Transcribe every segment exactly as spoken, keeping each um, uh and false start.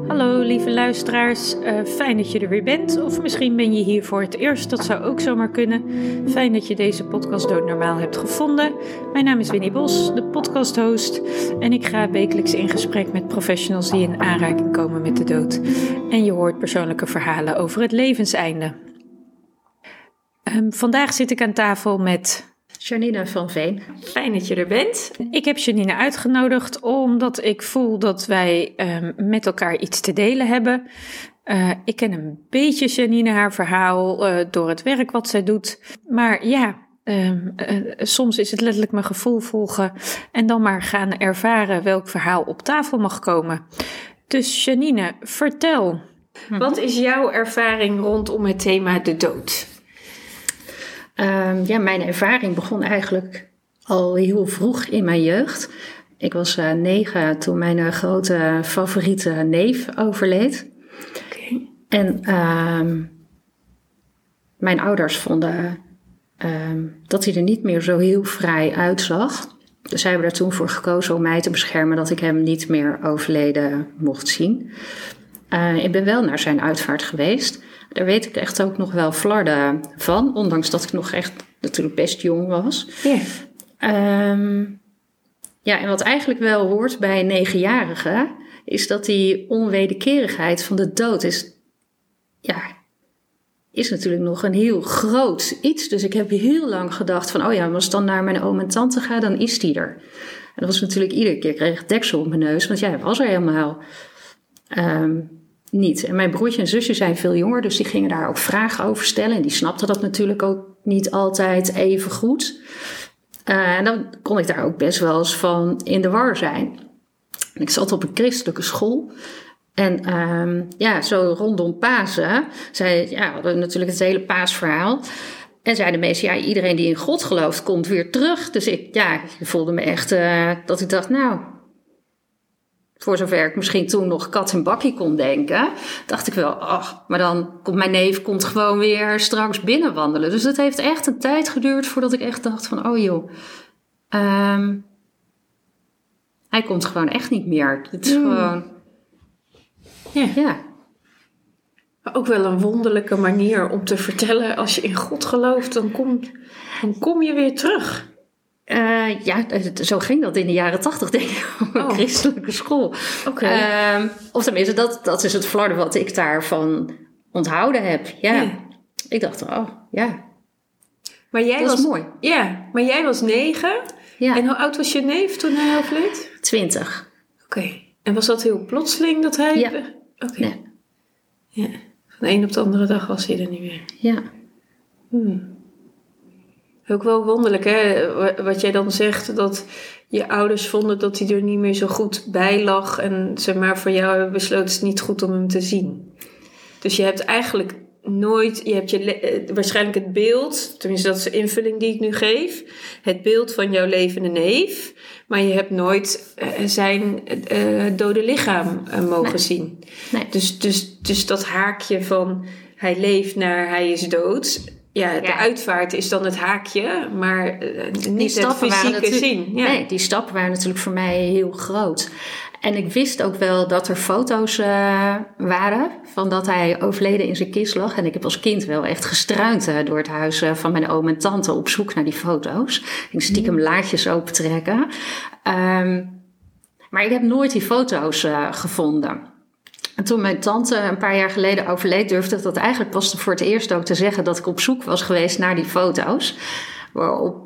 Hallo lieve luisteraars, uh, fijn dat je er weer bent. Of misschien ben je hier voor het eerst, dat zou ook zomaar kunnen. Fijn dat je deze podcast Doodnormaal hebt gevonden. Mijn naam is Winnie Bos, de podcasthost. En ik ga wekelijks in gesprek met professionals die in aanraking komen met de dood. En je hoort persoonlijke verhalen over het levenseinde. Um, vandaag zit ik aan tafel met Janine van Veen. Fijn dat je er bent. Ik heb Janine uitgenodigd omdat ik voel dat wij um, met elkaar iets te delen hebben. Uh, ik ken een beetje Janine, haar verhaal, uh, door het werk wat zij doet. Maar ja, um, uh, soms is het letterlijk mijn gevoel volgen en dan maar gaan ervaren welk verhaal op tafel mag komen. Dus Janine, vertel. Mm-hmm. Wat is jouw ervaring rondom het thema de dood? Uh, ja, mijn ervaring begon eigenlijk al heel vroeg in mijn jeugd. Ik was uh, negen toen mijn uh, grote favoriete neef overleed. Okay. En uh, mijn ouders vonden uh, dat hij er niet meer zo heel vrij uitzag. Dus zij hebben er toen voor gekozen om mij te beschermen dat ik hem niet meer overleden mocht zien. Uh, ik ben wel naar zijn uitvaart geweest. Daar weet ik echt ook nog wel flarden van. Ondanks dat ik nog echt natuurlijk best jong was. Yeah. Um, ja, en wat eigenlijk wel hoort bij een negenjarige is dat die onwederkerigheid van de dood is... Ja, is natuurlijk nog een heel groot iets. Dus ik heb heel lang gedacht van... oh ja, als ik dan naar mijn oom en tante ga, dan is die er. En dat was natuurlijk iedere keer, kreeg ik deksel op mijn neus. Want ja, hij was er helemaal... Um, niet. En mijn broertje en zusje zijn veel jonger, dus die gingen daar ook vragen over stellen. En die snapten dat natuurlijk ook niet altijd even goed. Uh, en dan kon ik daar ook best wel eens van in de war zijn. En ik zat op een christelijke school. En um, ja, zo rondom Pasen, zei, ja, we hadden natuurlijk het hele paasverhaal. En zeiden mensen, ja, iedereen die in God gelooft, komt weer terug. Dus ik, ja, ik voelde me echt uh, dat ik dacht, nou... Voor zover ik misschien toen nog kat en bakkie kon denken, dacht ik wel, ach, maar dan komt mijn neef komt gewoon weer straks binnenwandelen. Dus het heeft echt een tijd geduurd voordat ik echt dacht van, oh joh, um, hij komt gewoon echt niet meer. Het is mm. gewoon, ja. ja. Maar ook wel een wonderlijke manier om te vertellen, als je in God gelooft, dan kom, dan kom je weer terug. Uh, ja, zo ging dat in de jaren tachtig, denk ik, op een oh. christelijke school. Okay. Uh, of tenminste, dat, dat is het flarden wat ik daarvan onthouden heb. Ja, yeah. Ik dacht, oh, ja. Maar jij dat was is mooi. Ja, maar jij was negen. Ja. En hoe oud was je neef toen hij overleed? Twintig. Oké. Okay. En was dat heel plotseling dat hij... Ja. Oké. Okay. Ja. ja. Van de een op de andere dag was hij er niet meer. Ja. Hmm. Ook wel wonderlijk, hè? Wat jij dan zegt, dat je ouders vonden dat hij er niet meer zo goed bij lag. En zeg maar, voor jou hebben besloten, het is niet goed om hem te zien. Dus je hebt eigenlijk nooit, je hebt je le- waarschijnlijk het beeld, tenminste dat is de invulling die ik nu geef, het beeld van jouw levende neef. Maar je hebt nooit uh, zijn uh, dode lichaam uh, mogen nee. zien. Nee. Dus, dus, dus dat haakje van hij leeft naar hij is dood... Ja, de ja. uitvaart is dan het haakje, maar uh, niet het fysieke zien. Ja. Nee, die stappen waren natuurlijk voor mij heel groot. En ik wist ook wel dat er foto's uh, waren van dat hij overleden in zijn kist lag. En ik heb als kind wel echt gestruind uh, door het huis uh, van mijn oom en tante op zoek naar die foto's. Ik ging stiekem mm. laadjes opentrekken. Um, maar ik heb nooit die foto's uh, gevonden. En toen mijn tante een paar jaar geleden overleed, durfde ik dat eigenlijk pas voor het eerst ook te zeggen dat ik op zoek was geweest naar die foto's. Waarop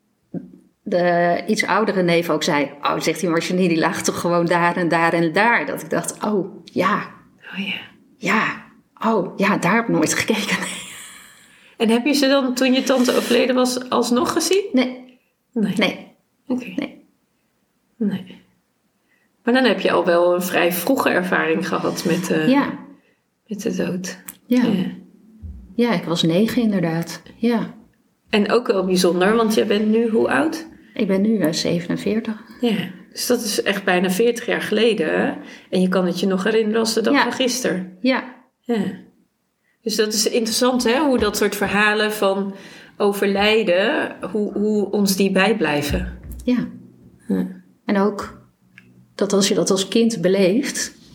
de iets oudere neef ook zei, oh, zegt die Marjanie, die lag toch gewoon daar en daar en daar. Dat ik dacht, oh, ja. Oh ja. Ja, oh, ja, daar heb ik nooit gekeken. En heb je ze dan, toen je tante overleden was, alsnog gezien? Nee. Nee. Nee. Oké. Okay. Nee. Nee. Maar dan heb je al wel een vrij vroege ervaring gehad met, uh, ja. met de dood. Ja. ja. Ja, ik was negen inderdaad. Ja. En ook wel bijzonder, want jij bent nu hoe oud? Ik ben nu uh, zevenenveertig. Ja, dus dat is echt bijna veertig jaar geleden. Hè? En je kan het je nog herinneren als de dag ja. van gisteren. Ja. ja. Dus dat is interessant, hè? Hoe dat soort verhalen van overlijden, hoe, hoe ons die bijblijven. Ja. ja. En ook dat als je dat als kind beleeft,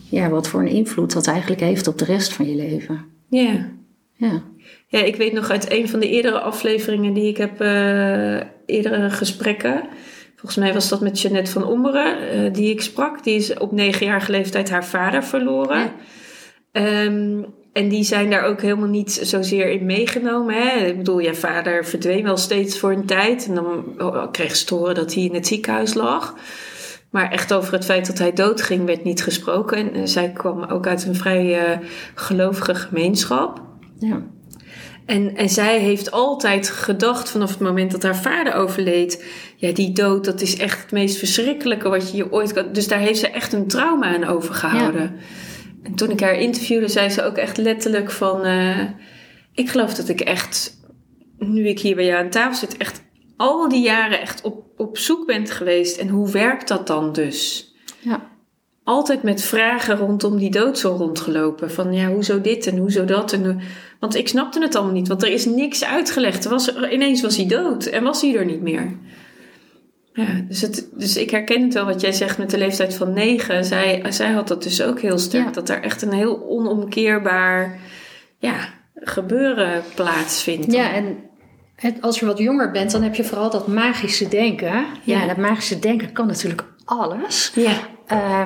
ja, wat voor een invloed dat eigenlijk heeft op de rest van je leven. Ja. Ja. Ja, ik weet nog uit een van de eerdere afleveringen die ik heb, uh, eerdere gesprekken. Volgens mij was dat met Jeanette van Omberen, uh, die ik sprak. Die is op negenjarige leeftijd haar vader verloren. Ja. Um, en die zijn daar ook helemaal niet zozeer in meegenomen. Hè? Ik bedoel, je vader verdween wel steeds voor een tijd. En dan oh, kreeg ze te horen dat hij in het ziekenhuis lag. Maar echt over het feit dat hij doodging werd niet gesproken. En uh, zij kwam ook uit een vrij uh, gelovige gemeenschap. Ja. En, en zij heeft altijd gedacht vanaf het moment dat haar vader overleed... ja, die dood, dat is echt het meest verschrikkelijke wat je je ooit kan... Dus daar heeft ze echt een trauma aan overgehouden. Ja. En toen ik haar interviewde, zei ze ook echt letterlijk van... Uh, ik geloof dat ik echt, nu ik hier bij jou aan tafel zit... echt al die jaren echt op, op zoek ben geweest. En hoe werkt dat dan dus? Ja. Altijd met vragen rondom die dood zo rondgelopen. Van ja, hoezo dit en hoezo dat? En, want ik snapte het allemaal niet. Want er is niks uitgelegd. Er was, ineens was hij dood. En was hij er niet meer. Ja, dus, het, dus ik herken het wel wat jij zegt met de leeftijd van negen. Zij, zij had dat dus ook heel sterk. Ja. Dat er echt een heel onomkeerbaar ja, gebeuren plaatsvindt. Ja, en als je wat jonger bent, dan heb je vooral dat magische denken. Ja, ja dat magische denken kan natuurlijk alles. Ja. Uh,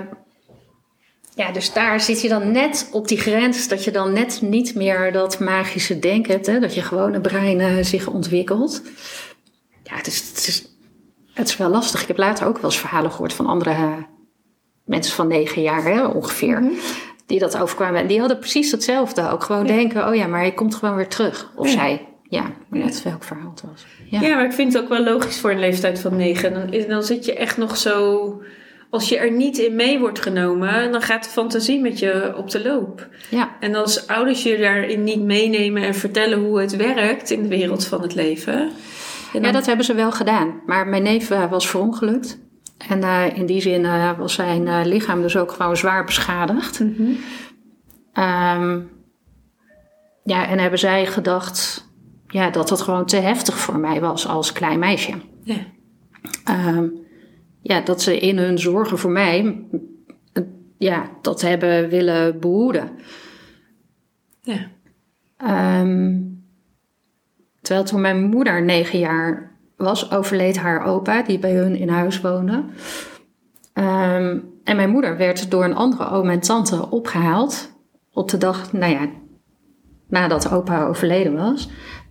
Ja, dus daar zit je dan net op die grens dat je dan net niet meer dat magische denken hebt. Hè? Dat je gewone brein uh, zich ontwikkelt. Ja, het is, het, is, het is wel lastig. Ik heb later ook wel eens verhalen gehoord van andere uh, mensen van negen jaar hè, ongeveer. Mm-hmm. Die dat overkwamen. En die hadden precies hetzelfde. Ook gewoon ja. denken, oh ja, maar je komt gewoon weer terug. Of ja. zij. Ja, maar net welk verhaal het was. Ja. ja, maar ik vind het ook wel logisch voor een leeftijd van negen. Dan, dan zit je echt nog zo... Als je er niet in mee wordt genomen, dan gaat de fantasie met je op de loop. Ja. En als ouders je daarin niet meenemen en vertellen hoe het werkt in de wereld van het leven. Dan... Ja, dat hebben ze wel gedaan. Maar mijn neef uh, was verongelukt. En uh, in die zin uh, was zijn uh, lichaam dus ook gewoon zwaar beschadigd. Mm-hmm. Um, ja, en hebben zij gedacht ja, dat dat gewoon te heftig voor mij was als klein meisje. Ja. Um, Ja, dat ze in hun zorgen voor mij ja, dat hebben willen behoeden. Ja. Um, terwijl toen mijn moeder negen jaar was, overleed haar opa, die bij hun in huis woonde. Um, en mijn moeder werd door een andere oom en tante opgehaald op de dag, nou ja, nadat opa overleden was.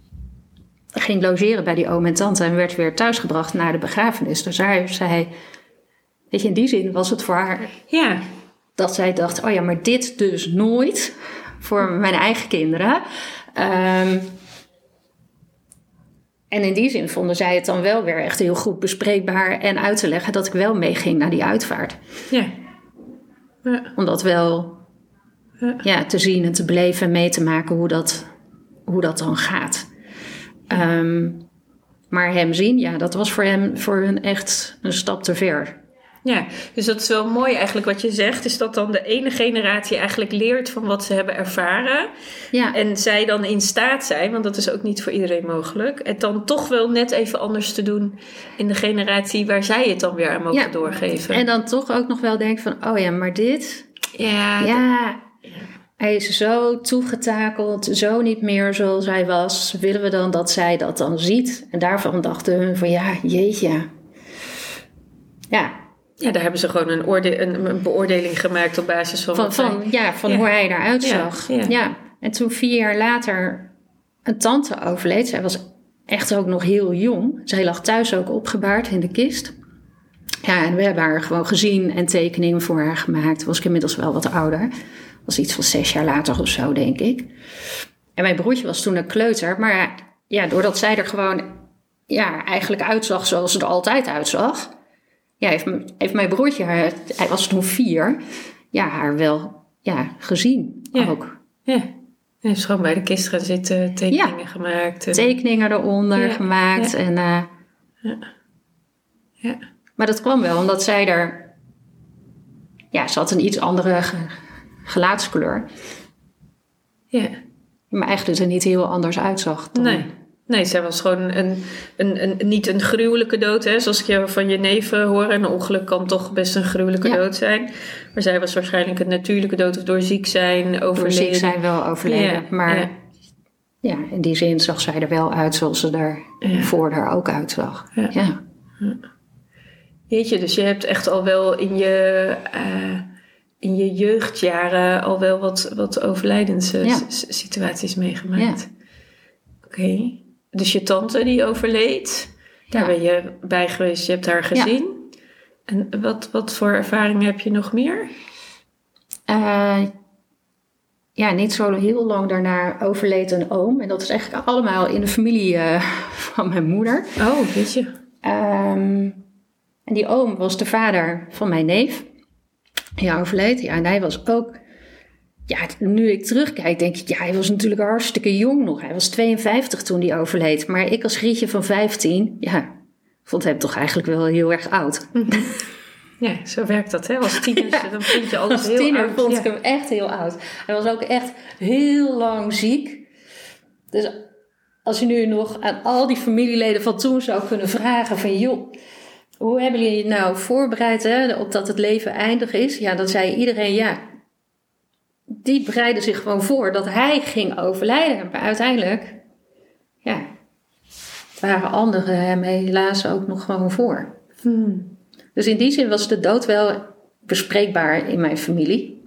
Ging logeren bij die oom en tante en werd weer thuisgebracht naar de begrafenis. Dus daar heeft zij, weet je, in die zin was het voor haar ja. dat zij dacht, oh ja, maar dit dus nooit voor mijn eigen kinderen. Um, en in die zin vonden zij het dan wel weer echt heel goed bespreekbaar en uit te leggen dat ik wel meeging naar die uitvaart. Ja. Ja. Om dat wel ja. Ja, te zien en te beleven en mee te maken hoe dat, hoe dat dan gaat. Um, maar hem zien, ja, dat was voor hem, voor hun echt een stap te ver. Ja, dus dat is wel mooi eigenlijk wat je zegt. Is dat dan de ene generatie eigenlijk leert van wat ze hebben ervaren. Ja. En zij dan in staat zijn, want dat is ook niet voor iedereen mogelijk. Het dan toch wel net even anders te doen in de generatie waar zij het dan weer aan mogen ja. doorgeven. En dan toch ook nog wel denken van, oh ja, maar dit... Ja, ja. Hij is zo toegetakeld, zo niet meer zoals hij was. Willen we dan dat zij dat dan ziet? En daarvan dachten hun van ja, jeetje. Ja. Ja, daar hebben ze gewoon een, oorde- een, een beoordeling gemaakt op basis van... Van, van, ja, van ja. hoe hij eruit zag. Ja, ja. ja. En toen vier jaar later een tante overleed. Zij was echt ook nog heel jong. Zij lag thuis ook opgebaard in de kist. Ja, en we hebben haar gewoon gezien en tekeningen voor haar gemaakt. Was ik inmiddels wel wat ouder. Was iets van zes jaar later of zo, denk ik. En mijn broertje was toen een kleuter. Maar ja, doordat zij er gewoon ja, eigenlijk uitzag zoals ze er altijd uitzag... Ja, heeft, heeft mijn broertje, haar, hij was toen vier, ja, haar wel ja, gezien ja. ook. Ja, hij heeft gewoon bij de kist gaan zitten, tekeningen ja. gemaakt. En... Tekeningen eronder ja. gemaakt. Ja. En, uh, ja. Ja. Maar dat kwam wel, omdat zij er... Ja, ze had een iets andere ge, gelaatskleur. Ja. Maar eigenlijk er niet heel anders uitzag. Dan... Nee. Nee, zij was gewoon een, een, een, niet een gruwelijke dood. Hè? Zoals ik je van je neven hoor. Een ongeluk kan toch best een gruwelijke ja. dood zijn. Maar zij was waarschijnlijk een natuurlijke dood of door ziek zijn, overleden. Door ziek zijn wel overleden. Ja, maar ja. ja, in die zin zag zij er wel uit zoals ze er ja. voor haar ook uitzag. Ja. ja. ja. Jeetje, dus je hebt echt al wel in je, uh, in je jeugdjaren al wel wat, wat overlijdenssituaties ja. meegemaakt. Ja. Oké, okay. Dus je tante die overleed, daar ja. ben je bij geweest, je hebt haar gezien. Ja. En wat, wat voor ervaringen heb je nog meer? Uh, ja, niet zo heel lang daarna overleed een oom. En dat is eigenlijk allemaal in de familie uh, van mijn moeder. Oh, weet je. Um, en die oom was de vader van mijn neef. Die overleed. Ja, en hij was ook... Ja, nu ik terugkijk, denk ik... Ja, hij was natuurlijk hartstikke jong nog. Hij was tweeënvijftig toen hij overleed. Maar ik als Grietje van vijftien... Ja, vond hem toch eigenlijk wel heel erg oud. Ja, zo werkt dat, hè? Als tiener, ja, dan vind je alles als heel tiener oud. vond ja. ik hem echt heel oud. Hij was ook echt heel lang ziek. Dus als je nu nog aan al die familieleden van toen zou kunnen vragen van... joh, hoe hebben jullie je nou voorbereid hè, op dat het leven eindig is? Ja, dan zei iedereen ja. Die bereidde zich gewoon voor dat hij ging overlijden. Maar uiteindelijk, ja, waren anderen hem helaas ook nog gewoon voor. Hmm. Dus in die zin was de dood wel bespreekbaar in mijn familie.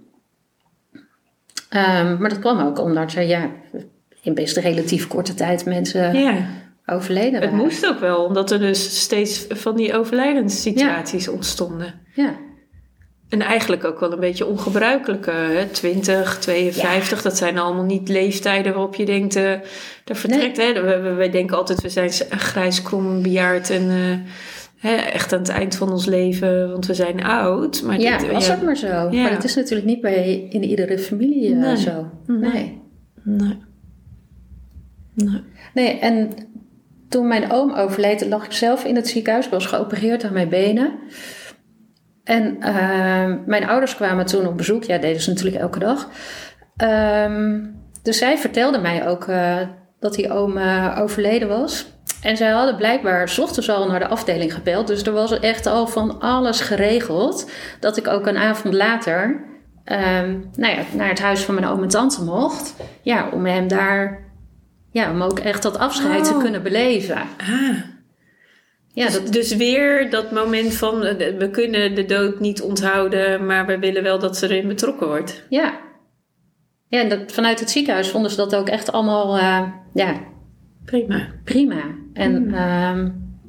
Um, maar dat kwam ook omdat er ja, in best relatief korte tijd mensen ja. overleden waren. Het moest ook wel, omdat er dus steeds van die overlijdenssituaties ja. ontstonden. Ja. En eigenlijk ook wel een beetje ongebruikelijke, hè? twintig, tweeënvijftig, ja. dat zijn allemaal niet leeftijden waarop je denkt, uh, daar vertrekt. Nee. Hè? We, we, wij denken altijd, we zijn grijs, krom, bejaard en uh, hè, echt aan het eind van ons leven, want we zijn oud. Maar ja, dit, was ja, dat maar zo. Ja. Maar dat is natuurlijk niet bij in iedere familie uh, nee. zo. Nee. Nee. Nee. Nee, en toen mijn oom overleed, lag ik zelf in het ziekenhuis. Ik was geopereerd aan mijn benen. En uh, mijn ouders kwamen toen op bezoek. Ja, deden ze natuurlijk elke dag. Um, dus zij vertelde mij ook uh, dat die oom uh, overleden was. En zij hadden blijkbaar 's ochtends al naar de afdeling gebeld. Dus er was echt al van alles geregeld. Dat ik ook een avond later um, nou ja, naar het huis van mijn oom en tante mocht. Ja, om hem daar... Ja, om ook echt dat afscheid oh. te kunnen beleven. Ah. Ja, dus, dat... dus weer dat moment van... we kunnen de dood niet onthouden... maar we willen wel dat ze erin betrokken wordt. Ja. Ja, en dat, vanuit het ziekenhuis vonden ze dat ook echt allemaal... Uh, ja, prima. Prima. En hmm. uh,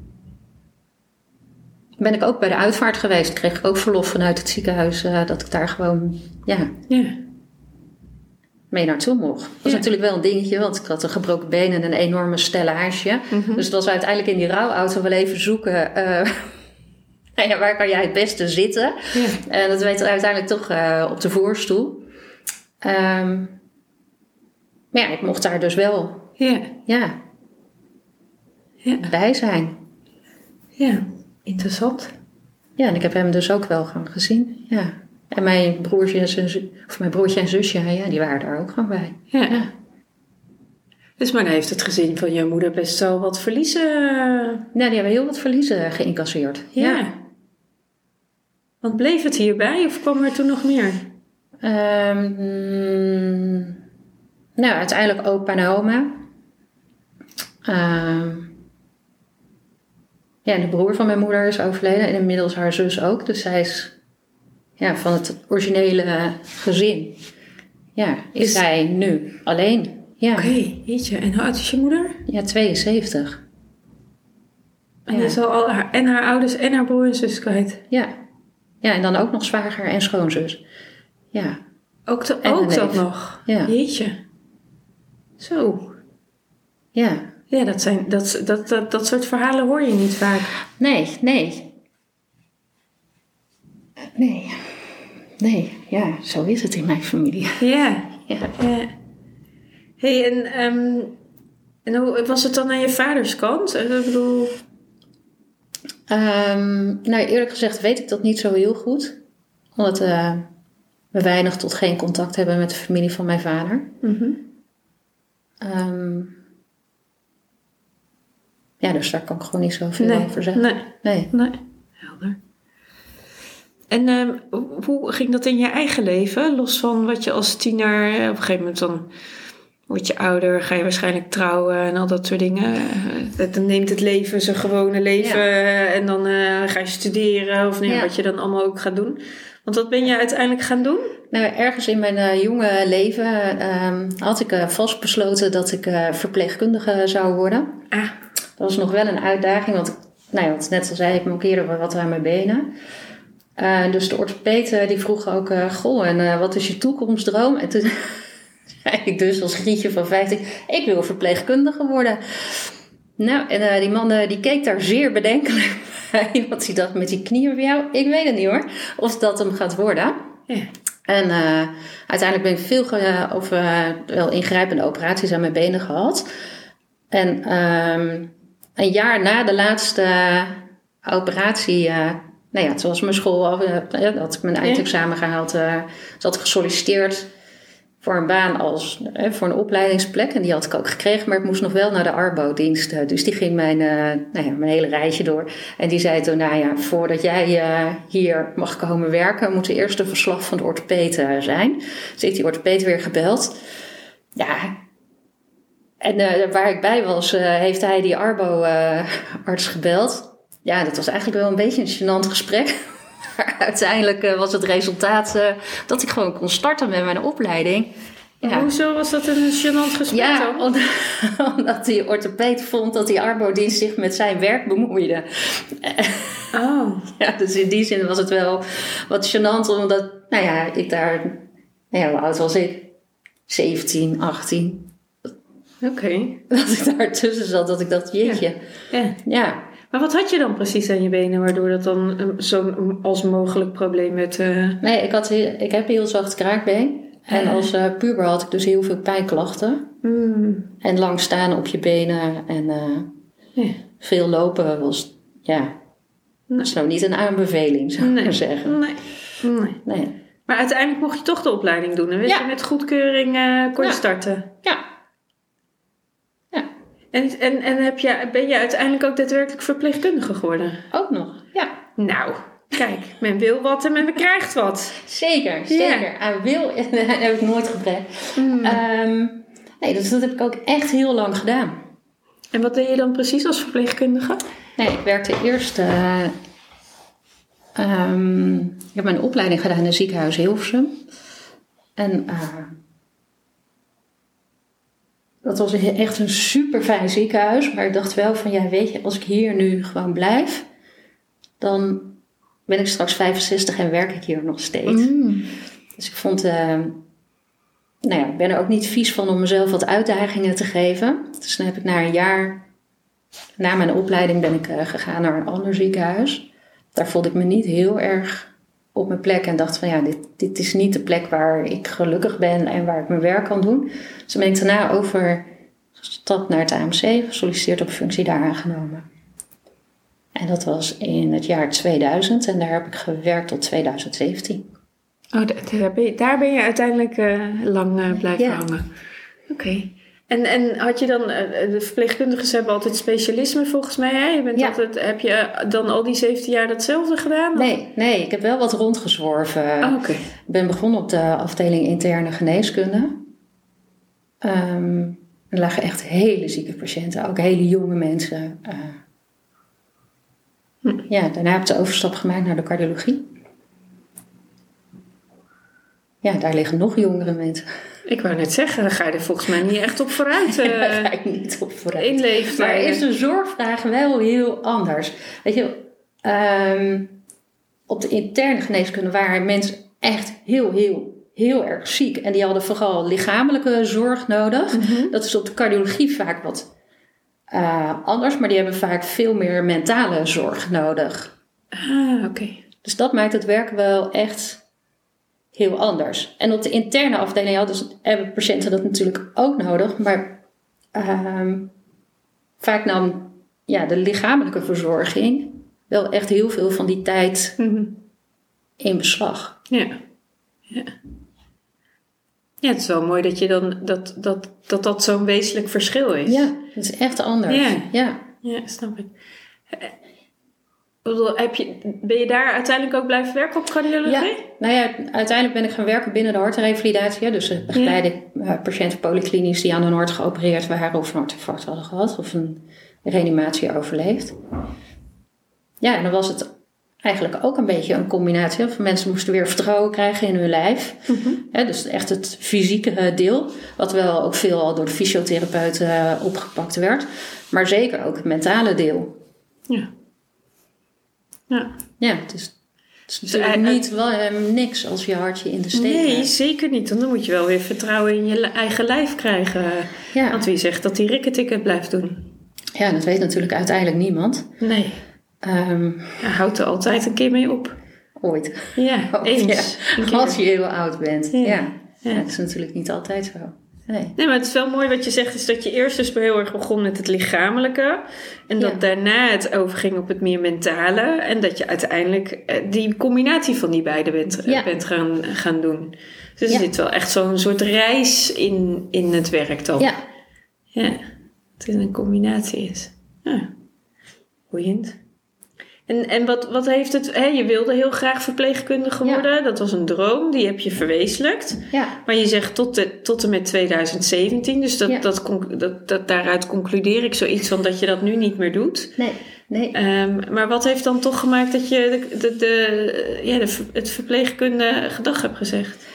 ben ik ook bij de uitvaart geweest. Kreeg ik ook verlof vanuit het ziekenhuis... Uh, dat ik daar gewoon... Ja... Ja. mee naartoe mocht. Dat was ja. natuurlijk wel een dingetje, want ik had een gebroken been en een enorme stellage. Mm-hmm. Dus het was uiteindelijk in die rouwauto wel even zoeken... Uh, ja, waar kan jij het beste zitten? Ja. En dat werd uiteindelijk toch uh, op de voorstoel. Um, maar ja, ik mocht daar dus wel ja. Ja, ja. bij zijn. Ja, interessant. Ja, en ik heb hem dus ook wel gewoon gezien, ja. En mijn broertje en zusje, of mijn broertje en zusje, ja, die waren daar ook gewoon bij. Ja. ja. Dus maar heeft het gezin van je moeder best wel wat verliezen? Nou, die hebben heel wat verliezen geïncasseerd. Ja. ja. Want bleef het hierbij of kwam er toen nog meer? Um, nou, uiteindelijk opa en oma. Um, ja, de broer van mijn moeder is overleden en inmiddels haar zus ook. Dus zij is... Ja, van het originele gezin. Ja, is, is zij nu alleen. Ja. Oké, okay, jeetje. En hoe oud is je moeder? Ja, tweeënzeventig. En, ja. Zo al haar, en haar ouders en haar broer en zus kwijt? Ja. Ja, en dan ook nog zwager en schoonzus. Ja. Ook, te, ook dat nog? Ja. Jeetje. Zo. Ja. Ja, dat, zijn, dat, dat, dat, dat soort verhalen hoor je niet vaak. Nee, nee. Nee, nee, ja, zo is het in mijn familie. Ja, ja. ja. Hey, en, um, en hoe was het dan aan je vaders kant? Ik bedoel... Um, nou, eerlijk gezegd weet ik dat niet zo heel goed. Omdat uh, we weinig tot geen contact hebben met de familie van mijn vader. Mm-hmm. Um, Ja, dus daar kan ik gewoon niet zoveel nee, over zeggen. Nee, nee. nee. Helder. En um, hoe ging dat in je eigen leven? Los van wat je als tiener... Op een gegeven moment dan word je ouder, ga je waarschijnlijk trouwen en al dat soort dingen. Dan neemt het leven zijn gewone leven ja. en dan uh, ga je studeren of nee, ja. wat je dan allemaal ook gaat doen. Want wat ben je uiteindelijk gaan doen? Nou, ergens in mijn uh, jonge leven um, had ik uh, vastbesloten dat ik uh, verpleegkundige zou worden. Ah. Dat was nog wel een uitdaging, want, nou ja, want net al zei ik, mankeerde wat aan mijn benen. Uh, dus de orthopeet die vroeg ook, uh, goh, en uh, wat is je toekomstdroom? En toen zei ik dus als grietje van vijftien, ik wil verpleegkundige worden. Nou, en uh, die man uh, die keek daar zeer bedenkelijk bij, want hij dacht met die knieën bij jou, ik weet het niet hoor, of dat hem gaat worden. Ja. En uh, uiteindelijk ben ik veel uh, of, uh, wel ingrijpende operaties aan mijn benen gehad. En um, een jaar na de laatste uh, operatie... Uh, Nou ja, toen was mijn school al, uh, had ik mijn eindexamen gehaald. Uh, dus had ik gesolliciteerd voor een baan als, uh, voor een opleidingsplek. En die had ik ook gekregen, maar ik moest nog wel naar de arbodienst. Dus die ging mijn, uh, nou ja, mijn hele rijtje door. En die zei toen, nou ja, voordat jij uh, hier mag komen werken, moet er eerst een verslag van de orthopeet uh, zijn. Dus ik die orthopeet weer gebeld. Ja, en uh, waar ik bij was, uh, heeft hij die arbo-arts uh, gebeld. Ja, dat was eigenlijk wel een beetje een gênant gesprek. Maar uiteindelijk uh, was het resultaat uh, dat ik gewoon kon starten met mijn opleiding. Ja. Hoezo was dat een gênant gesprek? Ja, omdat, omdat die orthopeet vond dat die arbodienst zich met zijn werk bemoeide. Oh. Ja, dus in die zin was het wel wat gênant, omdat, nou ja, ik daar, nou ja, hoe oud was ik? zeventien, achttien. Oké. Okay. Dat ik daar tussen zat, dat ik dacht, jeetje. Ja. Ja. ja. Maar wat had je dan precies aan je benen, waardoor dat dan zo'n als mogelijk probleem werd? Uh... Nee, ik, had, ik heb heel zacht kraakbeen. En als uh, puber had ik dus heel veel pijnklachten. Mm. En lang staan op je benen en uh, ja. veel lopen was, ja, nee. was nou niet een aanbeveling, zou ik nee. maar zeggen. Nee. Nee. nee. Maar uiteindelijk mocht je toch de opleiding doen. En weet ja. je met goedkeuring uh, kon je ja. starten. Ja. En, en, en heb je, ben je uiteindelijk ook daadwerkelijk verpleegkundige geworden? Ook nog, ja. Nou, kijk, men wil wat en men krijgt wat. Zeker, zeker. Ja. Aan wil heb ik nooit gebrek. Mm. Um, nee, dus dat heb ik ook echt heel lang gedaan. En wat deed je dan precies als verpleegkundige? Nee, ik werkte eerst... Uh, um, ik heb mijn opleiding gedaan in het ziekenhuis Hilversum. En... Uh, Dat was echt een super fijn ziekenhuis. Maar ik dacht wel van, ja, weet je, als ik hier nu gewoon blijf, dan ben ik straks vijfenzestig en werk ik hier nog steeds. Mm. Dus ik vond, uh, nou ja, ik ben er ook niet vies van om mezelf wat uitdagingen te geven. Dus dan heb ik na een jaar, na mijn opleiding ben ik uh, gegaan naar een ander ziekenhuis. Daar voelde ik me niet heel erg op mijn plek en dacht van ja, dit, dit is niet de plek waar ik gelukkig ben en waar ik mijn werk kan doen. Dus dan ben ik daarna overgestapt naar het A M C, gesolliciteerd op functie daar aangenomen. En dat was in het jaar tweeduizend en daar heb ik gewerkt tot tweeduizend zeventien. Oh, daar ben je, daar ben je uiteindelijk uh, lang uh, blijven ja. hangen. Oké. Okay. En, en had je dan, uh, de verpleegkundigen hebben altijd specialisme volgens mij. Hè? Je bent ja. altijd, heb je dan al die zeventien jaar datzelfde gedaan? Nee, nee, ik heb wel wat rondgezworven. Oh, okay. Ik ben begonnen op de afdeling interne geneeskunde. Um, er lagen echt hele zieke patiënten, ook hele jonge mensen. Uh, hm. Ja, daarna heb ik de overstap gemaakt naar de cardiologie. Ja, daar liggen nog jongere mensen. Ik wou net zeggen, daar ga je er volgens mij niet echt op vooruit. Uh, daar ga ik niet op vooruit. In leeftijd. Maar is de zorgvraag wel heel anders. Weet je, um, op de interne geneeskunde waren mensen echt heel, heel, heel erg ziek. En die hadden vooral lichamelijke zorg nodig. Mm-hmm. Dat is op de cardiologie vaak wat uh, anders. Maar die hebben vaak veel meer mentale zorg nodig. Ah, oké. Okay. Dus dat maakt het werk wel echt heel anders. En op de interne afdeling ja, dus hebben patiënten dat natuurlijk ook nodig. Maar um, vaak nam ja, de lichamelijke verzorging wel echt heel veel van die tijd mm-hmm. in beslag. Ja. Ja. Ja, het is wel mooi dat je dan dat dat, dat, dat zo'n wezenlijk verschil is. Ja, het is echt anders. Ja. Ja. Ja, snap ik. Ik bedoel, heb je, ben je daar uiteindelijk ook blijven werken op cardiologie? Ja, nou ja, uiteindelijk ben ik gaan werken binnen de hartrevalidatie. Dus uh, begeleid ik uh, patiënten polyklinisch die aan hun hart geopereerd waren of een hartinfarct hadden gehad of een reanimatie overleefd. Ja, en dan was het eigenlijk ook een beetje een combinatie. Of mensen moesten weer vertrouwen krijgen in hun lijf. Mm-hmm. Ja, dus echt het fysieke deel, wat wel ook veel al door de fysiotherapeuten uh, opgepakt werd. Maar zeker ook het mentale deel. Ja. Ja, ja het is, het is dus natuurlijk uh, niet wel, uh, niks als je hartje in de steek Nee, gaat. Zeker niet. Dan moet je wel weer vertrouwen in je eigen lijf krijgen. Ja. Want wie zegt dat die Rikketik het blijft doen? Ja, dat weet natuurlijk uiteindelijk niemand. Nee. Um, ja, houdt er altijd een keer mee op. Ooit. Ja, eens. Ja, als je heel oud bent. Ja. Ja. Ja. Ja, dat is natuurlijk niet altijd zo. Nee. nee, maar het is wel mooi wat je zegt, is dat je eerst dus heel erg begon met het lichamelijke. En dat ja. daarna het overging op het meer mentale. En dat je uiteindelijk die combinatie van die beide bent, ja. bent gaan, gaan doen. Dus ja. er zit wel echt zo'n soort reis in, in het werk dan. Ja. Ja, dat het een combinatie is. Ja. Boeiend. En, en wat, wat heeft het... Hè, je wilde heel graag verpleegkundige worden. Ja. Dat was een droom. Die heb je verwezenlijkt. Ja. Maar je zegt tot, de, tot en met twintig zeventien. Dus dat, ja. dat, dat, dat, daaruit concludeer ik zoiets van dat je dat nu niet meer doet. Nee. nee. Um, maar wat heeft dan toch gemaakt dat je de, de, de, ja, de, het verpleegkundige dag hebt gezegd?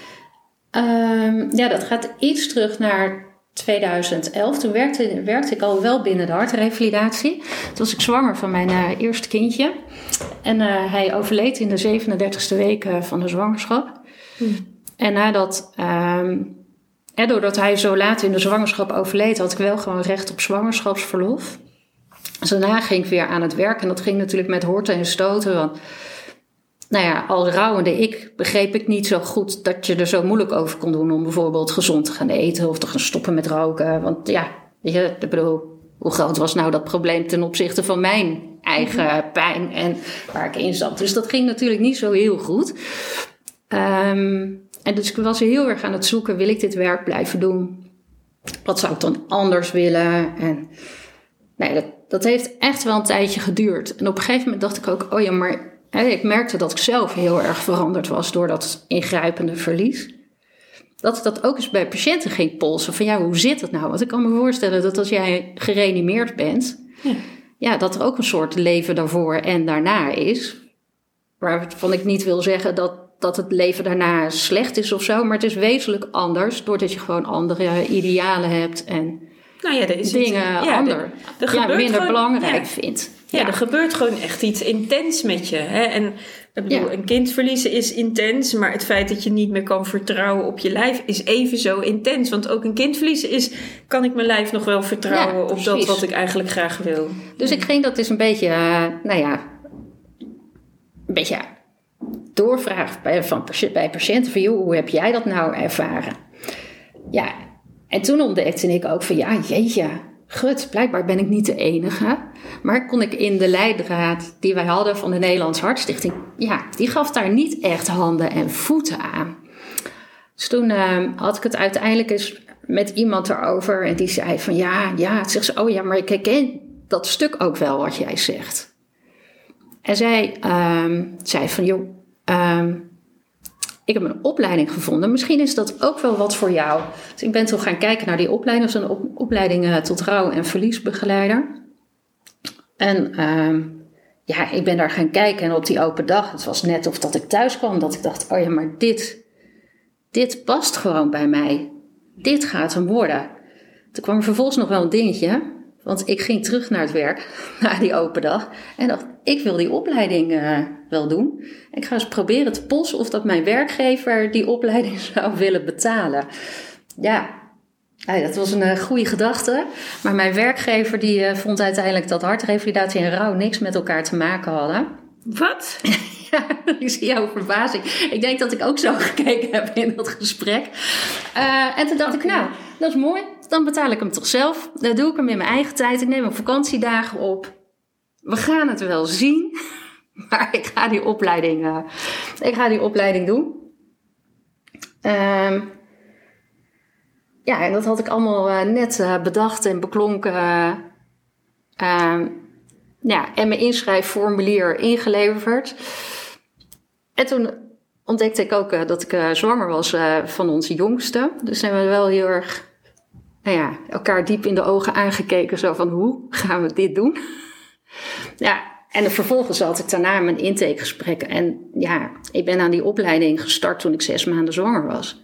Um, ja, dat gaat iets terug naar tweeduizend elf. Toen werkte, werkte ik al wel binnen de hartrevalidatie. Toen was ik zwanger van mijn uh, eerste kindje. En uh, hij overleed in de zevenendertigste week uh, van de zwangerschap. Hmm. En nadat, um, eh, doordat hij zo laat in de zwangerschap overleed, had ik wel gewoon recht op zwangerschapsverlof. Dus daarna ging ik weer aan het werk. En dat ging natuurlijk met horten en stoten. Want nou ja, als rouwende ik begreep ik niet zo goed dat je er zo moeilijk over kon doen om bijvoorbeeld gezond te gaan eten of te gaan stoppen met roken. Want ja, weet je, ik bedoel, hoe groot was nou dat probleem ten opzichte van mijn eigen mm-hmm. pijn en waar ik in zat. Dus dat ging natuurlijk niet zo heel goed. Um, en dus ik was heel erg aan het zoeken, wil ik dit werk blijven doen? Wat zou ik dan anders willen? En nee, dat, dat heeft echt wel een tijdje geduurd. En op een gegeven moment dacht ik ook, oh ja, maar ik merkte dat ik zelf heel erg veranderd was door dat ingrijpende verlies. Dat ik dat ook eens bij patiënten ging polsen. Van ja, hoe zit het nou? Want ik kan me voorstellen dat als jij gereanimeerd bent, ja, ja dat er ook een soort leven daarvoor en daarna is. Waarvan ik niet wil zeggen dat, dat het leven daarna slecht is of zo. Maar het is wezenlijk anders, doordat je gewoon andere idealen hebt en nou ja, er is dingen iets, ja, ander, er, er ja, minder gewoon, belangrijk ja. vindt. Ja, Ja, er gebeurt gewoon echt iets intens met je. Hè? En ik bedoel, ja. een kind verliezen is intens, maar het feit dat je niet meer kan vertrouwen op je lijf is even zo intens. Want ook een kind verliezen is, kan ik mijn lijf nog wel vertrouwen ja, op dat wat ik eigenlijk graag wil. Dus ik ging dat dus een beetje, uh, nou ja, een beetje doorvragen bij, van, bij patiënten van, joh, hoe heb jij dat nou ervaren? Ja, en toen ontdekte ik ook van, ja, jeetje, gut, blijkbaar ben ik niet de enige. Maar kon ik in de leidraad die wij hadden van de Nederlandse Hartstichting, ja, die gaf daar niet echt handen en voeten aan. Dus toen uh, had ik het uiteindelijk eens met iemand erover en die zei van, ja, ja, het zegt ze, oh ja, maar ik herken dat stuk ook wel wat jij zegt. En zij um, zei van, joh, um, ik heb een opleiding gevonden. Misschien is dat ook wel wat voor jou. Dus ik ben toen gaan kijken naar die opleiding. Dat is een op- opleiding uh, tot rouw- en verliesbegeleider. En um, ja, ik ben daar gaan kijken. En op die open dag, het was net of dat ik thuis kwam. Dat ik dacht, oh ja, maar dit, dit past gewoon bij mij. Dit gaat hem worden. Toen kwam er vervolgens nog wel een dingetje. Want ik ging terug naar het werk, na die open dag. En dacht, ik wil die opleiding uh, wel doen. Ik ga eens proberen te polsen of dat mijn werkgever die opleiding zou willen betalen. Ja, ja dat was een uh, goede gedachte. Maar mijn werkgever die uh, vond uiteindelijk dat hartrevalidatie en rouw niks met elkaar te maken hadden. Wat? Ja, ik zie jouw verbazing. Ik denk dat ik ook zo gekeken heb in dat gesprek. Uh, en toen dacht okay. ik, nou, dat is mooi. Dan betaal ik hem toch zelf. Dan doe ik hem in mijn eigen tijd. Ik neem mijn vakantiedagen op. We gaan het wel zien. Maar ik ga die opleiding, uh, ik ga die opleiding doen. Um, ja, en dat had ik allemaal uh, net uh, bedacht en beklonken. Uh, Uh, ja, en mijn inschrijfformulier ingeleverd. En toen ontdekte ik ook uh, dat ik uh, zwanger was uh, van onze jongste. Dus zijn we wel heel erg nou ja, elkaar diep in de ogen aangekeken. Zo van, hoe gaan we dit doen? Ja, en vervolgens had ik daarna mijn intakegesprek. En ja, ik ben aan die opleiding gestart toen ik zes maanden zwanger was.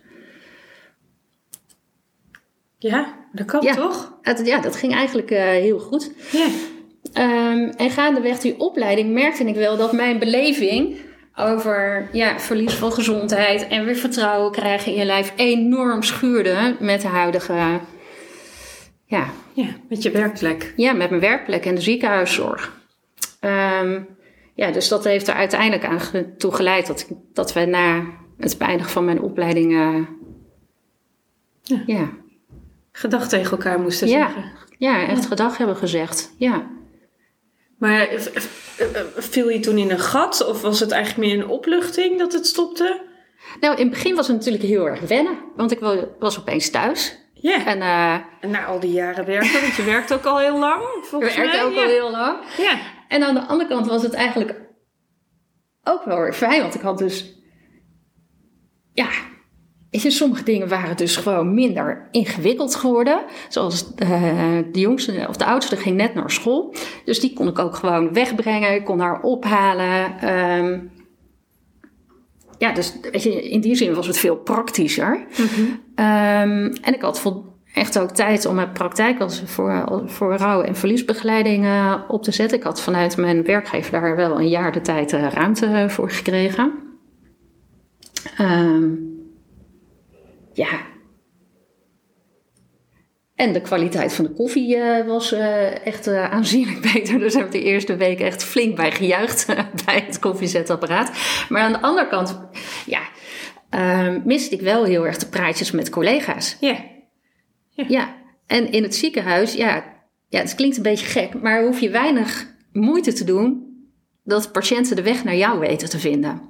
Ja, dat kan ja, toch? Het, ja, dat ging eigenlijk uh, heel goed. Ja. Um, en gaandeweg die opleiding merkte ik wel dat mijn beleving over ja, verlies van gezondheid en weer vertrouwen krijgen in je lijf enorm schuurde met de huidige... Ja, ja, met je werkplek. Ja, met mijn werkplek en de ziekenhuiszorg. Um, ja, dus dat heeft er uiteindelijk aan ge- toe geleid dat, ik, dat we na het beëindigen van mijn opleiding... Uh, ja. ja. gedag tegen elkaar moesten ja. zeggen. Ja, echt ja. gedag hebben gezegd, ja. Maar viel je toen in een gat? Of was het eigenlijk meer een opluchting dat het stopte? Nou, in het begin was het natuurlijk heel erg wennen. Want ik was opeens thuis. Ja. En, uh, en na al die jaren werken, want je werkt ook al heel lang. Ik werkte ook ja. al heel lang. Ja. En aan de andere kant was het eigenlijk ook wel weer fijn. Want ik had dus... Ja... Weet je, sommige dingen waren dus gewoon minder ingewikkeld geworden. Zoals uh, de jongste of de oudste ging net naar school. Dus die kon ik ook gewoon wegbrengen. Ik kon haar ophalen. Um, ja, dus weet je, in die zin was het veel praktischer. Mm-hmm. Um, en ik had vol, echt ook tijd om mijn praktijk als voor, voor rouw- en verliesbegeleiding uh, op te zetten. Ik had vanuit mijn werkgever daar wel een jaar de tijd uh, ruimte voor gekregen. Um, Ja. En de kwaliteit van de koffie uh, was uh, echt uh, aanzienlijk beter. Dus heb ik de eerste week echt flink bij gejuicht uh, bij het koffiezetapparaat. Maar aan de andere kant, ja, uh, miste ik wel heel erg de praatjes met collega's. Ja. Ja. Ja. En in het ziekenhuis, ja, ja, het klinkt een beetje gek, maar hoef je weinig moeite te doen dat patiënten de weg naar jou weten te vinden.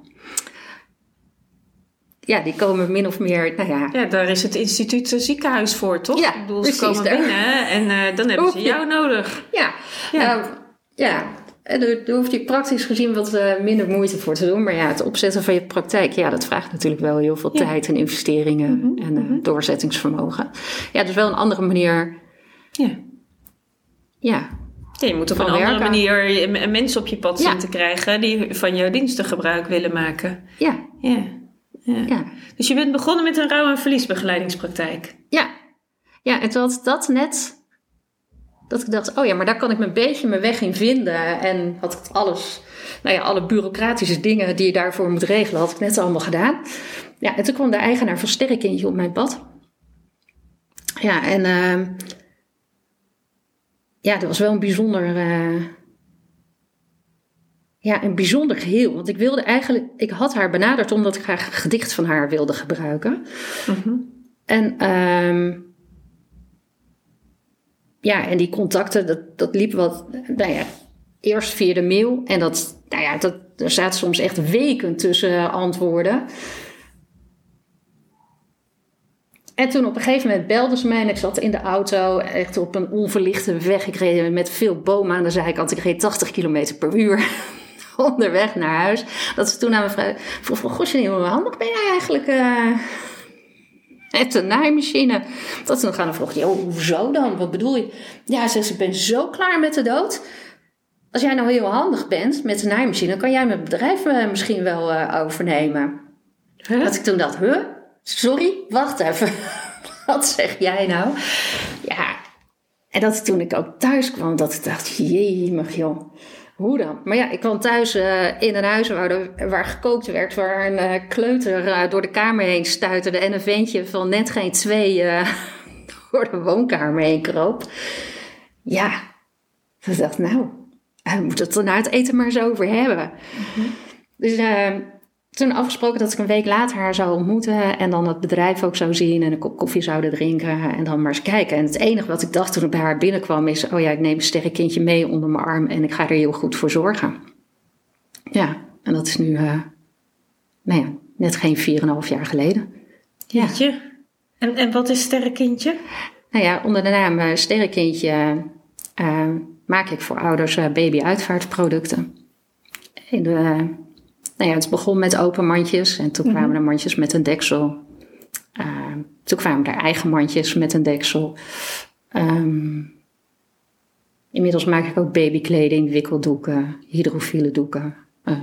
Ja, die komen min of meer, nou ja... Ja, daar is het instituut ziekenhuis voor, toch? Ja, ik bedoel, precies, ze komen daar. binnen en uh, dan hebben ze jou nodig. Ja, ja. Nou, ja. En daar, daar hoef je praktisch gezien wat uh, minder moeite voor te doen. Maar ja, het opzetten van je praktijk, ja, dat vraagt natuurlijk wel heel veel ja. tijd en investeringen mm-hmm, en uh, mm-hmm. doorzettingsvermogen. Ja, dus wel een andere manier... Ja. Ja. Ja, je moet op een werken. andere manier mensen op je pad zien ja. te krijgen die van jouw diensten gebruik willen maken. Ja. Ja. Ja. Ja. Dus je bent begonnen met een rouw- en verliesbegeleidingspraktijk. Ja. Ja, en toen had dat net... Dat ik dacht, oh ja, maar daar kan ik me een beetje mijn weg in vinden. En had ik alles... Nou ja, alle bureaucratische dingen die je daarvoor moet regelen... had ik net allemaal gedaan. Ja, en toen kwam de eigenaar van Sterrenkindje op mijn pad. Ja, en... Uh, ja, dat was wel een bijzonder... Uh, Ja, een bijzonder geheel. Want ik wilde eigenlijk... Ik had haar benaderd omdat ik graag een gedicht van haar wilde gebruiken. Mm-hmm. En... Um, ja, en die contacten, dat, dat liep wat... Nou ja, eerst via de mail. En dat... Nou ja, dat, er zaten soms echt weken tussen antwoorden. En toen op een gegeven moment belde ze mij en ik zat in de auto, echt op een onverlichte weg. Ik reed met veel bomen aan de zijkant. Ik reed tachtig kilometer per uur onderweg naar huis. Dat ze toen aan me vroeg, vroeg van, goh, Janine, hoe handig ben jij eigenlijk uh, met de naaimachine? Dat ze nog aan me vroeg, joh, hoezo dan? Wat bedoel je? Ja, ze zegt, ik ben zo klaar met de dood. Als jij nou heel handig bent met de naaimachine, dan kan jij mijn bedrijf uh, misschien wel uh, overnemen. Huh? Dat ik toen dacht, huh? Sorry, wacht even. Wat zeg jij nou? Ja, en dat toen ik ook thuis kwam, dat ik dacht, jemig joh, hoe dan? Maar ja, ik kwam thuis uh, in een huis waar, de, waar gekookt werd, waar een uh, kleuter uh, door de kamer heen stuiterde en een ventje van net geen twee uh, door de woonkamer heen kroop. Ja, ik dacht, nou, we moeten het er na het eten maar eens over hebben. Mm-hmm. Dus... Uh, Toen afgesproken dat ik een week later haar zou ontmoeten en dan het bedrijf ook zou zien en een kop koffie zouden drinken en dan maar eens kijken. En het enige wat ik dacht toen ik bij haar binnenkwam is, oh ja, ik neem een Sterrenkindje mee onder mijn arm en ik ga er heel goed voor zorgen. Ja, en dat is nu, uh, nou ja, net geen vier en een half jaar geleden. Ja. Jeetje. En, en wat is Sterrenkindje? Nou ja, onder de naam uh, Sterrenkindje uh, maak ik voor ouders uh, baby-uitvaartproducten. En, uh, nou ja, het begon met open mandjes en toen mm-hmm. kwamen er mandjes met een deksel. Uh, toen kwamen er eigen mandjes met een deksel. Um, inmiddels maak ik ook babykleding, wikkeldoeken, hydrofiele doeken. Uh,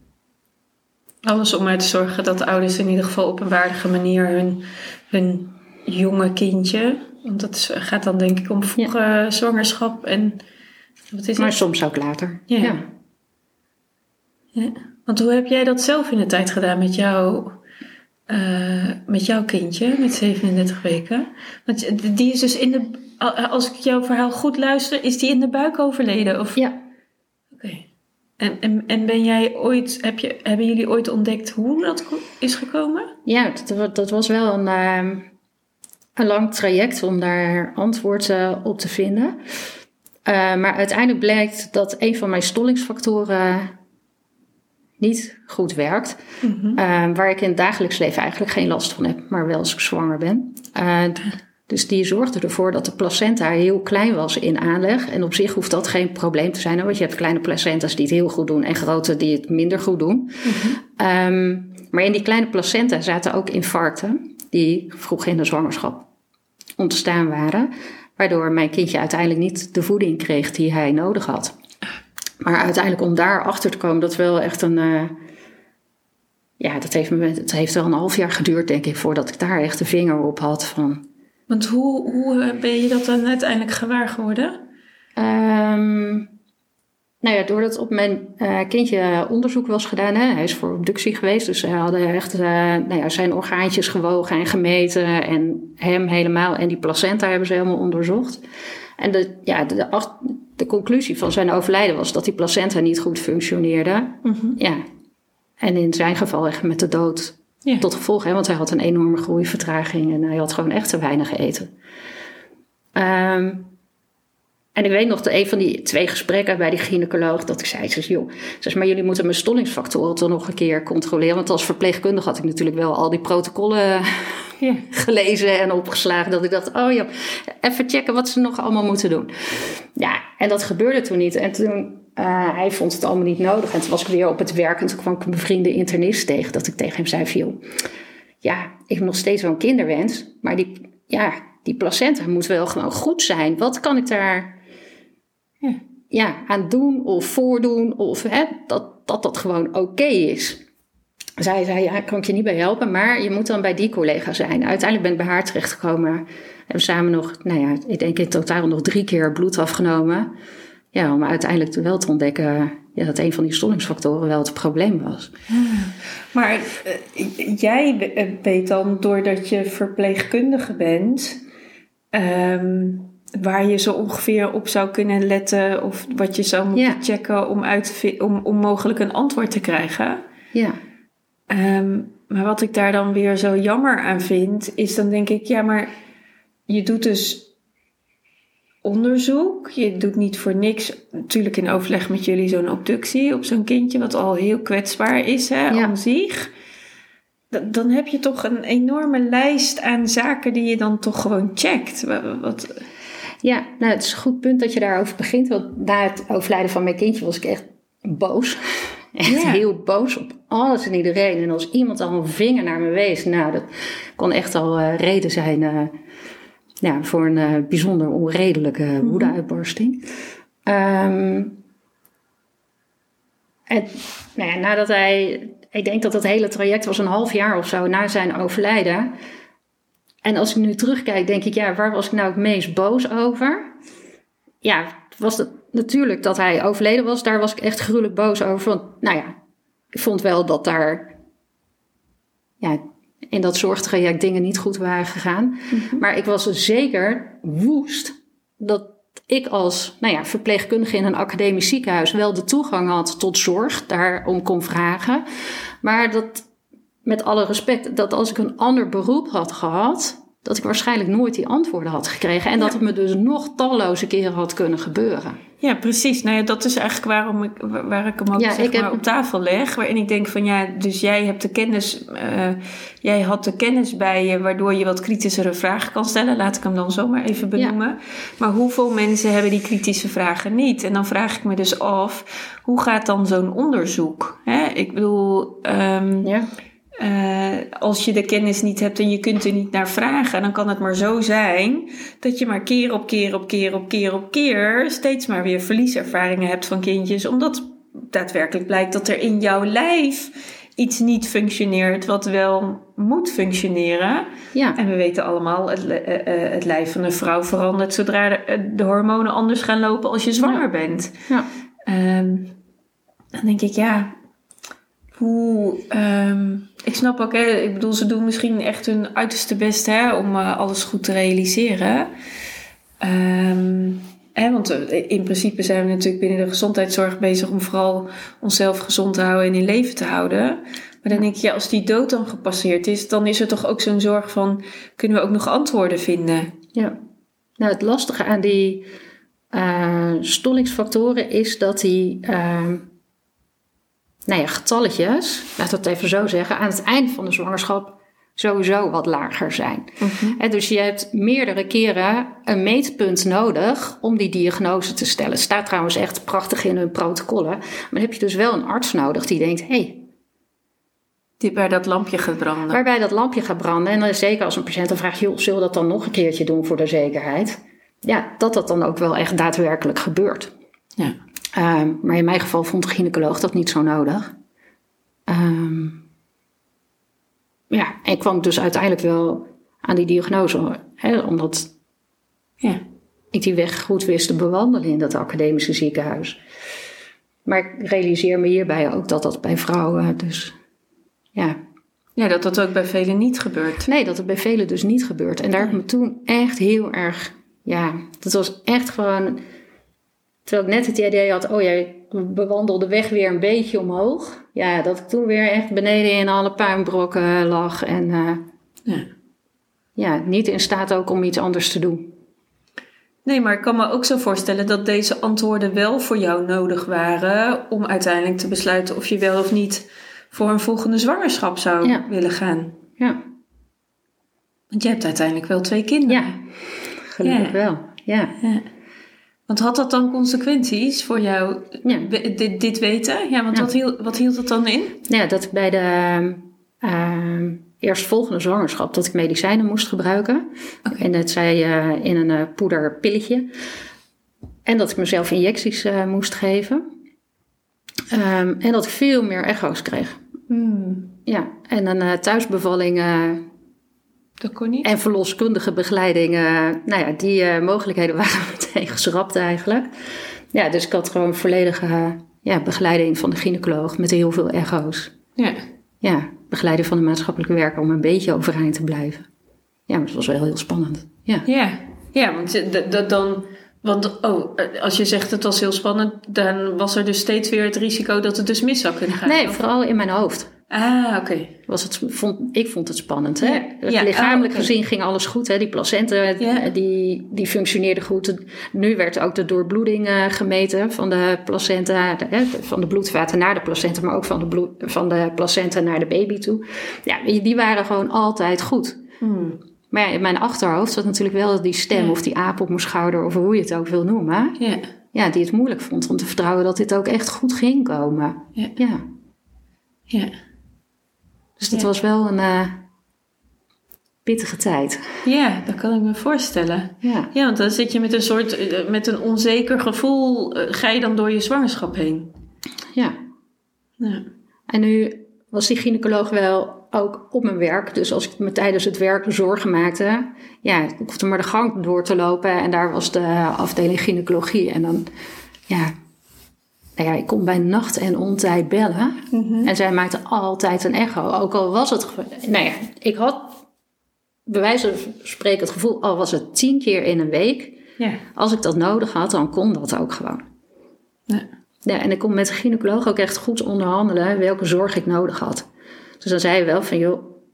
Alles om er te zorgen dat ouders in ieder geval op een waardige manier hun, hun jonge kindje... Want dat is, gaat dan denk ik om vroege ja. zwangerschap en... Wat is maar het? soms ook later. Ja. Ja. ja. Want hoe heb jij dat zelf in de tijd gedaan met, jou, uh, met jouw kindje, met zevenendertig weken? Want die is dus in de... Als ik jouw verhaal goed luister, is die in de buik overleden? Of? Ja. Oké. Okay. En, en, en ben jij ooit, heb je, hebben jullie ooit ontdekt hoe dat is gekomen? Ja, dat, dat was wel een, uh, een lang traject om daar antwoord uh, op te vinden. Uh, maar uiteindelijk blijkt dat een van mijn stollingsfactoren niet goed werkt. Mm-hmm. Uh, waar ik in het dagelijks leven eigenlijk geen last van heb, maar wel als ik zwanger ben. Uh, Dus die zorgde ervoor dat de placenta heel klein was in aanleg. En op zich hoeft dat geen probleem te zijn. Want je hebt kleine placenta's die het heel goed doen en grote die het minder goed doen. Mm-hmm. Um, maar in die kleine placenta zaten ook infarcten die vroeg in de zwangerschap ontstaan waren. Waardoor mijn kindje uiteindelijk niet de voeding kreeg die hij nodig had. Maar uiteindelijk om daar achter te komen, dat wel echt een... Uh, ja, dat heeft, me, dat heeft wel een half jaar geduurd, denk ik, voordat ik daar echt de vinger op had van... Want hoe, hoe ben je dat dan uiteindelijk gewaar geworden? Um, nou ja, doordat op mijn uh, kindje onderzoek was gedaan. Hè, hij is voor obductie geweest. Dus ze hadden echt uh, nou ja, zijn orgaantjes gewogen en gemeten. En hem helemaal. En die placenta hebben ze helemaal onderzocht. En de, ja, de, de, de conclusie van zijn overlijden was dat die placenta niet goed functioneerde. Mm-hmm. Ja. En in zijn geval echt met de dood... Ja. Tot gevolg, hè, want hij had een enorme groeivertraging en hij had gewoon echt te weinig eten. Um, en ik weet nog dat een van die twee gesprekken bij die gynaecoloog, dat ik zei, zeg, joh, zeg, maar jullie moeten mijn stollingsfactoren toch nog een keer controleren. Want als verpleegkundige had ik natuurlijk wel al die protocollen ja. gelezen en opgeslagen. Dat ik dacht, oh ja, even checken wat ze nog allemaal moeten doen. Ja, en dat gebeurde toen niet. En toen... Uh, hij vond het allemaal niet nodig. En toen was ik weer op het werk en toen kwam ik een bevriende internist tegen. Dat ik tegen hem zei, joh, ja, ik heb nog steeds wel een kinderwens. Maar die, ja, die placenta moet wel gewoon goed zijn. Wat kan ik daar ja, ja, aan doen of voordoen? Of hè, dat, dat dat gewoon oké okay is. Dus hij zei, ja, kan ik je niet bij helpen. Maar je moet dan bij die collega zijn. Uiteindelijk ben ik bij haar terechtgekomen. We hebben samen nog, nou ja, ik denk in totaal nog drie keer bloed afgenomen. Ja, om uiteindelijk wel te ontdekken ja, dat een van die stollingsfactoren wel het probleem was. Hmm. Maar uh, jij weet dan, doordat je verpleegkundige bent, um, waar je zo ongeveer op zou kunnen letten of wat je zou moeten ja. checken om, uit te vi- om, om mogelijk een antwoord te krijgen. Ja. Um, maar wat ik daar dan weer zo jammer aan vind, is dan denk ik, ja, maar je doet dus onderzoek. Je doet niet voor niks, natuurlijk in overleg met jullie, zo'n obductie op zo'n kindje, wat al heel kwetsbaar is, hè, ja. aan zich. Dan heb je toch een enorme lijst aan zaken die je dan toch gewoon checkt. Wat... Ja, nou, het is een goed punt dat je daarover begint. Want na het overlijden van mijn kindje was ik echt boos. Echt ja. heel boos op alles en iedereen. En als iemand al een vinger naar me wees, nou, dat kon echt al uh, reden zijn... Uh, Ja, voor een uh, bijzonder onredelijke mm-hmm. woedeuitbarsting. Um, en nou ja, nadat hij... Ik denk dat dat hele traject was een half jaar of zo na zijn overlijden. En als ik nu terugkijk, denk ik, ja, waar was ik nou het meest boos over? Ja, was het natuurlijk dat hij overleden was. Daar was ik echt gruwelijk boos over. Want, nou ja, ik vond wel dat daar... Ja, in dat zorgtraject dingen niet goed waren gegaan. Mm-hmm. Maar ik was zeker woest dat ik als nou ja, verpleegkundige in een academisch ziekenhuis wel de toegang had tot zorg, daarom kon vragen. Maar dat, met alle respect, dat als ik een ander beroep had gehad, dat ik waarschijnlijk nooit die antwoorden had gekregen. En Ja. dat het me dus nog talloze keren had kunnen gebeuren. Ja, precies. Nou ja, dat is eigenlijk waarom ik, waar ik hem ook Ja, zeg ik maar heb- op tafel leg. Waarin ik denk van ja, dus jij hebt de kennis, uh, jij had de kennis bij je, waardoor je wat kritischere vragen kan stellen. Laat ik hem dan zomaar even benoemen. Ja. Maar hoeveel mensen hebben die kritische vragen niet? En dan vraag ik me dus af, hoe gaat dan zo'n onderzoek? Hè? Ik bedoel, um, Ja. Uh, als je de kennis niet hebt en je kunt er niet naar vragen, dan kan het maar zo zijn dat je maar keer op keer op keer op keer op keer steeds maar weer verlieservaringen hebt van kindjes, omdat daadwerkelijk blijkt dat er in jouw lijf iets niet functioneert wat wel moet functioneren. Ja. En we weten allemaal, het, uh, uh, het lijf van een vrouw verandert zodra de, de hormonen anders gaan lopen als je zwanger ja. bent. Ja. Um, dan denk ik, ja... Hoe, um, ik snap ook, hè, ik bedoel, ze doen misschien echt hun uiterste best hè, om uh, alles goed te realiseren. Um, hè, want uh, in principe zijn we natuurlijk binnen de gezondheidszorg bezig om vooral onszelf gezond te houden en in leven te houden. Maar dan denk ik, ja, als die dood dan gepasseerd is, dan is er toch ook zo'n zorg van, kunnen we ook nog antwoorden vinden? Ja, nou het lastige aan die uh, stollingsfactoren is dat die... Uh, Nou ja, getalletjes, laten we het even zo zeggen, aan het eind van de zwangerschap sowieso wat lager zijn. Mm-hmm. En dus je hebt meerdere keren een meetpunt nodig om die diagnose te stellen. Het staat trouwens echt prachtig in hun protocollen. Maar dan heb je dus wel een arts nodig die denkt, hé... Hey, die bij dat lampje gaat branden. Waarbij dat lampje gaat branden. En dan is zeker als een patiënt dan vraagt, joh, zullen we dat dan nog een keertje doen voor de zekerheid? Ja, dat dat dan ook wel echt daadwerkelijk gebeurt. Ja. Um, maar in mijn geval vond de gynaecoloog dat niet zo nodig. Um, ja, en ik kwam dus uiteindelijk wel aan die diagnose. Hè, omdat ja. ik die weg goed wist te bewandelen in dat academische ziekenhuis. Maar ik realiseer me hierbij ook dat dat bij vrouwen dus... Ja, ja dat dat ook bij velen niet gebeurt. Nee, dat het bij velen dus niet gebeurt. En daar heb ik me toen echt heel erg... Ja, dat was echt gewoon... Terwijl ik net het idee had, oh jij bewandelde weg weer een beetje omhoog. Ja, dat ik toen weer echt beneden in alle puinbrokken lag. En uh, ja. ja, niet in staat ook om iets anders te doen. Nee, maar ik kan me ook zo voorstellen dat deze antwoorden wel voor jou nodig waren... om uiteindelijk te besluiten of je wel of niet voor een volgende zwangerschap zou ja. willen gaan. Ja. Want je hebt uiteindelijk wel twee kinderen. Ja, gelukkig ja. wel. Ja. ja. Want had dat dan consequenties voor jou, ja. dit, dit weten? Ja, want ja. Wat, hield, wat hield het dan in? Ja, dat bij de uh, eerstvolgende zwangerschap dat ik medicijnen moest gebruiken. Okay. En dat zij uh, in een uh, poederpilletje. En dat ik mezelf injecties uh, moest geven. Um, en dat ik veel meer echo's kreeg. Hmm. Ja, en een uh, thuisbevalling... Uh, Dat kon niet. En verloskundige begeleiding, uh, nou ja, die uh, mogelijkheden waren meteen geschrapt eigenlijk. Ja, dus ik had gewoon volledige uh, ja, begeleiding van de gynaecoloog met heel veel echo's. Ja. Ja, begeleiding van de maatschappelijke werker om een beetje overeind te blijven. Ja, maar het was wel heel spannend. Ja, ja, ja want d- d- dan... Want oh, als je zegt het was heel spannend, dan was er dus steeds weer het risico dat het dus mis zou kunnen gaan. Nee, of? Vooral in mijn hoofd. Ah, oké. Okay. Was het, vond, ik vond het spannend. Hè? Ja, ja. Lichamelijk oh, okay. gezien ging alles goed. Hè? Die placenta ja. die, die functioneerde goed. Nu werd ook de doorbloeding uh, gemeten van de placenta, de, hè, van de bloedvaten naar de placenta, maar ook van de, bloed, van de placenta naar de baby toe. Ja, die waren gewoon altijd goed. Hmm. Maar ja, in mijn achterhoofd zat natuurlijk wel die stem ja. of die aap op mijn schouder of hoe je het ook wil noemen. Ja. Ja, die het moeilijk vond om te vertrouwen dat dit ook echt goed ging komen. Ja. Ja. ja. Dus dat ja. was wel een uh, pittige tijd. Ja, dat kan ik me voorstellen. Ja. ja, want dan zit je met een soort, met een onzeker gevoel, uh, ga je dan door je zwangerschap heen. Ja. ja. En nu was die gynaecoloog wel ook op mijn werk. Dus als ik me tijdens het werk zorgen maakte, ja, ik hoefde maar de gang door te lopen. En daar was de afdeling gynaecologie. En dan, ja... Nou ja, ik kon bij nacht en ontijd bellen. Mm-hmm. En zij maakte altijd een echo. Ook al was het... Nou ja, ik had bij wijze van spreken het gevoel... al was het tien keer in een week. Ja. Als ik dat nodig had, dan kon dat ook gewoon. Ja. Ja, en ik kon met de gynaecoloog ook echt goed onderhandelen... welke zorg ik nodig had. Dus dan zei hij wel van... joh,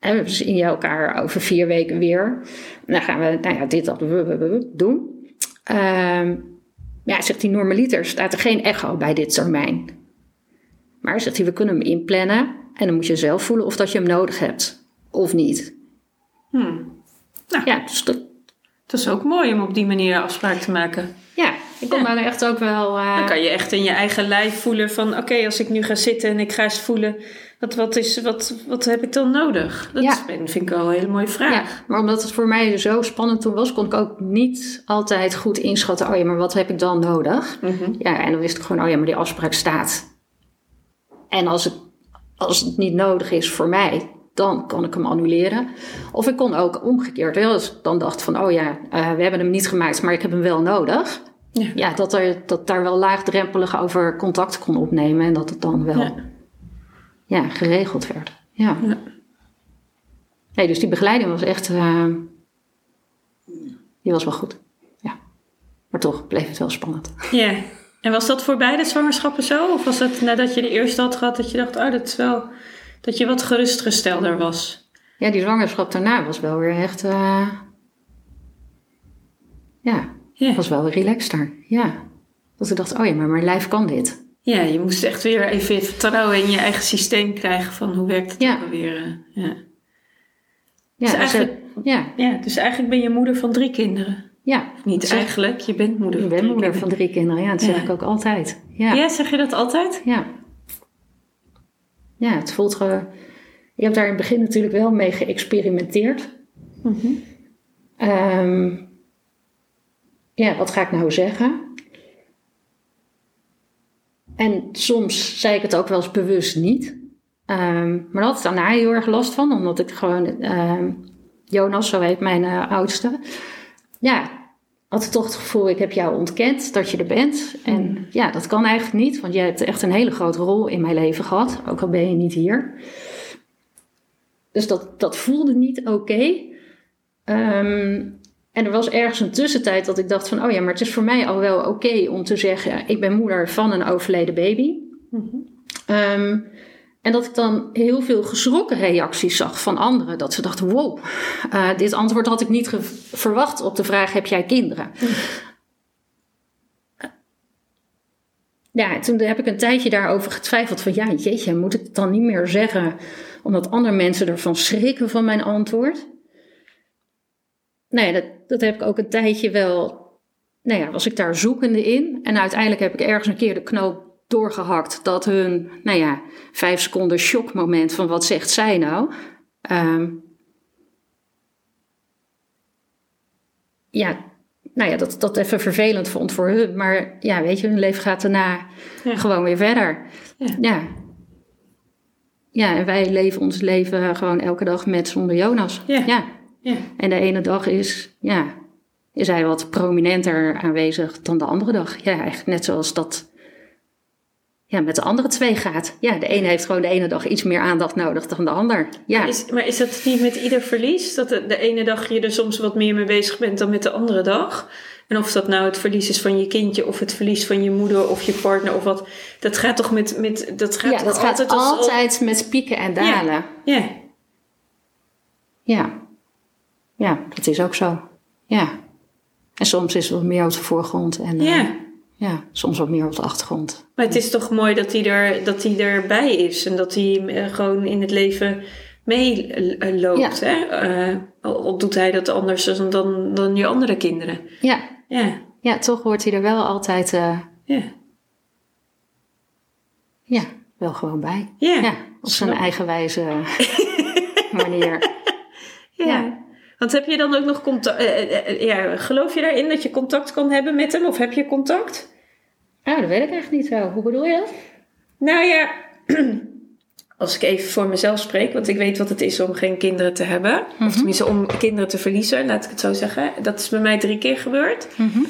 En we zien elkaar over vier weken weer. En dan gaan we, nou ja, dit dat doen. Um, ja, zegt die normaliter, staat er geen echo bij dit termijn. Maar zegt hij, we kunnen hem inplannen. En dan moet je zelf voelen of dat je hem nodig hebt. Of niet. Hmm. Nou, ja, dus dat, dat is ook mooi om op die manier een afspraak te maken. Ja, ik kon ja. daar echt ook wel... Uh... Dan kan je echt in je eigen lijf voelen van... Oké, okay, als ik nu ga zitten en ik ga eens voelen... Wat, wat, is, wat, wat heb ik dan nodig? Dat ja. is, vind ik wel een hele mooie vraag. Ja, maar omdat het voor mij zo spannend toen was... kon ik ook niet altijd goed inschatten... Oh ja, maar wat heb ik dan nodig? Mm-hmm. Ja, en dan wist ik gewoon... Oh ja, maar die afspraak staat. En als het, als het niet nodig is voor mij... dan kan ik hem annuleren. Of ik kon ook omgekeerd. Als ik dan dacht van... Oh ja, uh, we hebben hem niet gemaakt... maar ik heb hem wel nodig... Ja, ja dat, er, dat daar wel laagdrempelig over contact kon opnemen... en dat het dan wel... Ja. Ja, geregeld werd. Ja. ja. Nee, dus die begeleiding was echt... Uh, die was wel goed. Ja. Maar toch bleef het wel spannend. Ja. En was dat voor beide zwangerschappen zo? Of was het nadat je de eerste had gehad dat je dacht... Oh, dat is wel... Dat je wat gerustgestelder was? Ja, die zwangerschap daarna was wel weer echt... Uh, ja, yeah. was wel weer relaxter. Ja. Dat ik dacht, oh ja, maar mijn lijf kan dit. Ja, je moest echt weer even vertrouwen in je eigen systeem krijgen van hoe werkt het ja. ook alweer. Ja. Ja, dus, dus eigenlijk, het, ja. ja, dus eigenlijk ben je moeder van drie kinderen. Ja. Niet zeg, eigenlijk, je bent moeder van drie ben moeder kinderen. van drie kinderen, ja, dat zeg ja. ik ook altijd. Ja. ja, zeg je dat altijd? Ja. Ja, het voelt gewoon... Je hebt daar in het begin natuurlijk wel mee geëxperimenteerd. Mm-hmm. Um, ja, wat ga ik nou zeggen? En soms zei ik het ook wel eens bewust niet. Um, maar daar had ik daarna heel erg last van. Omdat ik gewoon... Um, Jonas, zo heet mijn uh, oudste. Ja, had ik toch het gevoel... Ik heb jou ontkend dat je er bent. En mm. ja, dat kan eigenlijk niet. Want jij hebt echt een hele grote rol in mijn leven gehad. Ook al ben je niet hier. Dus dat, dat voelde niet oké. Okay. Um, en er was ergens een tussentijd dat ik dacht van... oh ja, maar het is voor mij al wel oké okay om te zeggen... ik ben moeder van een overleden baby. Mm-hmm. Um, en dat ik dan heel veel geschrokken reacties zag van anderen. Dat ze dachten, wow, uh, dit antwoord had ik niet ge- verwacht op de vraag... heb jij kinderen? Mm. Ja, toen heb ik een tijdje daarover getwijfeld van... ja, jeetje, moet ik het dan niet meer zeggen... omdat andere mensen ervan schrikken van mijn antwoord? Nee, dat, dat heb ik ook een tijdje wel... Nou ja, was ik daar zoekende in. En uiteindelijk heb ik ergens een keer de knoop doorgehakt... dat hun, nou ja, vijf seconden shockmoment van wat zegt zij nou... Um, ja, nou ja, dat dat even vervelend vond voor hun. Maar ja, weet je, hun leven gaat daarna ja. gewoon weer verder. Ja. ja. Ja, en wij leven ons leven gewoon elke dag met zonder Jonas. Ja. Ja. ja. En de ene dag is, ja, is hij wat prominenter aanwezig dan de andere dag. Ja, eigenlijk net zoals dat ja, met de andere twee gaat. Ja, de ene heeft gewoon de ene dag iets meer aandacht nodig dan de ander. Ja. Maar, is, maar is dat niet met ieder verlies? Dat de, de ene dag je er soms wat meer mee bezig bent dan met de andere dag? En of dat nou het verlies is van je kindje... of het verlies van je moeder of je partner of wat... dat gaat toch met... met dat gaat ja, toch dat gaat altijd, altijd al... met pieken en dalen. Ja. ja. Ja. Ja, dat is ook zo. Ja. En soms is het wat meer op de voorgrond. En, ja. Uh, ja, soms wat meer op de achtergrond. Maar het is toch mooi dat hij er, dat hij erbij is... en dat hij uh, gewoon in het leven meeloopt. Ja. Hè? Uh, al doet hij dat anders dan, dan, dan je andere kinderen. Ja. Ja. Ja, toch hoort hij er wel altijd... Uh, ja. Ja, wel gewoon bij. Ja. ja op zijn Snap. eigenwijze manier. Ja. ja. Want heb je dan ook nog contact... Uh, uh, ja, geloof je daarin dat je contact kan hebben met hem? Of heb je contact? Nou, dat weet ik echt niet zo. Hoe bedoel je dat? Nou ja... Als ik even voor mezelf spreek, want ik weet wat het is om geen kinderen te hebben. Mm-hmm. Of tenminste om kinderen te verliezen, laat ik het zo zeggen. Dat is bij mij drie keer gebeurd. Mm-hmm.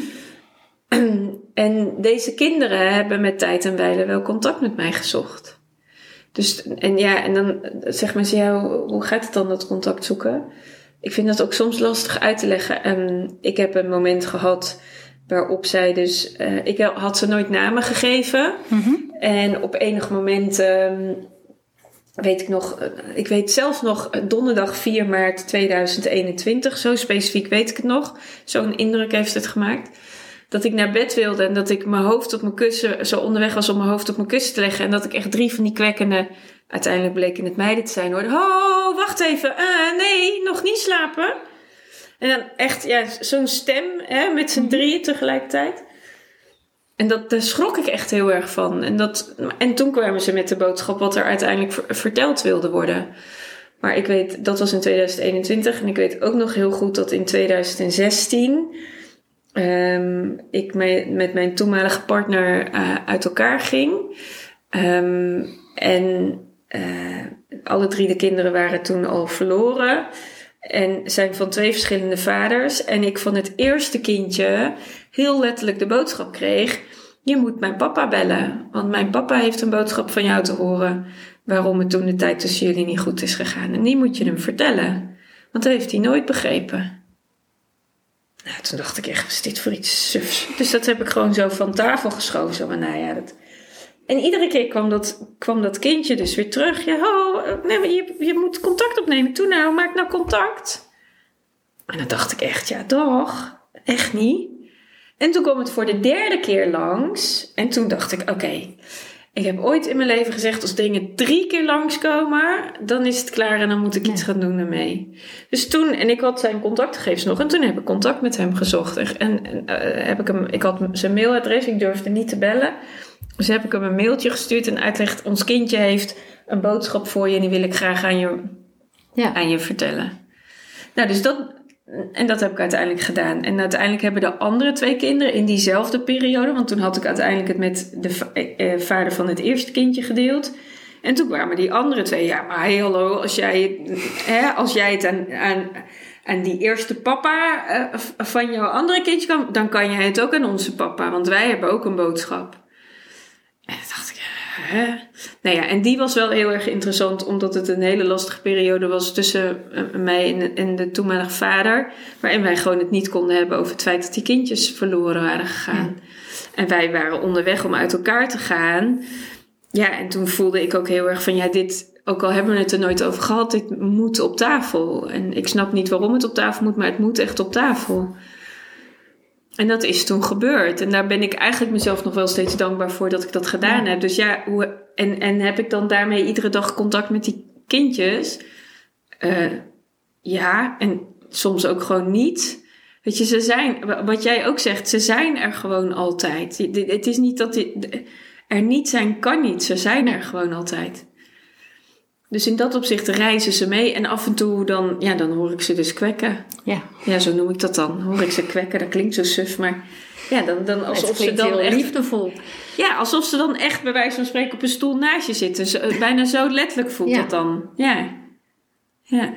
En deze kinderen hebben met tijd en wijle wel contact met mij gezocht. Dus, en ja, en dan zegt mensen, ja, hoe gaat het dan dat contact zoeken? Ik vind dat ook soms lastig uit te leggen. En ik heb een moment gehad waarop zij dus... Uh, ik had ze nooit namen gegeven. Mm-hmm. En op enig moment... Um, weet ik nog, ik weet zelfs nog donderdag vier maart tweeduizend eenentwintig, zo specifiek weet ik het nog. Zo'n indruk heeft het gemaakt. Dat ik naar bed wilde en dat ik mijn hoofd op mijn kussen, zo onderweg was om mijn hoofd op mijn kussen te leggen. En dat ik echt drie van die kwekkende, uiteindelijk bleken het meiden te zijn, hoorde. Oh, wacht even, uh, nee, nog niet slapen. En dan echt, ja, zo'n stem, hè, met z'n drieën tegelijkertijd. En dat, daar schrok ik echt heel erg van. En, dat, en toen kwamen ze met de boodschap wat er uiteindelijk ver, verteld wilde worden. Maar ik weet, dat was in tweeduizend eenentwintig. En ik weet ook nog heel goed dat in tweeduizend zestien... Um, ik me, met mijn toenmalige partner uh, uit elkaar ging. Um, en uh, alle drie de kinderen waren toen al verloren. En zijn van twee verschillende vaders. En ik van het eerste kindje heel letterlijk de boodschap kreeg: je moet mijn papa bellen. Want mijn papa heeft een boodschap van jou te horen. Waarom het toen de tijd tussen jullie niet goed is gegaan. En die moet je hem vertellen. Want dat heeft hij nooit begrepen. Nou, toen dacht ik echt, wat is dit voor iets sufs? Dus dat heb ik gewoon zo van tafel geschoven. Zo, maar nou ja, dat... En iedere keer kwam dat, kwam dat kindje dus weer terug. Ja, oh, nee, je, je moet contact opnemen. Toen nou, maak nou contact. En dan dacht ik echt, ja, toch? Echt niet. En toen kwam het voor de derde keer langs. En toen dacht ik, oké. Okay, ik heb ooit in mijn leven gezegd, als dingen drie keer langskomen, dan is het klaar en dan moet ik iets gaan doen ermee. Dus toen, en ik had zijn contactgegevens nog, en toen heb ik contact met hem gezocht. En, en uh, heb ik hem, ik had zijn mailadres, ik durfde niet te bellen. Dus heb ik hem een mailtje gestuurd en uitgelegd, ons kindje heeft een boodschap voor je en die wil ik graag aan je, ja. aan je vertellen. Nou, dus dat, en dat heb ik uiteindelijk gedaan. En uiteindelijk hebben de andere twee kinderen in diezelfde periode, want toen had ik uiteindelijk het met de va- eh, vader van het eerste kindje gedeeld. En toen kwamen die andere twee, ja, maar hey, hallo, als jij, hè, als jij het aan, aan, aan die eerste papa uh, van jouw andere kindje kan, dan kan jij het ook aan onze papa, want wij hebben ook een boodschap. En toen dacht ik, hè? Nou ja, en die was wel heel erg interessant, omdat het een hele lastige periode was tussen mij en, en de toenmalige vader, waarin wij gewoon het niet konden hebben over het feit dat die kindjes verloren waren gegaan. Ja. En wij waren onderweg om uit elkaar te gaan. Ja, en toen voelde ik ook heel erg van, ja, dit, ook al hebben we het er nooit over gehad, dit moet op tafel. En ik snap niet waarom het op tafel moet, maar het moet echt op tafel. En dat is toen gebeurd. En daar ben ik eigenlijk mezelf nog wel steeds dankbaar voor dat ik dat gedaan ja. heb. Dus ja, hoe, en, en heb ik dan daarmee iedere dag contact met die kindjes? Uh, ja, en soms ook gewoon niet. Weet je, ze zijn, wat jij ook zegt, ze zijn er gewoon altijd. Het is niet dat die, er niet zijn kan niet. Ze zijn er gewoon altijd. Dus in dat opzicht reizen ze mee. En af en toe dan, ja, dan hoor ik ze dus kwekken. Ja. Ja, zo noem ik dat dan. Hoor ik ze kwekken, dat klinkt zo suf. Maar ja, dan, dan alsof ze dan heel echt liefdevol. Ja, alsof ze dan echt bij wijze van spreken op een stoel naast je zitten. Zo, bijna zo letterlijk voelt ja. dat dan. Ja. Ja.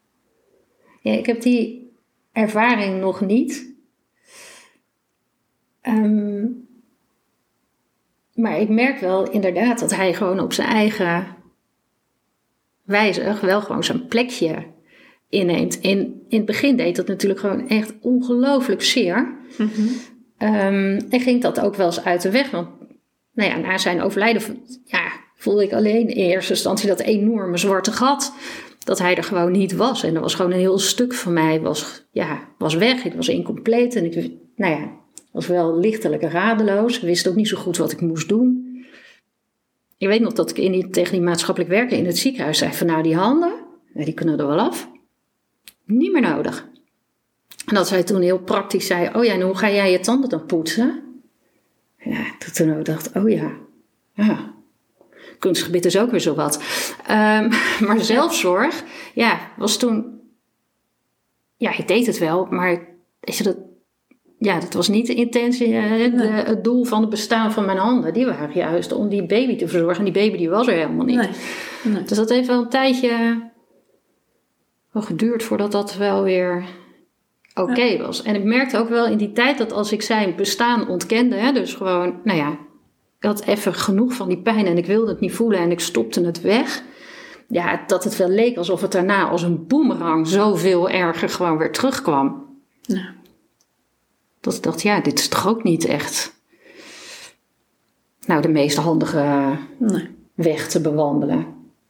Ja, ik heb die ervaring nog niet. Um, maar ik merk wel inderdaad dat hij gewoon op zijn eigen wijze wel gewoon zijn plekje inneemt. In, in het begin deed dat natuurlijk gewoon echt ongelooflijk zeer. Mm-hmm. Um, en ging dat ook wel eens uit de weg. Want nou ja, na zijn overlijden ja, voelde ik alleen in eerste instantie dat enorme zwarte gat. Dat hij er gewoon niet was. En er was gewoon een heel stuk van mij was, ja, was weg. Ik was incompleet. En ik nou ja, was wel lichtelijk radeloos. Ik wist ook niet zo goed wat ik moest doen. Ik weet nog dat ik in die, tegen die maatschappelijk werken in het ziekenhuis zei van nou die handen, die kunnen er wel af. Niet meer nodig. En dat zij toen heel praktisch zei, oh ja, en hoe ga jij je tanden dan poetsen? Ja, dat toen ook dacht, oh ja, ja. Kunstgebied is ook weer zo wat. Um, maar zelfzorg, ja, was toen, ja, ik deed het wel, maar is dat, ja, dat was niet de intentie, hè, de, het doel van het bestaan van mijn handen. Die waren juist om die baby te verzorgen. En die baby die was er helemaal niet. Nee. Nee. Dus dat heeft wel een tijdje wel geduurd voordat dat wel weer oké okay ja. was. En ik merkte ook wel in die tijd dat als ik zijn bestaan ontkende, hè, dus gewoon, nou ja, ik had even genoeg van die pijn en ik wilde het niet voelen en ik stopte het weg. Ja, dat het wel leek alsof het daarna als een boemerang zoveel erger gewoon weer terugkwam. Ja. Dat ik dacht, ja, dit is toch ook niet echt nou de meest handige nee. weg te bewandelen.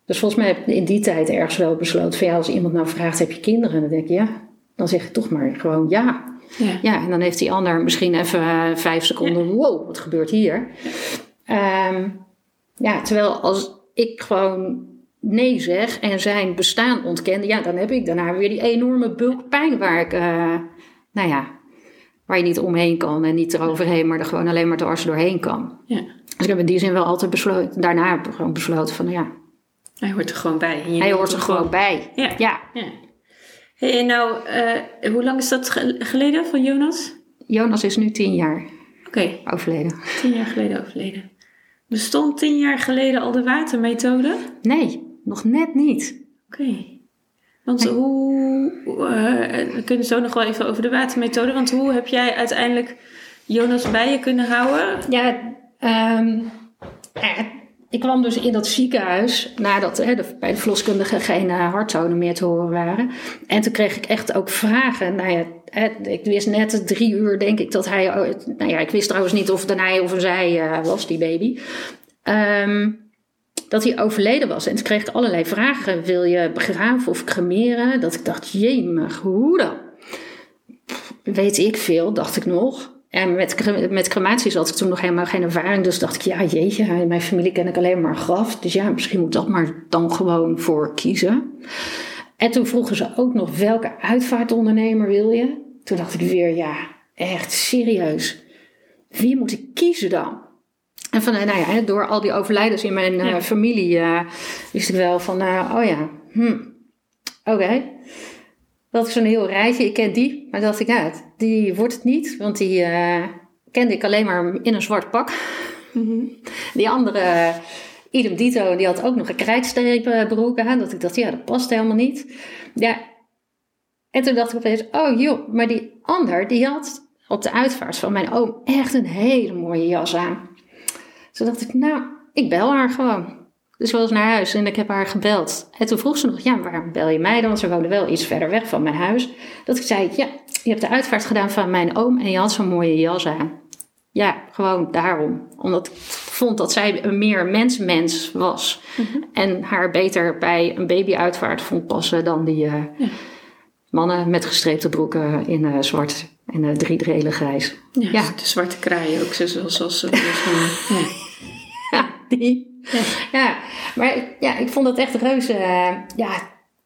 Dus volgens mij heb ik in die tijd ergens wel besloten van ja, als iemand nou vraagt, heb je kinderen? Dan denk ik ja, dan zeg ik toch maar gewoon ja. Ja, ja en dan heeft die ander misschien even uh, vijf seconden, ja. Wow, wat gebeurt hier? Ja. Um, ja, terwijl als ik gewoon nee zeg en zijn bestaan ontkende, ja, dan heb ik daarna weer die enorme bulk pijn waar ik, uh, nou ja, waar je niet omheen kan en niet eroverheen, maar er gewoon alleen maar dwars doorheen kan. Ja. Dus ik heb in die zin wel altijd besloten, daarna heb ik gewoon besloten van ja. Hij hoort er gewoon bij. Je Hij hoort er gewoon, gewoon bij. Ja. ja. ja. Hey, nou, uh, hoe lang is dat geleden van Jonas? Jonas is nu tien jaar okay. overleden. Tien jaar geleden overleden. Bestond tien jaar geleden al de watermethode? Nee, nog net niet. Oké. Okay. Want nee. hoe... Uh, we kunnen zo nog wel even over de watermethode. Want hoe heb jij uiteindelijk Jonas bij je kunnen houden? Ja, um, ja ik kwam dus in dat ziekenhuis nadat hè, de, bij de verloskundige geen uh, harttonen meer te horen waren. En toen kreeg ik echt ook vragen. Nou ja, hè, ik wist net drie uur denk ik dat hij... Nou ja, ik wist trouwens niet of het een hij of een zij uh, was, die baby. Um, dat hij overleden was. En toen kreeg ik allerlei vragen. Wil je begraven of cremeren? Dat ik dacht, jemig, hoe dan? Weet ik veel, dacht ik nog. En met, met crematies had ik toen nog helemaal geen ervaring. Dus dacht ik, ja jeetje, in mijn familie ken ik alleen maar graf. Dus ja, misschien moet ik dat maar dan gewoon voor kiezen. En toen vroegen ze ook nog, welke uitvaartondernemer wil je? Toen dacht ik weer, ja, echt serieus. Wie moet ik kiezen dan? En van, nou ja, door al die overlijdens in mijn ja. uh, familie uh, wist ik wel van, uh, oh ja, hm, oké. Okay. Dat is zo'n heel rijtje, ik ken die. Maar dacht ik, ja, die wordt het niet. Want die uh, kende ik alleen maar in een zwart pak. Mm-hmm. Die andere, uh, idem dito, die had ook nog een krijtstreepbroek aan. Dat ik dacht, ja, dat past helemaal niet. Ja. En toen dacht ik opeens, oh joh, maar die ander, die had op de uitvaart van mijn oom echt een hele mooie jas aan. Toen dacht ik, nou, ik bel haar gewoon. Dus ik was naar huis en ik heb haar gebeld. En toen vroeg ze nog, ja, waarom bel je mij dan? Want ze woonde wel iets verder weg van mijn huis. Dat ik zei, ja, je hebt de uitvaart gedaan van mijn oom en je had zo'n mooie jas aan. Ja, gewoon daarom. Omdat ik vond dat zij een meer mens-mens was. Mm-hmm. En haar beter bij een baby-uitvaart vond passen dan die uh, ja. mannen met gestreepte broeken in uh, zwart en uh, driedrelig grijs. Ja, ja, de zwarte kraaien ook, zoals... zoals uh, ja. ja, die... Ja. ja, maar ja, ik vond dat echt reuze. Uh, ja,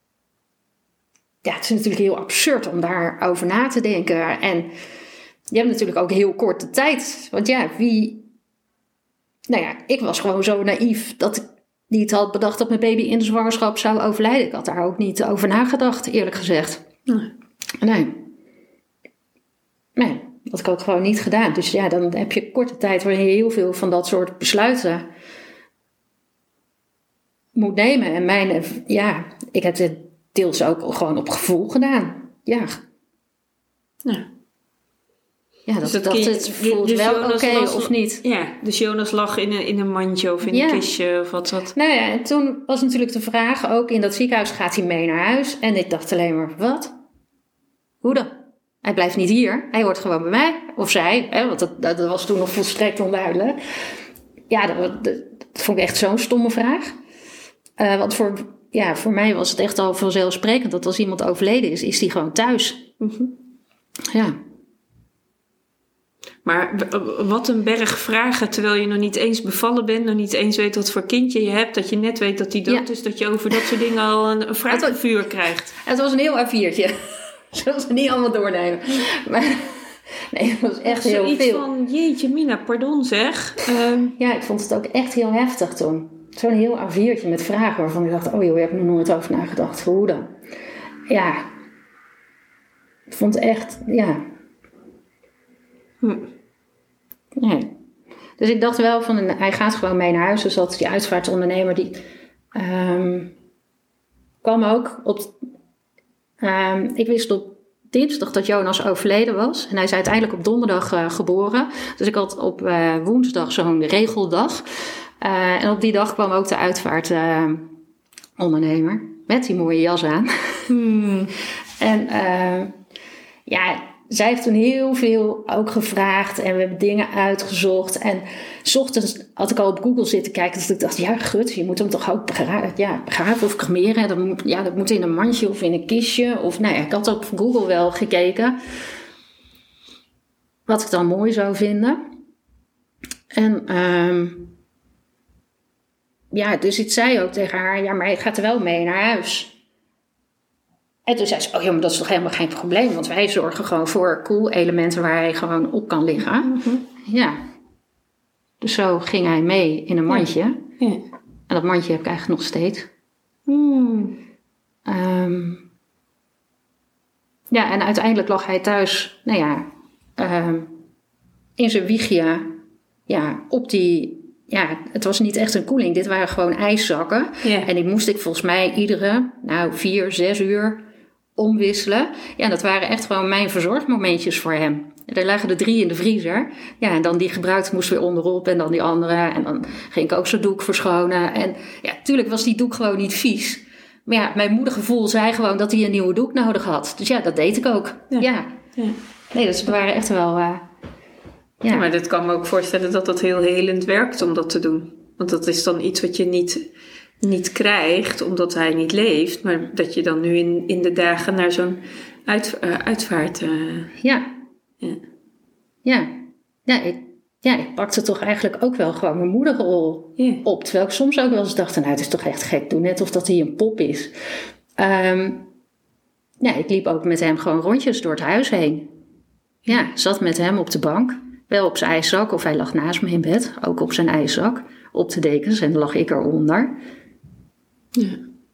ja, het is natuurlijk heel absurd om daarover na te denken. En je hebt natuurlijk ook heel korte tijd. Want ja, wie... Nou ja, ik was gewoon zo naïef dat ik niet had bedacht dat mijn baby in de zwangerschap zou overlijden. Ik had daar ook niet over nagedacht, eerlijk gezegd. Nee. Nee. Nee, dat had ik ook gewoon niet gedaan. Dus ja, dan heb je korte tijd waarin je heel veel van dat soort besluiten moet nemen. En mijn, ja, ik heb het deels ook gewoon op gevoel gedaan. Ja. Ja. Ja, dat, dus dat, dat het voelt dus wel oké okay, of niet. Ja, dus Jonas lag in een, in een mandje of in ja. een kistje of wat zat. Nou ja, en toen was natuurlijk de vraag ook in dat ziekenhuis, gaat hij mee naar huis? En ik dacht alleen maar, wat? Hoe dan? Hij blijft niet hier. Hij hoort gewoon bij mij. Of zij, hè, want dat, dat was toen nog volstrekt onduidelijk. Ja, dat, dat, dat vond ik echt zo'n stomme vraag. Uh, want voor, ja, voor mij was het echt al vanzelfsprekend dat als iemand overleden is, is die gewoon thuis. Mm-hmm. Ja. Maar wat een berg vragen terwijl je nog niet eens bevallen bent, nog niet eens weet wat voor kindje je hebt, dat je net weet dat die dood ja. is, dat je over dat soort dingen al een, een vragenvuur krijgt. Het was een heel A viertje. Zullen ze niet allemaal doornemen. Maar nee, het was echt heel Zoiets veel. Van, jeetje mina, pardon zeg. Um, ja, ik vond het ook echt heel heftig toen. Zo'n heel A viertje met vragen waarvan ik dacht, oh joh, ik heb er nog nooit over nagedacht. Hoe dan? Ja. Ik vond het echt, ja. Hm. Nee. Dus ik dacht wel van, hij gaat gewoon mee naar huis. Dus dat die uitvaartondernemer, die um, kwam ook op... Um, ik wist op dinsdag dat Jonas overleden was. En hij is uiteindelijk op donderdag uh, geboren. Dus ik had op uh, woensdag zo'n regeldag. Uh, en op die dag kwam ook de uitvaartondernemer. Uh, met die mooie jas aan. Hmm. En uh, ja, zij heeft toen heel veel ook gevraagd. En we hebben dingen uitgezocht. En 's ochtends had ik al op Google zitten kijken. Dus ik dacht, ja gut, je moet hem toch ook begra- ja, begraven of cremeren. Dat moet, ja, dat moet in een mandje of in een kistje. Of nou ja, ik had op Google wel gekeken. Wat ik dan mooi zou vinden. En um, ja, dus ik zei ook tegen haar, ja, maar ik ga er wel mee naar huis. En toen zei ze, oh ja, maar dat is toch helemaal geen probleem. Want wij zorgen gewoon voor koelelementen waar hij gewoon op kan liggen. Mm-hmm. Ja. Dus zo ging hij mee in een mandje. Ja. Ja. En dat mandje heb ik eigenlijk nog steeds. Mm. Um, ja, en uiteindelijk lag hij thuis, nou ja, um, in zijn wiegje. Ja, op die... Ja, het was niet echt een koeling. Dit waren gewoon ijszakken. Yeah. En die moest ik volgens mij iedere, nou, vier, zes uur omwisselen. Ja, dat waren echt gewoon mijn verzorgmomentjes voor hem. Er lagen er drie in de vriezer. Ja, en dan die gebruikt moest weer onderop en dan die andere. En dan ging ik ook zijn doek verschonen. En ja, tuurlijk was die doek gewoon niet vies. Maar ja, mijn moedergevoel zei gewoon dat hij een nieuwe doek nodig had. Dus ja, dat deed ik ook. Ja. ja. ja. Nee, dus het waren echt wel... Uh, Ja. Ja, maar dat kan me ook voorstellen dat dat heel helend werkt om dat te doen. Want dat is dan iets wat je niet, niet krijgt omdat hij niet leeft. Maar dat je dan nu in, in de dagen naar zo'n uit, uh, uitvaart... Uh, ja. Ja. Ja. Ja, ik, ja, ik pakte toch eigenlijk ook wel gewoon mijn moederrol yeah. op. Terwijl ik soms ook wel eens dacht, nou, het is toch echt gek. Doe net of dat hij een pop is. Um, ja, ik liep ook met hem gewoon rondjes door het huis heen. Ja, zat met hem op de bank... Wel op zijn ijszak, of hij lag naast me in bed. Ook op zijn ijszak, op de dekens. En dan lag ik eronder. Ja.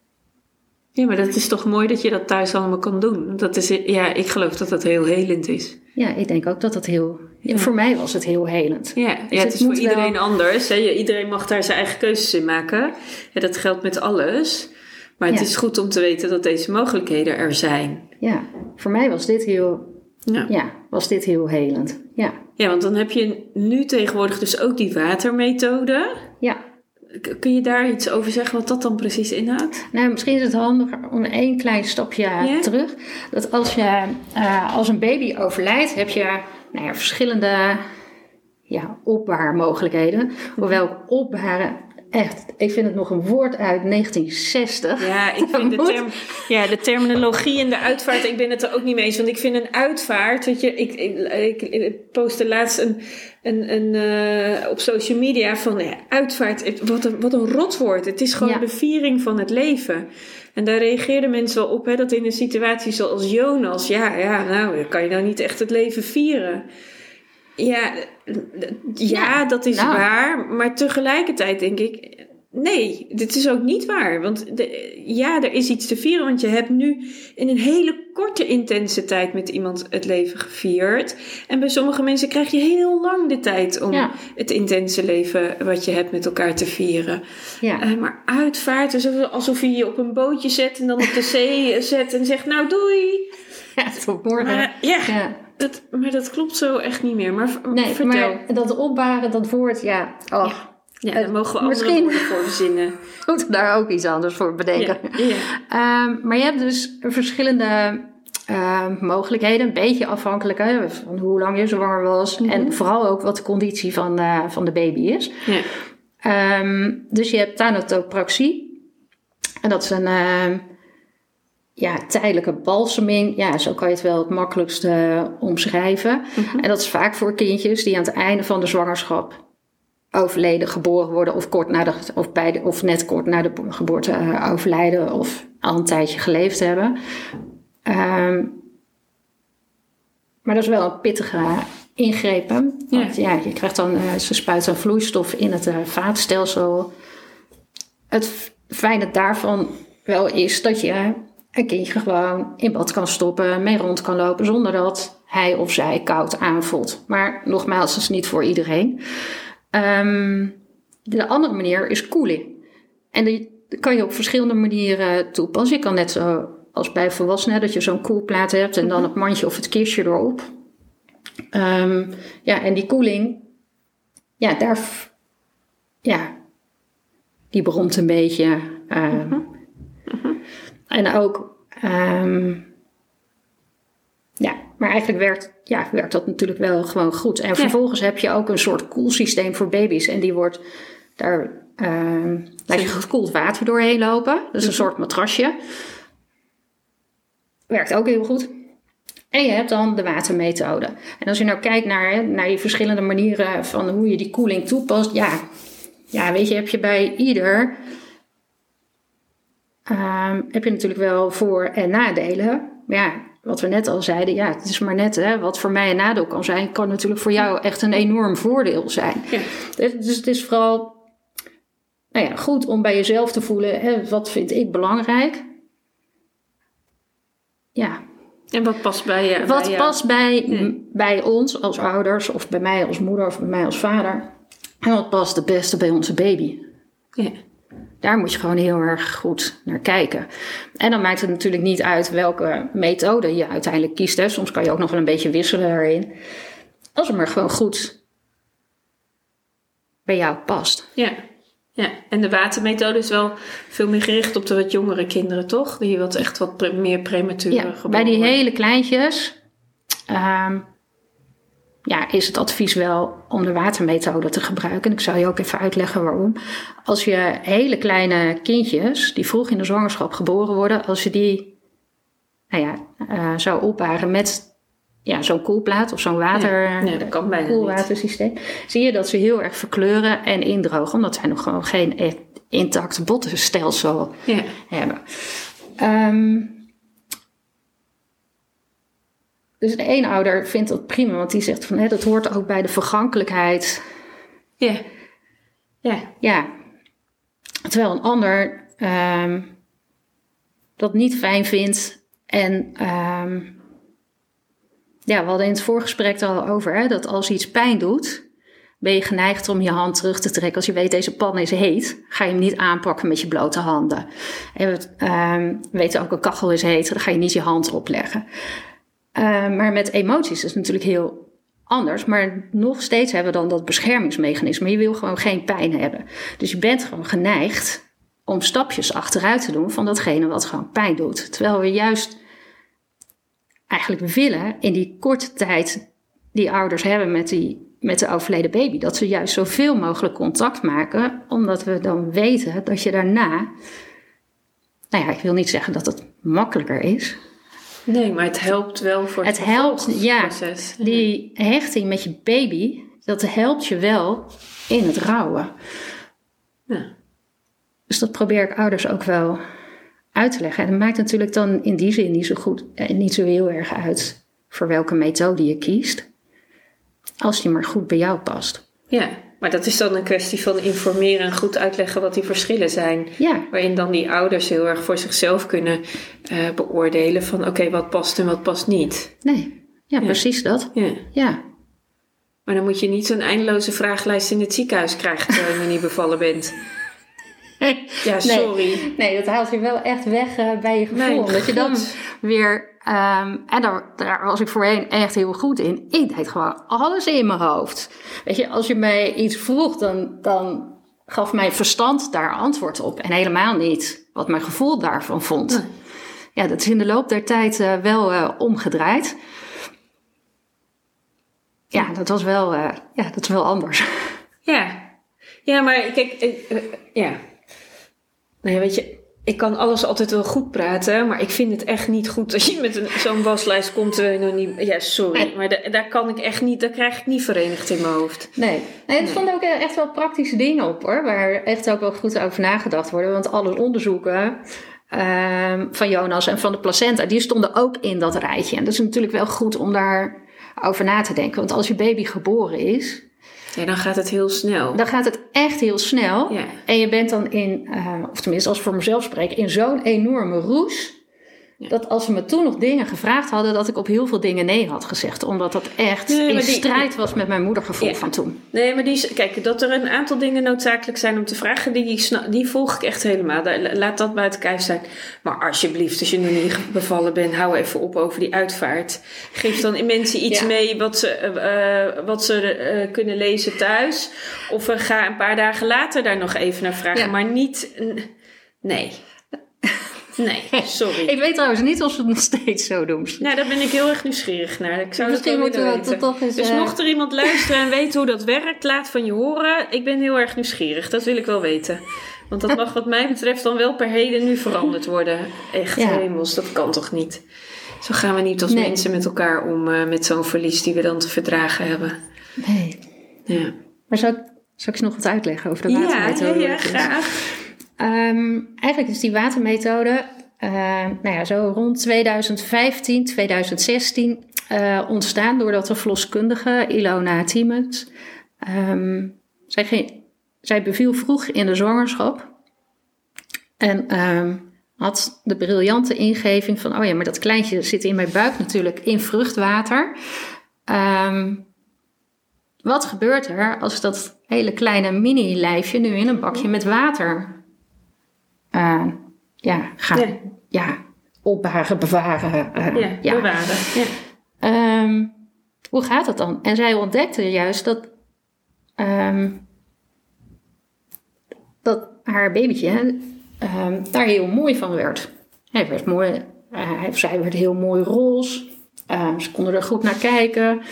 Ja, maar dat is toch mooi dat je dat thuis allemaal kan doen. Dat is, ja, ik geloof dat dat heel helend is. Ja, ik denk ook dat dat heel... Ja. Voor mij was het heel helend. Ja, dus ja het, het is voor iedereen wel... anders. Hè. Iedereen mag daar zijn eigen keuzes in maken. Ja, dat geldt met alles. Maar het ja. is goed om te weten dat deze mogelijkheden er zijn. Ja, voor mij was dit heel... Ja. ja, was dit heel helend. Ja. Ja, want dan heb je nu tegenwoordig dus ook die watermethode. Ja. Kun je daar iets over zeggen wat dat dan precies inhoudt? Nou, misschien is het handiger om één klein stapje yeah. terug. Dat als je uh, als een baby overlijdt, heb je nou ja, verschillende ja, opbaarmogelijkheden. Hoewel opbaren... Echt, ik vind het nog een woord uit negentien zestig. Ja, ik vind de, term, ja, de terminologie en de uitvaart, ik ben het er ook niet mee eens. Want ik vind een uitvaart, weet je, ik, ik, ik postte laatst een, een, een, uh, op social media van ja, uitvaart, wat een, wat een rotwoord. Het is gewoon ja. de viering van het leven. En daar reageerden mensen wel op, hè, dat in een situatie zoals Jonas, ja, ja, nou, dan kan je nou niet echt het leven vieren. Ja, ja, ja, dat is nou. waar. Maar tegelijkertijd denk ik... Nee, dit is ook niet waar. Want de, ja, er is iets te vieren. Want je hebt nu in een hele korte, intense tijd met iemand het leven gevierd. En bij sommige mensen krijg je heel lang de tijd om ja. het intense leven wat je hebt met elkaar te vieren. Ja. Uh, maar uitvaart is alsof je je op een bootje zet en dan op de zee zet en zegt, nou doei. Ja, tot morgen. Maar, ja. ja. Dat, maar dat klopt zo echt niet meer. Maar nee, vertel. Maar dat opbaren, dat woord, ja. Oh. Ja, ja daar mogen we andere Misschien woorden voor verzinnen. Moeten we daar ook iets anders voor bedenken. Ja, ja. Um, maar je hebt dus verschillende uh, mogelijkheden. Een beetje afhankelijk hè, van hoe lang je zwanger was. Mm-hmm. En vooral ook wat de conditie van, uh, van de baby is. Ja. Um, dus je hebt thanotopraxie. En dat is een... Uh, Ja, tijdelijke balseming. Ja, zo kan je het wel het makkelijkste uh, omschrijven. Mm-hmm. En dat is vaak voor kindjes die aan het einde van de zwangerschap overleden, geboren worden of kort na de, of bij de, of net kort na de geboorte uh, overlijden of al een tijdje geleefd hebben. Um, maar dat is wel een pittige ingrepen. Want ja, ja je krijgt dan, uh, ze spuiten vloeistof in het uh, vaatstelsel. Het fijne daarvan wel is dat je een kindje gewoon in bad kan stoppen, mee rond kan lopen zonder dat hij of zij koud aanvoelt. Maar nogmaals, dat is niet voor iedereen. Um, de andere manier is koeling. En die kan je op verschillende manieren toepassen. Je kan net zo als bij volwassenen dat je zo'n koelplaat hebt en dan het mandje of het kistje erop. Um, ja, en die koeling, ja, daar, ja, die bromt een beetje. Um, uh-huh. Uh-huh. En ook, um, ja, maar eigenlijk werkt, ja, werkt dat natuurlijk wel gewoon goed. En vervolgens ja. heb je ook een soort koelsysteem voor baby's. En die wordt daar uh, laat je gekoeld water doorheen lopen. Dus een soort matrasje. Werkt ook heel goed. En je hebt dan de watermethode. En als je nou kijkt naar, naar die verschillende manieren van hoe je die koeling toepast. Ja, ja weet je, heb je bij ieder... Um, heb je natuurlijk wel voor- en nadelen. Maar ja, wat we net al zeiden, ja, het is maar net, hè, wat voor mij een nadeel kan zijn, kan natuurlijk voor jou echt een enorm voordeel zijn. Ja. Dus het is vooral nou ja, goed om bij jezelf te voelen, hè, wat vind ik belangrijk? Ja. En wat past bij je? Wat bij past bij, ja. bij ons als ouders, of bij mij als moeder, of bij mij als vader? En wat past het beste bij onze baby? Ja. Daar moet je gewoon heel erg goed naar kijken. En dan maakt het natuurlijk niet uit welke methode je uiteindelijk kiest. Hè. Soms kan je ook nog wel een beetje wisselen daarin. Als het maar gewoon goed bij jou past. Ja, ja. En de watermethode is wel veel meer gericht op de wat jongere kinderen, toch? Die wat echt wat pre- meer prematuur ja, geboren bij die worden. hele kleintjes... Um, ja, is het advies wel om de watermethode te gebruiken. En ik zal je ook even uitleggen waarom. Als je hele kleine kindjes, die vroeg in de zwangerschap geboren worden, als je die nou ja, uh, zou opbaren met ja, zo'n koelplaat of zo'n water, ja, nee, dat kan bijna koelwatersysteem, zie je dat ze heel erg verkleuren en indrogen, omdat zij nog gewoon geen intact bottenstelsel ja. hebben. Um, Dus de ene ouder vindt dat prima, want die zegt van hé, dat hoort ook bij de vergankelijkheid. Ja. Ja. Ja. Terwijl een ander um, dat niet fijn vindt. En um, ja, we hadden in het voorgesprek er al over, hè, dat als iets pijn doet, ben je geneigd om je hand terug te trekken. Als je weet deze pan is heet, ga je hem niet aanpakken met je blote handen. En we um, weten ook een kachel is heet, dan ga je niet je hand erop leggen. Uh, maar met emoties is het natuurlijk heel anders. Maar nog steeds hebben we dan dat beschermingsmechanisme. Je wil gewoon geen pijn hebben. Dus je bent gewoon geneigd om stapjes achteruit te doen van datgene wat gewoon pijn doet. Terwijl we juist eigenlijk willen in die korte tijd die ouders hebben met, die, met de overleden baby, dat ze juist zoveel mogelijk contact maken. Omdat we dan weten dat je daarna... Nou ja, ik wil niet zeggen dat het makkelijker is... Nee, maar het helpt wel voor het, het helpt, ja, proces. Die hechting met je baby, dat helpt je wel in het rouwen. Ja. Dus dat probeer ik ouders ook wel uit te leggen. En het maakt natuurlijk dan in die zin niet zo goed en niet zo heel erg uit voor welke methode je kiest. Als die maar goed bij jou past. Ja, maar dat is dan een kwestie van informeren en goed uitleggen wat die verschillen zijn. Ja. Waarin dan die ouders heel erg voor zichzelf kunnen uh, beoordelen van oké, okay, wat past en wat past niet. Nee, ja, ja. precies dat. Ja. ja. Maar dan moet je niet zo'n eindeloze vragenlijst in het ziekenhuis krijgen terwijl je niet bevallen bent. Ja, sorry. Nee, nee, dat haalt je wel echt weg uh, bij je gevoel. Nee, omdat je dan weer... Um, en daar, daar was ik voorheen echt heel goed in. Ik deed gewoon alles in mijn hoofd. Weet je, als je mij iets vroeg, dan, dan gaf mijn verstand daar antwoord op. En helemaal niet wat mijn gevoel daarvan vond. Nee. Ja, dat is in de loop der tijd uh, wel uh, omgedraaid. Ja, dat was wel, uh, ja, dat is wel anders. Ja, ja maar kijk, uh, uh, ja... Nou ja, weet je, ik kan alles altijd wel goed praten, maar ik vind het echt niet goed als je met een, zo'n waslijst komt. Uh, nog niet, ja, sorry, nee. maar da, daar kan ik echt niet, daar krijg ik niet verenigd in mijn hoofd. Nee, nee het nee. Stond ook echt wel praktische dingen op hoor, waar echt ook wel goed over nagedacht worden. Want alle onderzoeken uh, van Jonas en van de placenta, die stonden ook in dat rijtje. En dat is natuurlijk wel goed om daar over na te denken. Want als je baby geboren is... Ja, dan gaat het heel snel. Dan gaat het echt heel snel. Ja. En je bent dan in, uh, of tenminste als ik voor mezelf spreek, in zo'n enorme roes. Ja. Dat als ze me toen nog dingen gevraagd hadden, dat ik op heel veel dingen nee had gezegd. Omdat dat echt nee, in die, strijd was met mijn moedergevoel ja. van toen. Nee, maar die, kijk, dat er een aantal dingen noodzakelijk zijn om te vragen, die, die volg ik echt helemaal. Laat dat buiten kijf zijn. Maar alsjeblieft, als je nog niet bevallen bent, hou even op over die uitvaart. Geef dan mensen iets ja. mee wat ze, uh, wat ze uh, kunnen lezen thuis. Of uh, ga een paar dagen later daar nog even naar vragen. Ja. Maar niet... Uh, nee. Nee, sorry. Ik weet trouwens niet of ze het nog steeds zo doen. Nou, daar ben ik heel erg nieuwsgierig naar. Ik zou Misschien dat wel moeten we weten. toch eens... Dus uh... mocht er iemand luisteren en weten hoe dat werkt, laat van je horen. Ik ben heel erg nieuwsgierig. Dat wil ik wel weten. Want dat mag wat mij betreft dan wel per heden nu veranderd worden. Echt, ja. hemels, dat kan toch niet? Zo gaan we niet als nee. mensen met elkaar om uh, met zo'n verlies die we dan te verdragen hebben. Nee. Ja. Maar zou ik, zou ik nog wat uitleggen over de watermethode? Ja, ja, graag. Um, eigenlijk is die watermethode uh, nou ja, zo rond twintig vijftien, twintig zestien uh, ontstaan doordat de verloskundige Ilona Tiemens, um, zij, ging, zij beviel vroeg in de zwangerschap en um, had de briljante ingeving van, oh ja, maar dat kleintje zit in mijn buik natuurlijk in vruchtwater. Um, wat gebeurt er als dat hele kleine mini-lijfje nu in een bakje met water uh, ja, gaat ja. Ja, opbaren, bewaren? Uh, ja, ja, bewaren. Ja. Um, hoe gaat dat dan? En zij ontdekte juist dat, um, dat haar babytje um, daar heel mooi van werd. Hij werd mooi, uh, zij werd heel mooi roze. Uh, ze konden er goed naar kijken.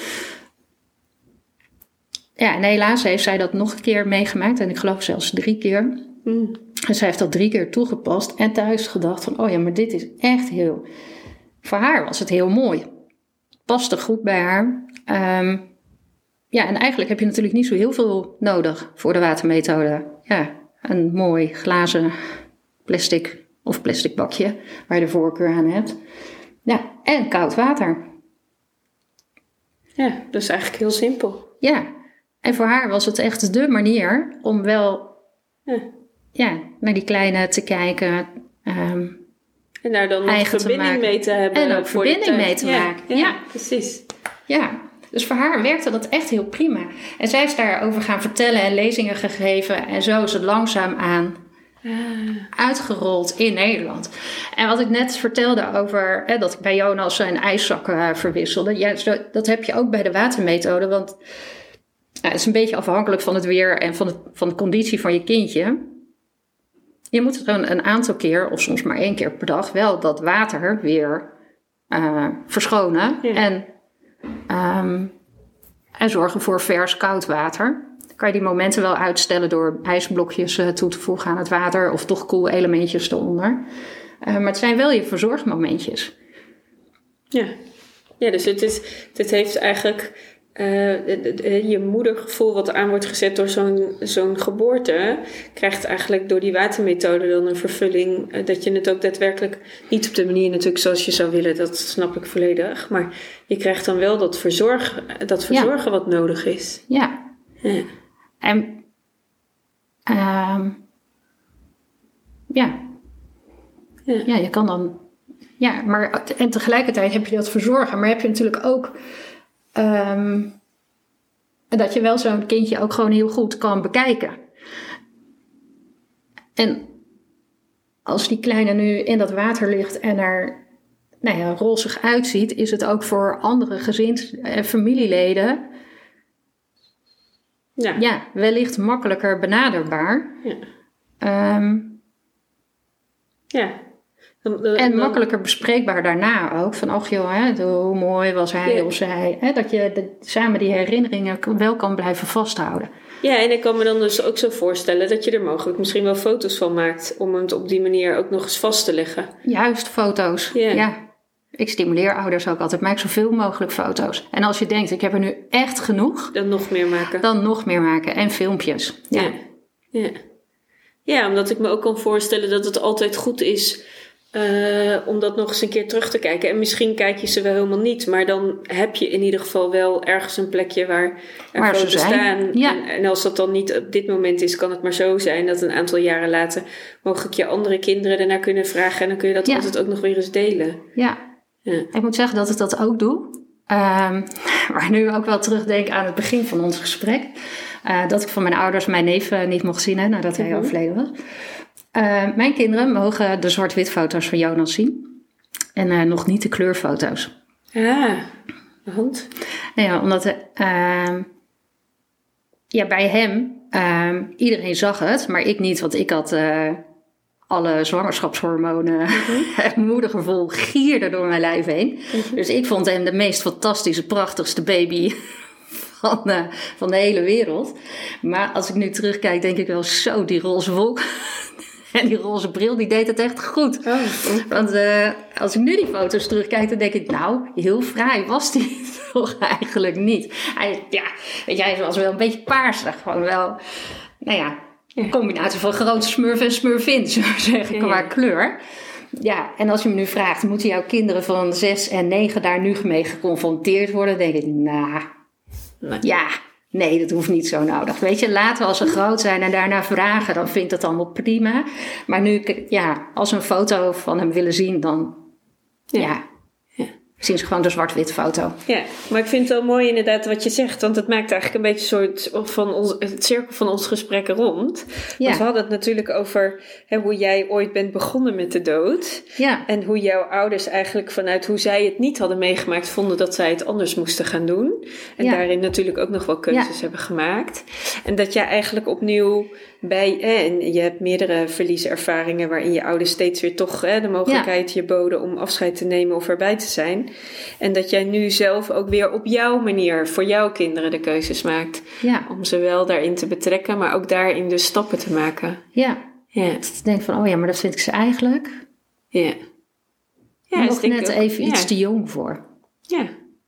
Ja, en helaas heeft zij dat nog een keer meegemaakt. En ik geloof zelfs drie keer. Mm. En zij heeft dat drie keer toegepast. En thuis gedacht van, oh ja, maar dit is echt heel... Voor haar was het heel mooi. Paste goed bij haar. Um, ja, en eigenlijk heb je natuurlijk niet zo heel veel nodig voor de watermethode. Ja, een mooi glazen plastic of plastic bakje waar je de voorkeur aan hebt. Ja, en koud water. Ja, dat is eigenlijk heel simpel. Ja, en voor haar was het echt de manier om wel ja. Ja, naar die kleine te kijken. Um, en daar dan nog verbinding mee te hebben. En ook voor verbinding mee te ja, maken. Ja, ja, precies. Ja, dus voor haar werkte dat echt heel prima. En zij is daarover gaan vertellen en lezingen gegeven. En zo is het langzaamaan ah. uitgerold in Nederland. En wat ik net vertelde over hè, dat ik bij Jonas zijn ijszakken uh, verwisselde. Ja, zo, dat heb je ook bij de watermethode. Want uh, het is een beetje afhankelijk van het weer en van, het, van de conditie van je kindje. Je moet er een, een aantal keer, of soms maar één keer per dag, wel dat water weer uh, verschonen. Ja. En, um, en zorgen voor vers koud water. Dan kan je die momenten wel uitstellen door ijsblokjes uh, toe te voegen aan het water. Of toch koelelementjes eronder. Uh, maar het zijn wel je verzorgmomentjes. Ja, ja dus het, is, het heeft eigenlijk... Uh, je moedergevoel wat aan wordt gezet door zo'n, zo'n geboorte, krijgt eigenlijk door die watermethode dan een vervulling, uh, dat je het ook daadwerkelijk, niet op de manier natuurlijk zoals je zou willen, dat snap ik volledig, maar je krijgt dan wel dat verzorgen, dat verzorgen ja. wat nodig is. Ja. ja. En uh, ja. ja, ja, je kan dan, ja, maar en tegelijkertijd heb je dat verzorgen, maar heb je natuurlijk ook Um, dat je wel zo'n kindje ook gewoon heel goed kan bekijken. En als die kleine nu in dat water ligt en er nou ja, rozig uitziet, is het ook voor andere gezins- en familieleden ja. Ja, wellicht makkelijker benaderbaar. Ja. Um, ja. Dan, dan, en makkelijker bespreekbaar daarna ook. Van, ach joh, hè, hoe mooi was hij ja. of zij. Hè, dat je de, samen die herinneringen wel kan blijven vasthouden. Ja, en ik kan me dan dus ook zo voorstellen dat je er mogelijk misschien wel foto's van maakt. Om het op die manier ook nog eens vast te leggen. Juist, foto's. Ja. ja. Ik stimuleer ouders ook altijd. Maak zoveel mogelijk foto's. En als je denkt, ik heb er nu echt genoeg. Dan nog meer maken. Dan nog meer maken. En filmpjes. Ja. Ja, ja. ja omdat ik me ook kan voorstellen dat het altijd goed is... Uh, om dat nog eens een keer terug te kijken. En misschien kijk je ze wel helemaal niet. Maar dan heb je in ieder geval wel ergens een plekje waar er waar foto's staan. Ja. En, en als dat dan niet op dit moment is, kan het maar zo zijn dat een aantal jaren later mogelijk je andere kinderen ernaar kunnen vragen. En dan kun je dat ja. altijd ook nog weer eens delen. Ja. ja. Ik moet zeggen dat ik dat ook doe. Um, maar nu ook wel terugdenk aan het begin van ons gesprek. Uh, dat ik van mijn ouders mijn neef uh, niet mocht zien, hè, nadat hij mm-hmm. overleden was. Uh, mijn kinderen mogen de zwart-wit foto's van Jonas zien. En uh, nog niet de kleurfoto's. Ah, want? Ja, omdat uh, ja, bij hem, uh, iedereen zag het, maar ik niet. Want ik had uh, alle zwangerschapshormonen Mm-hmm. en moedergevoel gierden door mijn lijf heen. Mm-hmm. Dus ik vond hem de meest fantastische, prachtigste baby van, uh, van de hele wereld. Maar als ik nu terugkijk, denk ik wel zo, die roze wolk en die roze bril, die deed het echt goed. Oh. Want uh, als ik nu die foto's terugkijk, dan denk ik, nou, heel fraai was die toch eigenlijk niet. Hij, ja, weet je, hij was wel een beetje paarsig, gewoon wel, nou ja, een combinatie van grote smurf en smurfin, zo zeg ik, qua kleur. Ja, en als je me nu vraagt, moeten jouw kinderen van zes en negen daar nu mee geconfronteerd worden? Dan denk ik, nou, Nee. ja, nee, dat hoeft niet zo nodig. Weet je, later als ze groot zijn en daarna vragen, dan vind ik dat allemaal prima. Maar nu, ja, als ze een foto van hem willen zien, dan, ja, Ja. ja zien ze gewoon de zwart-wit foto. Ja, maar ik vind het wel mooi inderdaad wat je zegt. Want het maakt eigenlijk een beetje een soort van ons, het cirkel van ons gesprek rond. Ja. Want we hadden het natuurlijk over hè, hoe jij ooit bent begonnen met de dood. Ja, En hoe jouw ouders eigenlijk vanuit hoe zij het niet hadden meegemaakt, vonden dat zij het anders moesten gaan doen. En Ja. daarin natuurlijk ook nog wel keuzes Ja. hebben gemaakt. En dat jij eigenlijk opnieuw bij, eh, en je hebt meerdere verlieservaringen waarin je ouders steeds weer toch eh, de mogelijkheid je boden om afscheid te nemen of erbij te zijn. En dat jij nu zelf ook weer op jouw manier voor jouw kinderen de keuzes maakt. ja, Om ze wel daarin te betrekken, maar ook daarin dus stappen te maken. ja. Ja, Ik denk van, oh ja, maar dat vind ik ze eigenlijk ja. Ja, nog denk ik net ook. even iets Ja. te jong voor. Ja,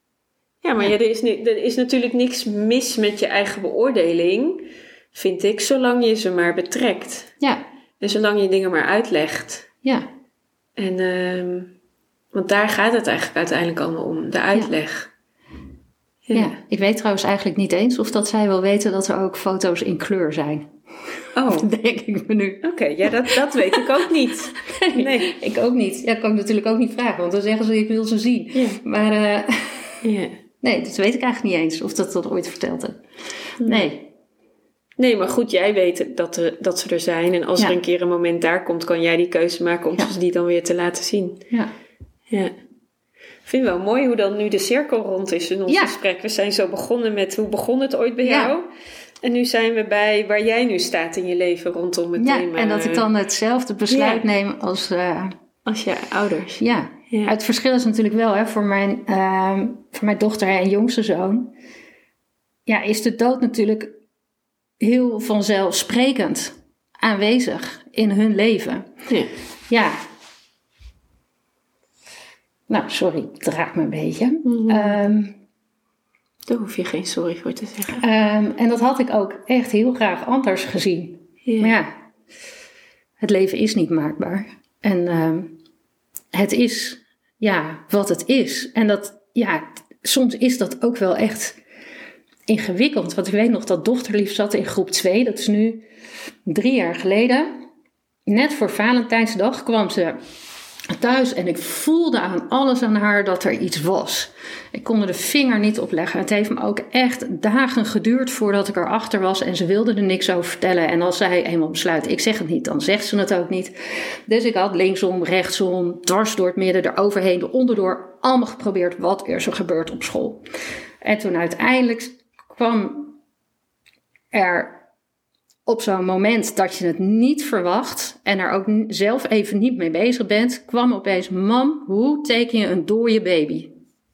ja maar ja. Ja, er, is ni- er is natuurlijk niks mis met je eigen beoordeling, vind ik, zolang je ze maar betrekt. Ja, En zolang je dingen maar uitlegt. ja, En, ehm, want daar gaat het eigenlijk uiteindelijk allemaal om, de uitleg. Ja. ja. Ik weet trouwens eigenlijk niet eens of dat zij wel weten dat er ook foto's in kleur zijn. Oh, Denk ik me nu. oké. Ja, dat, dat weet ik ook niet. Nee. Ik ook niet. Ja, kan ik natuurlijk ook niet vragen, want dan zeggen ze, ik wil ze zien. Ja. Maar uh, Ja. nee, dat weet ik eigenlijk niet eens of dat dat ooit verteld heb. Nee. Nee, maar goed, jij weet dat, er, dat ze er zijn. En als Ja. er een keer een moment daar komt, kan jij die keuze maken om Ja. ze die dan weer te laten zien. Ja. Ja. Ik vind het wel mooi hoe dan nu de cirkel rond is in ons Ja. gesprek. We zijn zo begonnen met hoe begon het ooit bij Ja. jou? En nu zijn we bij waar jij nu staat in je leven rondom het Ja, thema. en dat ik dan hetzelfde besluit Ja. neem als... Uh, Als je ouders. ja. Ja. Het verschil is natuurlijk wel, hè, voor mijn, uh, voor mijn dochter en jongste zoon... Ja, is de dood natuurlijk heel vanzelfsprekend aanwezig in hun leven. Ja. Ja. Nou, sorry, het raakt me een beetje. Mhm. Um, Daar hoef je geen sorry voor te zeggen. um, en dat had ik ook echt heel graag anders gezien. Ja. Maar ja, het leven is niet maakbaar. En um, het is, ja, wat het is. En dat, ja, soms is dat ook wel echt ingewikkeld. Want ik weet nog dat dochterlief zat in groep twee. Dat is nu drie jaar geleden. Net voor Valentijnsdag kwam ze thuis en ik voelde aan alles aan haar dat er iets was. Ik kon er de vinger niet op leggen. Het heeft me ook echt dagen geduurd voordat ik erachter was en ze wilde er niks over vertellen. En als zij eenmaal besluit, ik zeg het niet, dan zegt ze het ook niet. Dus ik had linksom, rechtsom, dwars door het midden, eroverheen, eronderdoor, allemaal geprobeerd wat er zo gebeurt op school. En toen uiteindelijk kwam er op zo'n moment dat je het niet verwacht en er ook zelf even niet mee bezig bent, kwam opeens, mam, hoe teken je een dode baby?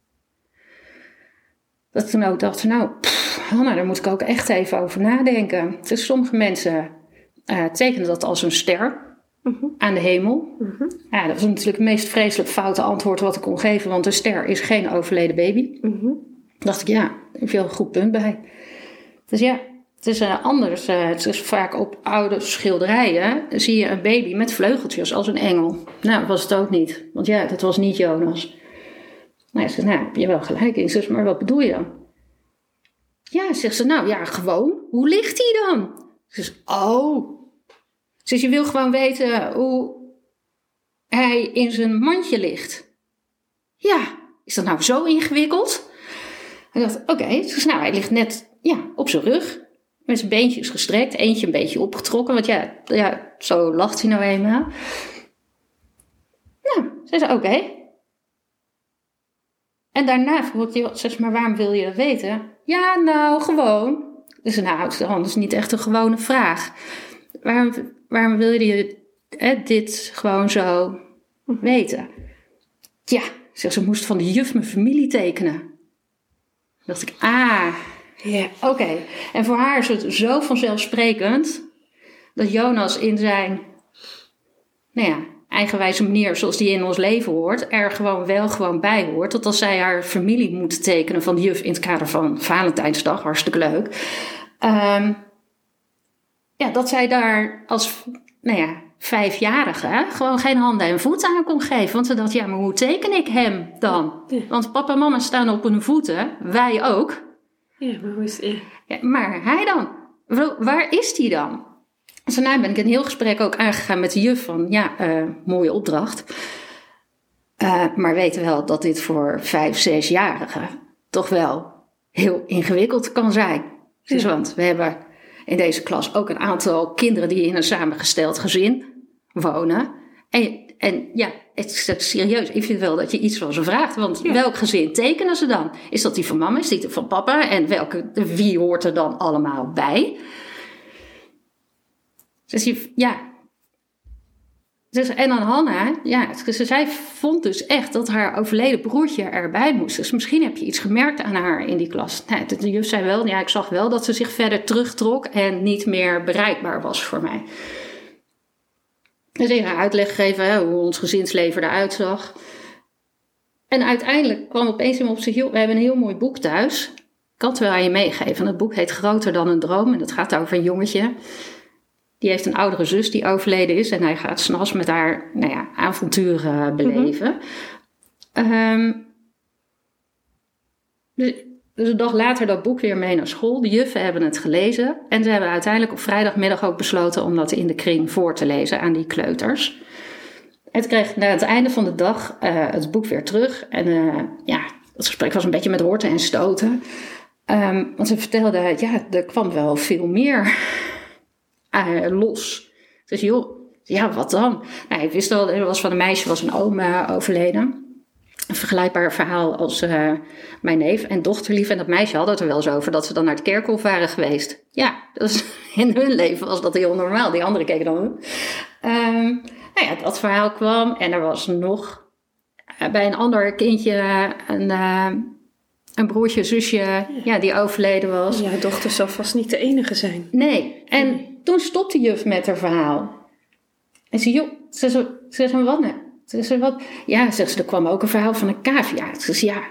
Dat ik toen ook dacht, nou, pff, Hanna, daar moet ik ook echt even over nadenken. Dus sommige mensen uh, tekenen dat als een ster mm-hmm. aan de hemel. Mm-hmm. Ja, dat was natuurlijk het meest vreselijk foute antwoord wat ik kon geven, want een ster is geen overleden baby. Mm-hmm. Dacht ik, ja, daar heb je wel een goed punt bij. Dus ja, het is uh, anders. Uh, het is vaak op oude schilderijen zie je een baby met vleugeltjes als een engel. Nou, dat was het ook niet. Want ja, dat was niet Jonas. Nou, ze nou, heb je wel gelijk in. Ze maar wat bedoel je dan? Ja, zegt ze, nou ja, gewoon. Hoe ligt hij dan? Ze zegt, oh. Dus je wil gewoon weten hoe hij in zijn mandje ligt. Ja, is dat nou zo ingewikkeld? Ik dacht, oké. Okay. Dus nou, hij ligt net ja, op zijn rug. Met zijn beentjes gestrekt. Eentje een beetje opgetrokken. Want ja, ja zo lacht hij nou eenmaal. Nou, ze zei, oké. Okay. En daarna vroeg ik, zeg maar, waarom wil je dat weten? Ja, nou, gewoon. Dus nou, het is anders niet echt een gewone vraag. Waarom, waarom wil je hè, dit gewoon zo weten. Ja, zeg, ze moest van de juf mijn familie tekenen. Dan dacht ik, ah, Ja. oké. Okay. En voor haar is het zo vanzelfsprekend dat Jonas in zijn, nou ja, eigenwijze manier zoals die in ons leven hoort, er gewoon wel gewoon bij hoort. Dat als zij haar familie moet tekenen van de juf in het kader van Valentijnsdag, hartstikke leuk. Um, ja, dat zij daar als, nou ja, vijfjarige gewoon geen handen en voeten aan kon geven. Want ze dacht, ja, maar hoe teken ik hem dan? Ja. Want papa en mama staan op hun voeten, wij ook. Ja, maar hoe is het? Ja. Ja, maar hij dan? Waar is die dan? Dus daarna ben ik een heel gesprek ook aangegaan met de juf van, ja, uh, mooie opdracht. Uh, maar weten wel dat dit voor vijf, zesjarigen toch wel heel ingewikkeld kan zijn. Dus ja. Want we hebben in deze klas ook een aantal kinderen die in een samengesteld gezin wonen. En, en ja, het is serieus. Ik vind wel dat je iets van ze vraagt. Want ja. welk gezin tekenen ze dan? Is dat die van mama? Is die van papa? En welke, wie hoort er dan allemaal bij? Dus je, ja. Dus, en dan Hanna, ja, dus zij vond dus echt dat haar overleden broertje erbij moest. Dus misschien heb je iets gemerkt aan haar in die klas. Nou, de, de juf zei wel, ja, ik zag wel dat ze zich verder terugtrok en niet meer bereikbaar was voor mij. Dus ik ga uitleg geven hè, hoe ons gezinsleven eruit zag. En uiteindelijk kwam opeens in me op zich, joh, we hebben een heel mooi boek thuis. Ik kan het wel aan je meegeven. Dat boek heet Groter dan een droom en dat gaat over een jongetje. Die heeft een oudere zus die overleden is. En hij gaat 's nachts met haar, nou ja, avonturen beleven. Mm-hmm. Um, dus, dus een dag later dat boek weer mee naar school. De juffen hebben het gelezen. En ze hebben uiteindelijk op vrijdagmiddag ook besloten om dat in de kring voor te lezen aan die kleuters. En toen kreeg ik na het einde van de dag uh, het boek weer terug. En uh, ja, het gesprek was een beetje met horten en stoten. Um, want ze vertelde, ja, er kwam wel veel meer Uh, los. Dus joh, ja, wat dan? Nou, ik wist al, er was van een meisje, was een oom uh, overleden. Een vergelijkbaar verhaal als uh, mijn neef en dochterlief. En dat meisje had het er wel eens over dat ze dan naar het kerkhof waren geweest. Ja, dus in hun leven was dat heel normaal. Die anderen keken dan. Um, nou ja, dat verhaal kwam. En er was nog uh, bij een ander kindje een, uh, een broertje, zusje, ja, die overleden was. Ja, dochter zal vast niet de enige zijn. Nee, en nee. Toen stopte juf met haar verhaal. En ze, joh, ze zei, ze zei, wat nou? Ze zei, wat? Ja, zegt ze, er kwam ook een verhaal van een cavia. Ze zei, ja.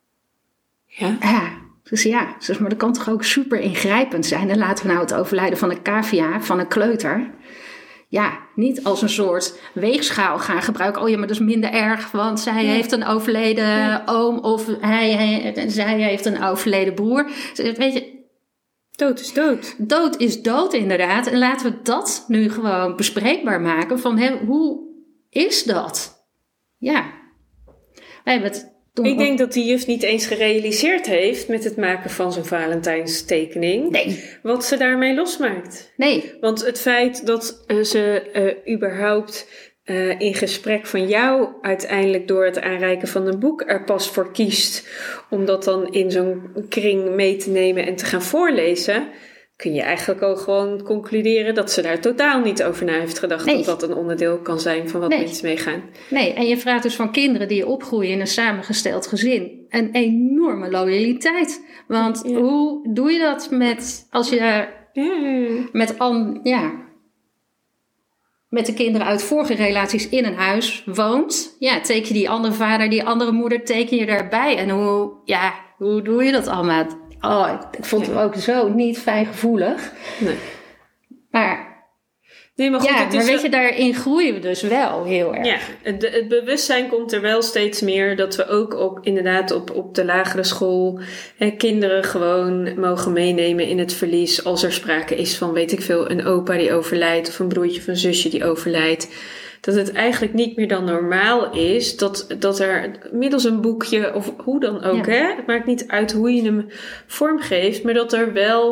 Ja? Ja. Ze zei, ja. Ze zei, maar dat kan toch ook super ingrijpend zijn? En laten we nou het overlijden van een cavia, van een kleuter. Ja, niet als een soort weegschaal gaan gebruiken. Oh ja, maar dat is minder erg, want zij ja. heeft een overleden ja. oom. Of hij, hij, zij heeft een overleden broer. Weet je... Dood is dood. Dood is dood, inderdaad. En laten we dat nu gewoon bespreekbaar maken. Van, hè, hoe is dat? Ja. Wij hebben het toen Ik ook... denk dat die juf niet eens gerealiseerd heeft met het maken van zo'n Valentijnstekening. Nee. Wat ze daarmee losmaakt. Nee. Want het feit dat uh, ze uh, überhaupt uh, in gesprek van jou uiteindelijk door het aanreiken van een boek er pas voor kiest om dat dan in zo'n kring mee te nemen en te gaan voorlezen, kun je eigenlijk ook gewoon concluderen dat ze daar totaal niet over na heeft gedacht. Nee. Dat dat een onderdeel kan zijn van wat nee. mensen meegaan. Nee, en je vraagt dus van kinderen die opgroeien in een samengesteld gezin een enorme loyaliteit. Want ja. hoe doe je dat met als je ja. met an, ja, met de kinderen uit vorige relaties in een huis woont? Ja, teken je die andere vader, die andere moeder, teken je daarbij. En hoe, ja, hoe doe je dat allemaal? Oh, ik vond het ja. ook zo niet fijngevoelig. Nee. Maar, nee, maar, goed, ja, het maar is weet wel... je, daarin groeien we dus wel heel erg. Ja, het, het bewustzijn komt er wel steeds meer dat we ook op, inderdaad op, op de lagere school hè, kinderen gewoon mogen meenemen in het verlies. Als er sprake is van, weet ik veel, een opa die overlijdt of een broertje of een zusje die overlijdt. Dat het eigenlijk niet meer dan normaal is dat, dat er middels een boekje of hoe dan ook, ja. hè, het maakt niet uit hoe je hem vormgeeft, maar dat er wel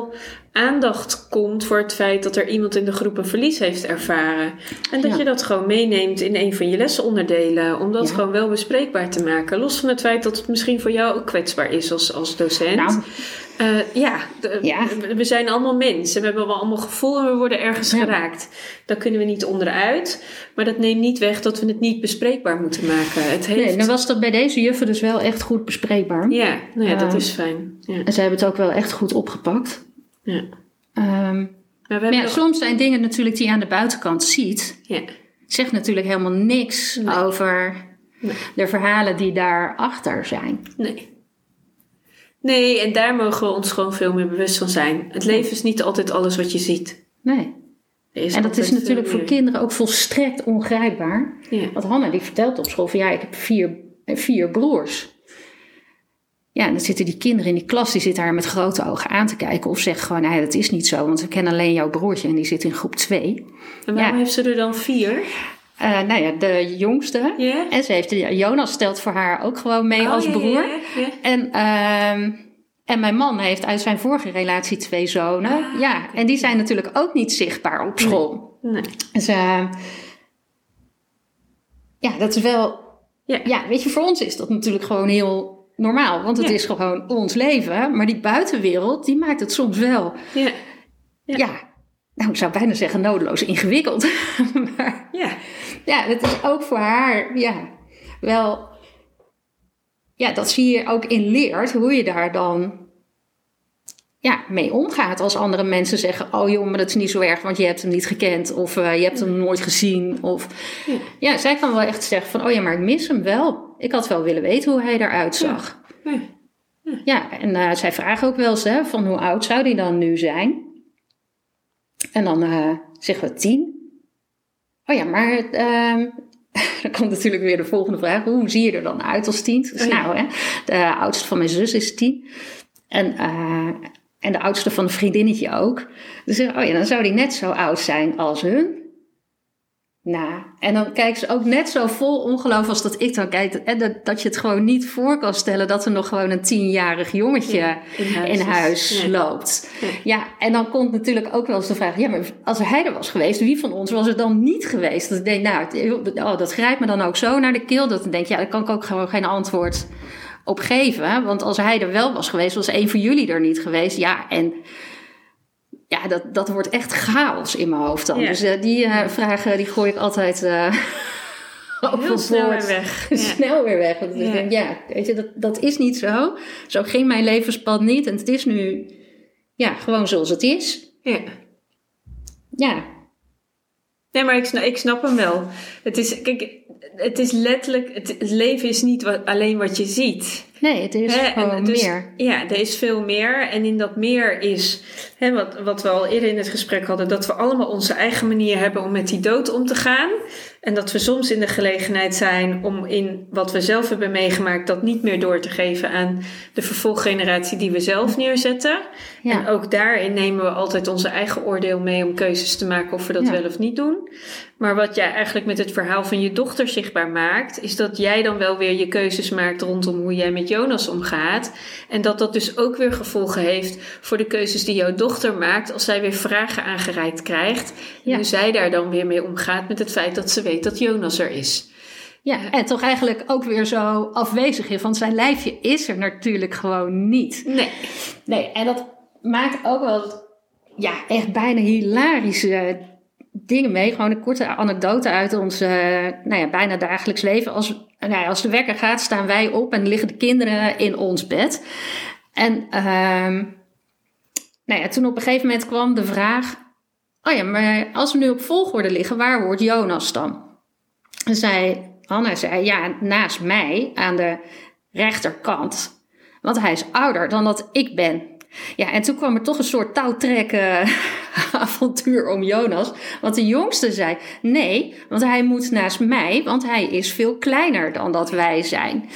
aandacht komt voor het feit dat er iemand in de groep een verlies heeft ervaren. En dat Ja. je dat gewoon meeneemt in een van je lesonderdelen. Om dat Ja. gewoon wel bespreekbaar te maken. Los van het feit dat het misschien voor jou ook kwetsbaar is als, als docent. Nou. Uh, ja, de, Ja. We, we zijn allemaal mensen. We hebben wel allemaal gevoel en we worden ergens Ja. geraakt. Daar kunnen we niet onderuit. Maar dat neemt niet weg dat we het niet bespreekbaar moeten maken. Het heeft... Nee, dan was dat bij deze juffen dus wel echt goed bespreekbaar. Ja, nou ja, dat Uh, is fijn. Ja. En ze hebben het ook wel echt goed opgepakt. Ja. Um, Maar we maar hebben ja, nog... soms zijn dingen natuurlijk die je aan de buitenkant ziet. Ja. Zegt natuurlijk helemaal niks Nee. over Nee. de verhalen die daarachter zijn. Nee. Nee, en daar mogen we ons gewoon veel meer bewust van zijn. Het leven is niet altijd alles wat je ziet. Nee. Er is En dat is altijd natuurlijk veel voor meer. kinderen ook volstrekt ongrijpbaar. Ja. Want Hanna die vertelt op school van ja, ik heb vier, vier broers. Ja, en dan zitten die kinderen in die klas, die zitten haar met grote ogen aan te kijken. Of zeggen gewoon, nee, dat is niet zo, want we kennen alleen jouw broertje en die zit in groep twee. En waarom Ja. heeft ze er dan vier? Uh, nou ja, de jongste. Ja. En ze heeft, ja, Jonas stelt voor haar ook gewoon mee Oh, als ja, broer. ja, ja, ja. En, ehm, en mijn man heeft uit zijn vorige relatie twee zonen. Ah, ja, en die zijn natuurlijk ook niet zichtbaar op school. Nee. Dus uh, ja, dat is wel... Ja. Ja, weet je, voor ons is dat natuurlijk gewoon heel normaal. Want het Ja. is gewoon ons leven. Maar die buitenwereld, die maakt het soms wel... Ja. Ja, Ja. nou, ik zou bijna zeggen nodeloos ingewikkeld. maar Ja. ja, het is ook voor haar, ja, wel... Ja, dat zie je ook in leert, hoe je daar dan ja, mee omgaat. Als andere mensen zeggen, oh joh, maar dat is niet zo erg, want je hebt hem niet gekend. Of uh, je hebt hem nooit gezien. Of Ja. ja, zij kan wel echt zeggen van, oh ja, maar ik mis hem wel. Ik had wel willen weten hoe hij eruit zag. Ja. Ja, en uh, zij vragen ook wel eens, hè, van hoe oud zou die dan nu zijn? En dan uh, zeggen we tien. Oh ja, maar uh, dan komt natuurlijk weer de volgende vraag. Hoe zie je er dan uit als tien? Dus, Oh ja. nou, hè, de oudste van mijn zus is tien. En, uh, en de oudste van een vriendinnetje ook. Dus oh ja, dan zou die net zo oud zijn als hun. Nou, en dan kijken ze ook net zo vol ongeloof als dat ik dan kijk. En dat, dat je het gewoon niet voor kan stellen dat er nog gewoon een tienjarig jongetje Ja, in huis, in is- huis ja. loopt. Ja. Ja, en dan komt natuurlijk ook wel eens de vraag, ja, maar als hij er was geweest, wie van ons was er dan niet geweest? Dat ik denk, nou, het- oh, dat grijpt me dan ook zo naar de keel. Dat ik denk, ja, daar kan ik ook gewoon geen antwoord op geven. Want als hij er wel was geweest, was een van jullie er niet geweest. Ja, en ja, dat, dat wordt echt chaos in mijn hoofd dan. Ja. Dus uh, die uh, vragen, die gooi ik altijd uh, Heel snel weer overboord. weg. Ja. Snel weer weg. Want Ja. ik denk, ja, weet je, dat, dat is niet zo. Zo ging mijn levenspad niet. En het is nu, ja, gewoon zoals het is. Ja. Ja, Nee, maar ik snap, ik snap hem wel. Het is, kijk, het is letterlijk, het, het leven is niet wat, alleen wat je ziet. nee, het is Hè, en gewoon dus- meer. Ja, er is veel meer. En in dat meer is, hè, wat, wat we al eerder in het gesprek hadden, dat we allemaal onze eigen manier hebben om met die dood om te gaan. En dat we soms in de gelegenheid zijn om in wat we zelf hebben meegemaakt, dat niet meer door te geven aan de vervolggeneratie die we zelf neerzetten. Ja. En ook daarin nemen we altijd onze eigen oordeel mee om keuzes te maken of we dat Ja. wel of niet doen. Maar wat jij eigenlijk met het verhaal van je dochter zichtbaar maakt, is dat jij dan wel weer je keuzes maakt rondom hoe jij met Jonas omgaat. En dat dat dus ook weer gevolgen heeft voor de keuzes die jouw dochter maakt als zij weer vragen aangereikt krijgt. En Ja. hoe zij daar dan weer mee omgaat met het feit dat ze weet dat Jonas er is. Ja, en toch eigenlijk ook weer zo afwezig is. Want zijn lijfje is er natuurlijk gewoon niet. Nee. Nee, en dat maakt ook wel, ja, echt bijna hilarische dingen mee. Gewoon een korte anekdote uit ons, uh, nou ja, bijna dagelijks leven. Als, nou ja, als de wekker gaat, staan wij op en liggen de kinderen in ons bed. En uh, nou ja, toen op een gegeven moment kwam de vraag, oh ja, maar als we nu op volgorde liggen, waar wordt Jonas dan? En zei, Hanna zei, ja, naast mij aan de rechterkant. Want hij is ouder dan dat ik ben. Ja, en toen kwam er toch een soort touwtrekken avontuur om Jonas. Want de jongste zei, nee, want hij moet naast mij, want hij is veel kleiner dan dat wij zijn.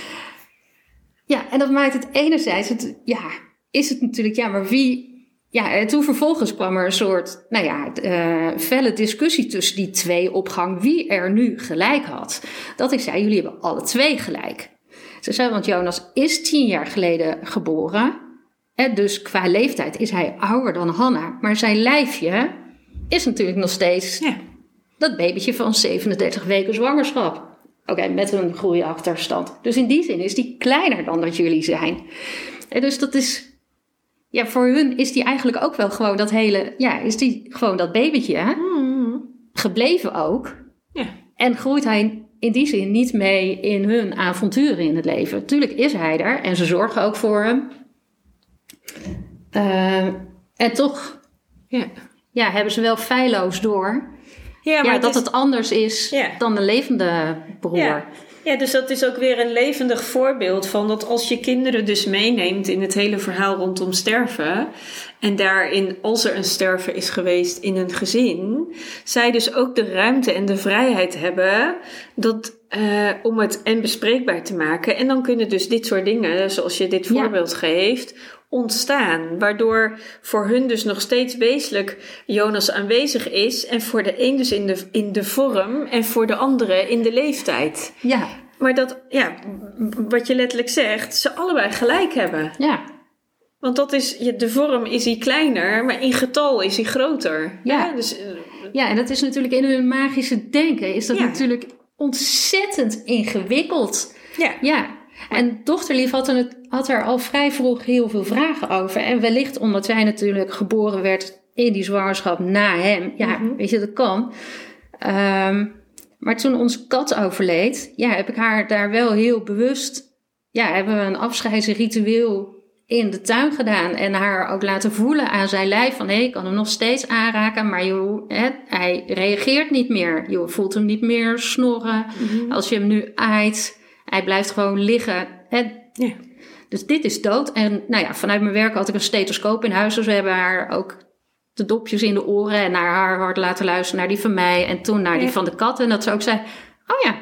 Ja, en dat maakt het enerzijds, het, ja, is het natuurlijk, ja, maar wie... Ja, en toen vervolgens kwam er een soort, nou ja, uh, felle discussie tussen die twee op gang wie er nu gelijk had. Dat ik zei, jullie hebben alle twee gelijk. Ze zei, want Jonas is tien jaar geleden geboren. En dus qua leeftijd is hij ouder dan Hanna. Maar zijn lijfje is natuurlijk nog steeds Ja. dat babytje van zevenendertig weken zwangerschap. Oké, okay, met een groeiachterstand. Dus in die zin is die kleiner dan dat jullie zijn. En dus dat is... Ja, voor hun is die eigenlijk ook wel gewoon dat hele... Ja, is die gewoon dat babytje, hè? Mm. Gebleven ook. Ja. En groeit hij in die zin niet mee in hun avonturen in het leven. Tuurlijk is hij er en ze zorgen ook voor hem. Uh, en toch Ja. Ja, hebben ze wel feilloos door Ja, maar ja, dat is... het anders is ja. dan de levende broer. Ja. Ja, dus dat is ook weer een levendig voorbeeld van dat als je kinderen dus meeneemt in het hele verhaal rondom sterven. En daarin, als er een sterven is geweest in een gezin, zij dus ook de ruimte en de vrijheid hebben dat, uh, om het en bespreekbaar te maken. En dan kunnen dus dit soort dingen, zoals je dit voorbeeld ja. geeft, ontstaan. Waardoor voor hun dus nog steeds wezenlijk Jonas aanwezig is. En voor de een dus in de, in de vorm en voor de andere in de leeftijd. Ja. Maar dat, ja, wat je letterlijk zegt, ze allebei gelijk hebben. Ja. Want dat is, de vorm is hij kleiner, maar in getal is hij groter. Ja. Ja, dus, ja, en dat is natuurlijk in hun magische denken is dat ja. natuurlijk ontzettend ingewikkeld. Ja. Ja. En dochterlief had er, had er al vrij vroeg heel veel vragen over. En wellicht omdat zij natuurlijk geboren werd in die zwangerschap na hem. Ja, mm-hmm. weet je, dat kan. Um, maar toen onze kat overleed, ja, heb ik haar daar wel heel bewust... Ja, hebben we een afscheidsritueel in de tuin gedaan. En haar ook laten voelen aan zijn lijf van... hé, hey, ik kan hem nog steeds aanraken, maar joh, hè, hij reageert niet meer. Je voelt hem niet meer snorren. Mm-hmm. Als je hem nu aait... Hij blijft gewoon liggen. Hè? Ja. Dus dit is dood. En nou ja, vanuit mijn werk had ik een stethoscoop in huis. Dus we hebben haar ook de dopjes in de oren... en naar haar hart laten luisteren, naar die van mij... en toen naar ja. die van de kat. En dat ze ook zei... oh ja,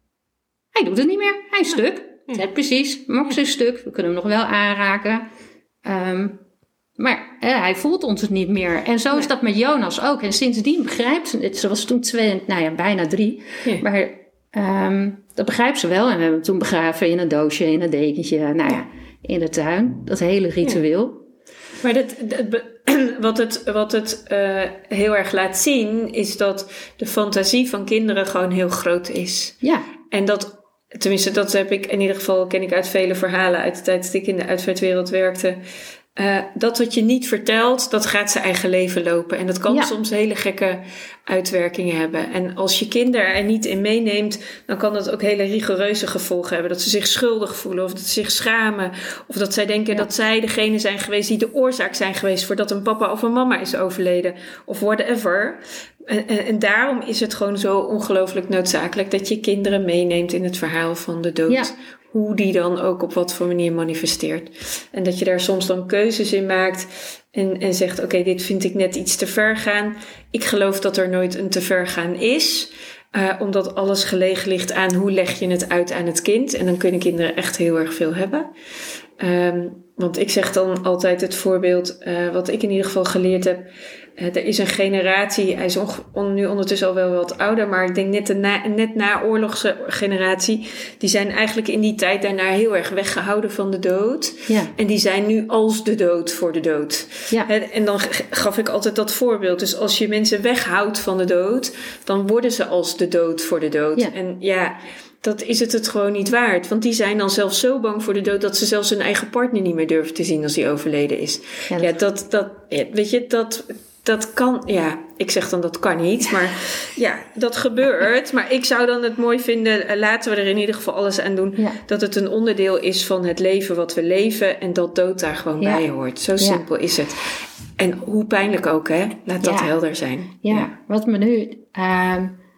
hij doet het niet meer. Hij is ja. stuk. Ja. Ja, precies, Max is stuk. We kunnen hem nog wel aanraken. Um, maar hè, hij voelt ons het niet meer. En zo ja. is dat met Jonas ook. En sindsdien begrijpt ze het. Ze was toen twee, nou ja, bijna drie. Ja. Maar... Um, dat begrijpt ze wel. En we hebben hem toen begraven in een doosje, in een dekentje. Nou ja, in de tuin. Dat hele ritueel. Ja. Maar dat, dat, wat het, wat het uh, heel erg laat zien... is dat de fantasie van kinderen gewoon heel groot is. Ja. En dat, tenminste, dat heb ik in ieder geval... ken ik uit vele verhalen uit de tijd dat ik in de uitvaartwereld werkte... Uh, dat wat je niet vertelt, dat gaat zijn eigen leven lopen. En dat kan ja. soms hele gekke uitwerkingen hebben. En als je kinderen er niet in meeneemt, dan kan dat ook hele rigoureuze gevolgen hebben. Dat ze zich schuldig voelen of dat ze zich schamen. Of dat zij denken ja. dat zij degene zijn geweest die de oorzaak zijn geweest voordat een papa of een mama is overleden. Of whatever. En, en, en daarom is het gewoon zo ongelooflijk noodzakelijk dat je kinderen meeneemt in het verhaal van de dood. Ja. Hoe die dan ook op wat voor manier manifesteert. En dat je daar soms dan keuzes in maakt. En, en zegt, oké, okay, dit vind ik net iets te ver gaan. Ik geloof dat er nooit een te ver gaan is. Uh, omdat alles gelegen ligt aan hoe leg je het uit aan het kind. En dan kunnen kinderen echt heel erg veel hebben. Um, want ik zeg dan altijd het voorbeeld, uh, wat ik in ieder geval geleerd heb. Uh, er is een generatie, hij is on, nu ondertussen al wel wat ouder, maar ik denk net de na, net na oorlogse generatie, die zijn eigenlijk in die tijd daarna heel erg weggehouden van de dood. Ja. En die zijn nu als de dood voor de dood. Ja. En dan gaf ik altijd dat voorbeeld. Dus als je mensen weghoudt van de dood, dan worden ze als de dood voor de dood. Ja. En ja, dat is het het gewoon niet waard. Want die zijn dan zelfs zo bang voor de dood dat ze zelfs hun eigen partner niet meer durven te zien als die overleden is. Ja, dat, ja, dat, dat ja, weet je, dat, dat kan, ja, ik zeg dan dat kan niet, maar ja, dat gebeurt. Maar ik zou dan het mooi vinden, laten we er in ieder geval alles aan doen, ja. dat het een onderdeel is van het leven wat we leven en dat dood daar gewoon ja. bij hoort. Zo simpel ja. is het. En hoe pijnlijk ook, hè? Laat dat ja. helder zijn. Ja, ja. Wat me nu... Uh,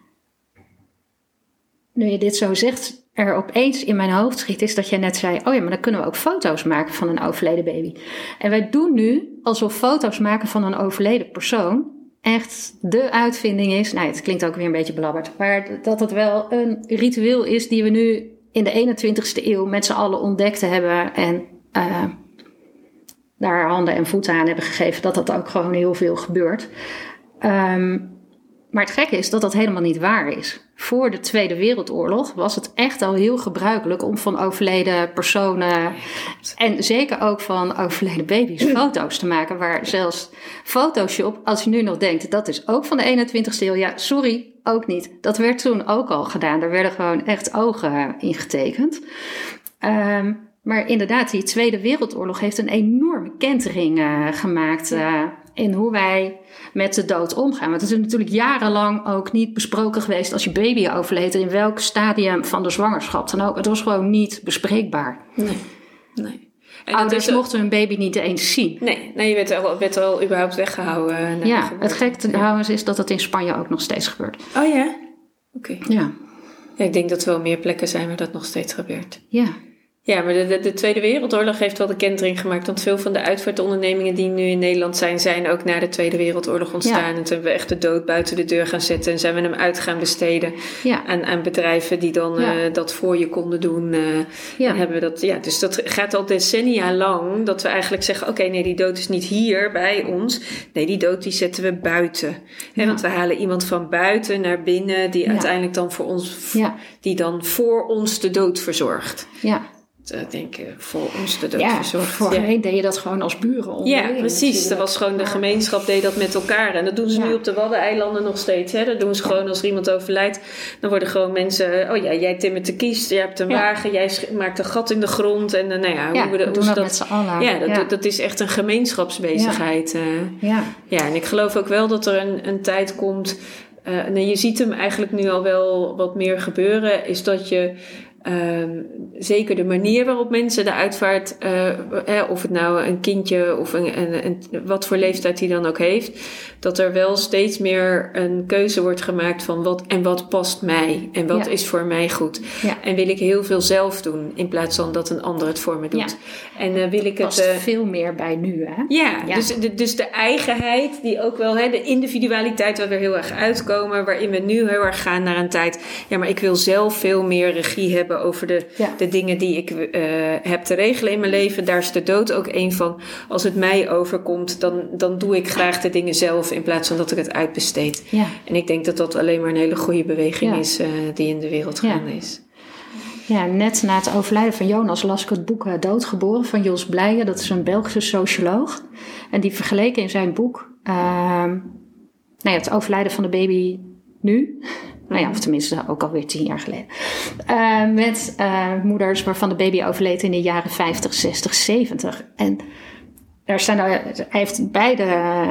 nu je dit zo zegt, er opeens in mijn hoofd schiet, is dat jij net zei, oh ja, maar dan kunnen we ook foto's maken van een overleden baby. En wij doen nu alsof foto's maken van een overleden persoon echt de uitvinding is. Nou, het klinkt ook weer een beetje belabberd, maar dat het wel een ritueel is die we nu in de eenentwintigste eeuw met z'n allen ontdekt hebben en uh, daar handen en voeten aan hebben gegeven, dat dat ook gewoon heel veel gebeurt. Um, Maar het gekke is dat dat helemaal niet waar is. Voor de Tweede Wereldoorlog was het echt al heel gebruikelijk om van overleden personen en zeker ook van overleden baby's foto's te maken. Waar zelfs Photoshop, als je nu nog denkt, dat is ook van de eenentwintigste eeuw. Ja, sorry, ook niet. Dat werd toen ook al gedaan. Er werden gewoon echt ogen ingetekend. Um, maar inderdaad, die Tweede Wereldoorlog heeft een enorme kentering uh, gemaakt uh, in hoe wij met de dood omgaan. Want het is natuurlijk jarenlang ook niet besproken geweest als je baby overleed, in welk stadium van de zwangerschap dan ook. Het was gewoon niet bespreekbaar. Nee, nee. En ouders mochten hun baby niet eens zien. Nee, nee je werd al, werd al überhaupt weggehouden. Ja, het gekke trouwens is dat het in Spanje ook nog steeds gebeurt. Oh ja? Oké. Okay. Ja. Ja, ik denk dat er wel meer plekken zijn waar dat nog steeds gebeurt. Ja. Ja, maar de, de, de Tweede Wereldoorlog heeft wel de kentering gemaakt. Want veel van de uitvaartondernemingen die nu in Nederland zijn, zijn ook na de Tweede Wereldoorlog ontstaan. Ja. En toen hebben we echt de dood buiten de deur gaan zetten. En zijn we hem uit gaan besteden ja. aan, aan bedrijven die dan ja. uh, dat voor je konden doen. Uh, ja. En hebben we dat, ja, dus dat gaat al decennia lang. Dat we eigenlijk zeggen, oké, okay, nee, die dood is niet hier bij ons. Nee, die dood die zetten we buiten. Ja. He, want we halen iemand van buiten naar binnen die ja. uiteindelijk dan voor ons, ja. die dan voor ons de dood verzorgt. Ja. Uh, denk ik, voor ons de dood ja, verzorgd. Voorheen ja. deed je dat gewoon als buren onderling. Ja, precies. Dat was gewoon de gemeenschap deed dat met elkaar. En dat doen ze ja. nu op de Waddeneilanden nog steeds. Hè? Dat doen ze ja. gewoon als er iemand overlijdt. Dan worden gewoon mensen... Oh ja, jij timmert de kiest, jij hebt een ja. wagen, jij maakt een gat in de grond. En uh, nou ja, hoe ja, we, de, we hoe doen dat, dat met z'n allen. Ja, dat, ja. dat, dat is echt een gemeenschapsbezigheid. Ja. Uh, ja. ja, en ik geloof ook wel dat er een, een tijd komt... Uh, en je ziet hem eigenlijk nu al wel wat meer gebeuren... is dat je... Um, zeker de manier waarop mensen de uitvaart, uh, eh, of het nou een kindje of een, een, een, wat voor leeftijd die dan ook heeft, dat er wel steeds meer een keuze wordt gemaakt van wat en wat past mij en wat ja. is voor mij goed. Ja. En wil ik heel veel zelf doen in plaats van dat een ander het voor me doet. Ja. En uh, wil ik past het uh, veel meer bij nu, hè? Ja, ja. Dus, de, dus de eigenheid die ook wel, hè, de individualiteit waar we heel erg uitkomen, waarin we nu heel erg gaan naar een tijd. Ja, maar ik wil zelf veel meer regie hebben over de, ja. de dingen die ik uh, heb te regelen in mijn leven. Daar is de dood ook een van. Als het mij overkomt, dan, dan doe ik graag de dingen zelf in plaats van dat ik het uitbesteed. Ja. En ik denk dat dat alleen maar een hele goede beweging ja. is uh, die in de wereld gaande ja. is. Ja, net na het overlijden van Jonas las ik het boek uh, Doodgeboren van Jos Blijen. Dat is een Belgische socioloog. En die vergeleken in zijn boek uh, nou ja, het overlijden van de baby nu... Nou ja, of tenminste ook alweer tien jaar geleden. Uh, met uh, moeders waarvan de baby overleed in de jaren vijftig, zestig, zeventig. En daar staan, uh, hij heeft beide uh,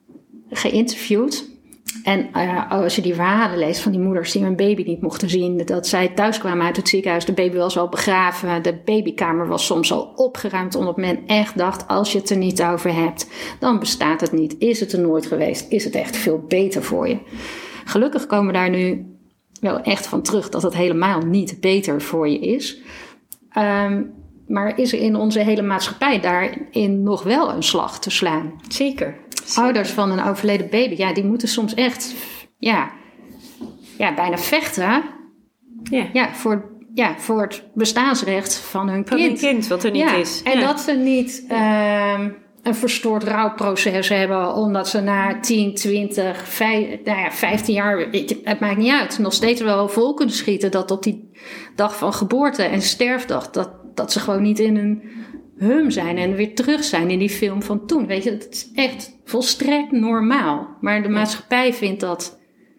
geïnterviewd. En uh, als je die verhalen leest van die moeders die hun baby niet mochten zien. Dat zij thuis kwamen uit het ziekenhuis. De baby was al begraven. De babykamer was soms al opgeruimd. Omdat men echt dacht, als je het er niet over hebt, dan bestaat het niet. Is het er nooit geweest? Is het echt veel beter voor je? Gelukkig komen we daar nu wel echt van terug dat het helemaal niet beter voor je is. Um, maar is er in onze hele maatschappij daarin nog wel een slag te slaan? Zeker. Zeker. Ouders van een overleden baby, ja, die moeten soms echt ja, ja, bijna vechten ja. Ja, voor, ja, voor het bestaansrecht van hun van kind. Van hun kind, wat er niet ja, is. En ja. dat ze niet... Um, een verstoord rouwproces hebben, omdat ze na tien, twintig, vijf, nou ja, vijftien jaar, het maakt niet uit, nog steeds wel vol kunnen schieten dat op die dag van geboorte en sterfdag, dat, dat ze gewoon niet in een hum zijn en weer terug zijn in die film van toen. Weet je, het is echt volstrekt normaal. Maar de maatschappij vindt dat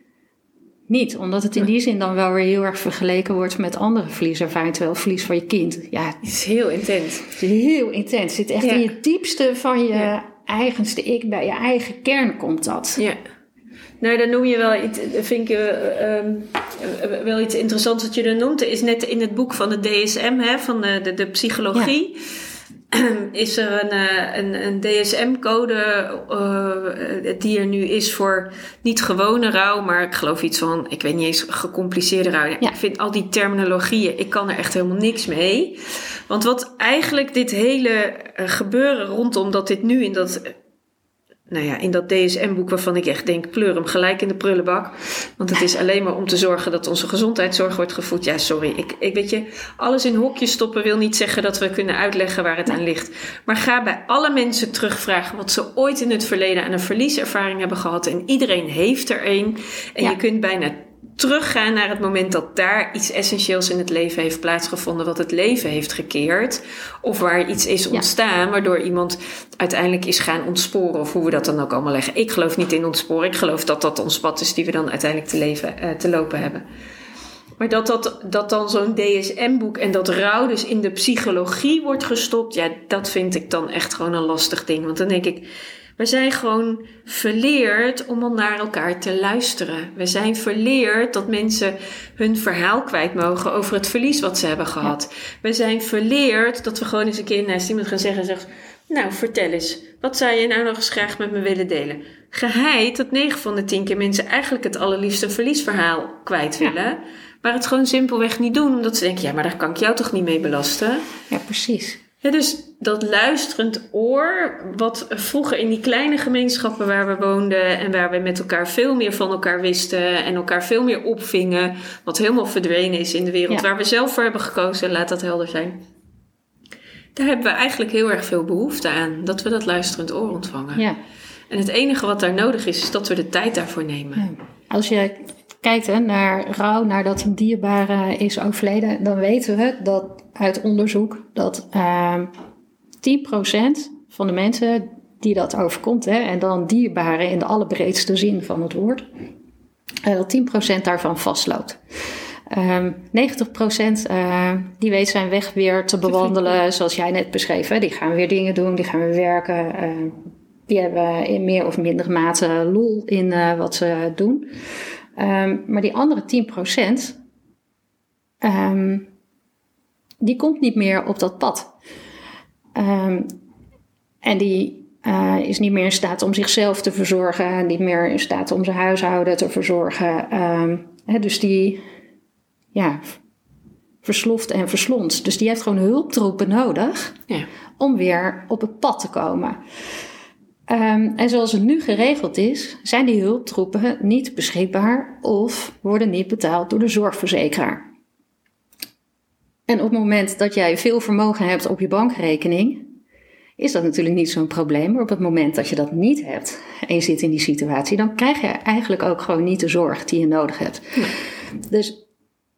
niet, omdat het in die zin dan wel weer heel erg vergeleken wordt met andere verlieservaringen, terwijl verlies van je kind. Ja, het is heel intens. Het is heel intens. Het zit echt ja. in je diepste van je ja. eigenste ik, bij je eigen kern komt dat. Ja. Nou, dan noem je wel iets, vind ik uh, um, wel iets interessants wat je er noemt. Er is net in het boek van de D S M, hè, van de, de, de psychologie. Ja. Is er een, een, een D S M-code uh, die er nu is voor niet gewone rouw, maar ik geloof iets van, ik weet niet eens, gecompliceerde rouw. Ja. Ik vind al die terminologieën, ik kan er echt helemaal niks mee. Want wat eigenlijk dit hele uh, gebeuren rondom dat dit nu in dat nou ja, in dat D S M-boek waarvan ik echt denk, pleur hem gelijk in de prullenbak. Want het is alleen maar om te zorgen dat onze gezondheidszorg wordt gevoed. Ja, sorry. Ik, ik weet je, alles in hokjes stoppen wil niet zeggen dat we kunnen uitleggen waar het aan ligt. Maar ga bij alle mensen terugvragen wat ze ooit in het verleden aan een verlieservaring hebben gehad. En iedereen heeft er een. En ja. je kunt bijna teruggaan naar het moment dat daar iets essentieels in het leven heeft plaatsgevonden, wat het leven heeft gekeerd, of waar iets is ontstaan, ja. waardoor iemand uiteindelijk is gaan ontsporen, of hoe we dat dan ook allemaal leggen. Ik geloof niet in ontsporen, ik geloof dat dat ons pad is die we dan uiteindelijk te, leven, uh, te lopen hebben. Maar dat, dat, dat dan zo'n D S M-boek en dat rouw dus in de psychologie wordt gestopt, ja, dat vind ik dan echt gewoon een lastig ding. Want dan denk ik, we zijn gewoon verleerd om al naar elkaar te luisteren. We zijn verleerd dat mensen hun verhaal kwijt mogen over het verlies wat ze hebben gehad. Ja. We zijn verleerd dat we gewoon eens een keer naast iemand gaan zeggen en zeggen, nou, vertel eens, wat zou je nou nog eens graag met me willen delen? Geheid dat negen van de tien keer mensen eigenlijk het allerliefst een verliesverhaal kwijt willen. Ja. Maar het gewoon simpelweg niet doen, omdat ze denken, ja, maar daar kan ik jou toch niet mee belasten? Ja, precies. Ja, dus dat luisterend oor, wat vroeger in die kleine gemeenschappen waar we woonden en waar we met elkaar veel meer van elkaar wisten en elkaar veel meer opvingen, wat helemaal verdwenen is in de wereld, ja. waar we zelf voor hebben gekozen, laat dat helder zijn. Daar hebben we eigenlijk heel erg veel behoefte aan, dat we dat luisterend oor ontvangen. Ja. En het enige wat daar nodig is, is dat we de tijd daarvoor nemen. Ja. Als je kijkt hè, naar rouw, nadat een dierbare is overleden, dan weten we dat uit onderzoek dat uh, tien procent van de mensen die dat overkomt, hè, en dan dierbaren in de allerbreedste zin van het woord, uh, dat tien procent daarvan vastloopt. Uh, negentig procent uh, die weet zijn weg weer te bewandelen, zoals jij net beschreef. Hè. Die gaan weer dingen doen, die gaan weer werken. Uh, die hebben in meer of mindere mate lol in uh, wat ze doen. Um, maar die andere tien procent, um, die komt niet meer op dat pad. Um, en die uh, is niet meer in staat om zichzelf te verzorgen, niet meer in staat om zijn huishouden te verzorgen. Um, hè, dus die ja, versloft en verslond. Dus die heeft gewoon hulptroepen nodig ja. om weer op het pad te komen. Um, en zoals het nu geregeld is, zijn die hulptroepen niet beschikbaar of worden niet betaald door de zorgverzekeraar. En op het moment dat jij veel vermogen hebt op je bankrekening, is dat natuurlijk niet zo'n probleem. Maar op het moment dat je dat niet hebt en je zit in die situatie, dan krijg je eigenlijk ook gewoon niet de zorg die je nodig hebt. Nee. Dus,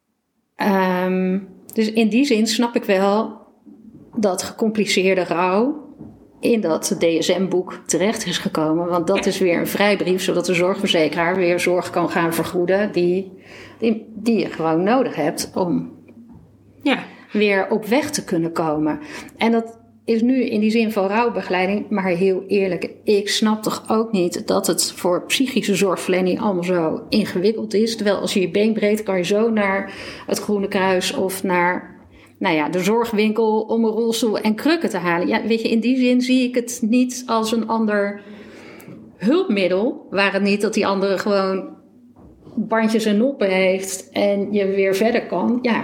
um, dus in die zin snap ik wel dat gecompliceerde rouw in dat D S M-boek terecht is gekomen. Want dat is weer een vrijbrief, zodat de zorgverzekeraar weer zorg kan gaan vergoeden die, die, die je gewoon nodig hebt om ja. weer op weg te kunnen komen. En dat is nu in die zin van rouwbegeleiding, maar heel eerlijk, ik snap toch ook niet dat het voor psychische zorgverlening allemaal zo ingewikkeld is. Terwijl als je je been breekt, kan je zo naar het Groene Kruis of naar nou ja, de zorgwinkel om een rolstoel en krukken te halen. Ja, weet je, in die zin zie ik het niet als een ander hulpmiddel. Waar het niet dat die andere gewoon bandjes en noppen heeft en je weer verder kan. Ja,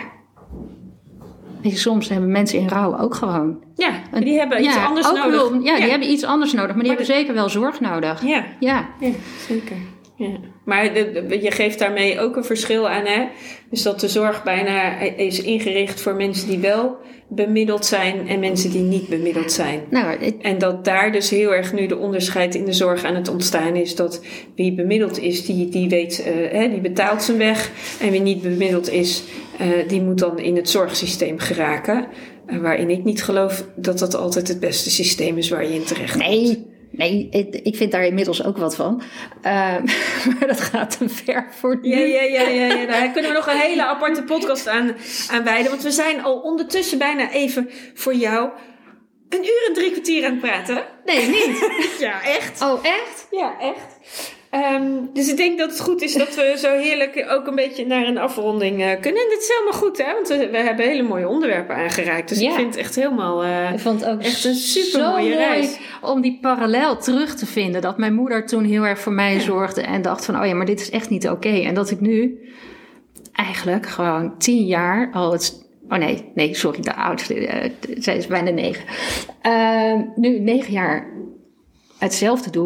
weet je, soms hebben mensen in rouw ook gewoon. Ja, die hebben iets ja, anders nodig. Wel, ja, ja, die hebben iets anders nodig, maar die maar hebben de, zeker wel zorg nodig. Ja, ja. ja zeker. Ja. Maar de, de, je geeft daarmee ook een verschil aan, hè? Dus dat de zorg bijna is ingericht voor mensen die wel bemiddeld zijn en mensen die niet bemiddeld zijn. Nou, het, en dat daar dus heel erg nu de onderscheid in de zorg aan het ontstaan is. Dat wie bemiddeld is, die, die weet, uh, hè, die betaalt zijn weg. En wie niet bemiddeld is, uh, die moet dan in het zorgsysteem geraken. Uh, waarin ik niet geloof dat dat altijd het beste systeem is waar je in terecht komt. Nee. Nee, ik vind daar inmiddels ook wat van. Uh, maar dat gaat te ver voor nu. Ja, ja, ja, ja, ja. Daar kunnen we nog een hele aparte podcast aan, aan wijden. Want we zijn al ondertussen bijna even voor jou een uur en drie kwartier aan het praten. Nee, niet. Ja, echt. Oh, echt? Ja, echt. Um, dus ik denk dat het goed is dat we zo heerlijk ook een beetje naar een afronding uh, kunnen. En dit is helemaal goed, hè? Want we, we hebben hele mooie onderwerpen aangeraakt. Dus ja. ik vind het echt helemaal uh, ik vond het ook echt een super mooie reis. Om die parallel terug te vinden. Dat mijn moeder toen heel erg voor mij ja. zorgde en dacht van, oh ja, maar dit is echt niet oké. Okay. En dat ik nu eigenlijk gewoon tien jaar al het... Oh nee, nee, sorry, de oudste. Uh, zij is bijna negen. Uh, nu negen jaar hetzelfde doe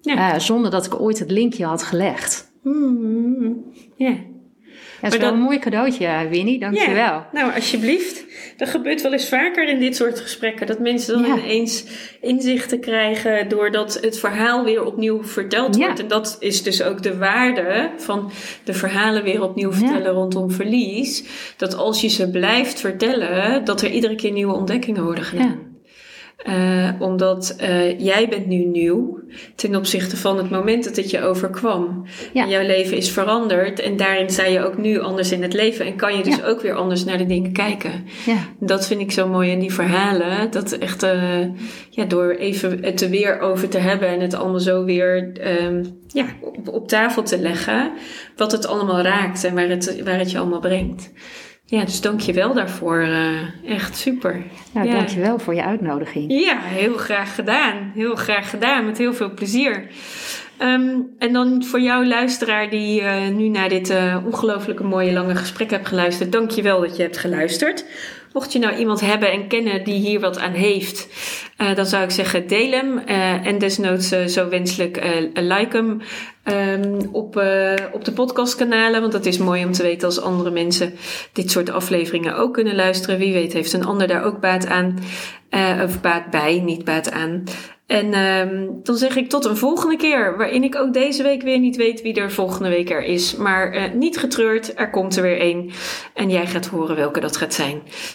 Ja. Uh, zonder dat ik ooit het linkje had gelegd. Mm, ja. Dat is Maar wel dat... een mooi cadeautje, Winnie. Dank je wel. Ja, nou, alsjeblieft. Dat gebeurt wel eens vaker in dit soort gesprekken. Dat mensen dan ja. ineens inzichten krijgen doordat het verhaal weer opnieuw verteld wordt. Ja. En dat is dus ook de waarde van de verhalen weer opnieuw vertellen ja. rondom verlies. Dat als je ze blijft vertellen, dat er iedere keer nieuwe ontdekkingen worden gedaan. Ja. Uh, omdat uh, jij bent nu nieuw ten opzichte van het moment dat het je overkwam. Ja. En jouw leven is veranderd en daarin sta je ook nu anders in het leven. En kan je dus ja. ook weer anders naar de dingen kijken. Ja. Dat vind ik zo mooi in die verhalen. Dat echt uh, ja, door even het er weer over te hebben en het allemaal zo weer um, ja, op, op tafel te leggen. Wat het allemaal raakt en waar het, waar het je allemaal brengt. Ja, dus dank je wel daarvoor. Uh, echt super. Nou, ja. dank je wel voor je uitnodiging. Ja, heel graag gedaan. Heel graag gedaan. Met heel veel plezier. Um, en dan voor jou luisteraar die uh, nu naar dit uh, ongelooflijke mooie lange gesprek hebt geluisterd. Dank je wel dat je hebt geluisterd. Mocht je nou iemand hebben en kennen die hier wat aan heeft, uh, dan zou ik zeggen deel hem. Uh, en desnoods uh, zo wenselijk uh, like hem um, op, uh, op de podcastkanalen. Want dat is mooi om te weten als andere mensen dit soort afleveringen ook kunnen luisteren. Wie weet heeft een ander daar ook baat aan. Uh, of baat bij, niet baat aan. En um, dan zeg ik tot een volgende keer, waarin ik ook deze week weer niet weet wie er volgende week er is. Maar uh, niet getreurd, er komt er weer één. En jij gaat horen welke dat gaat zijn.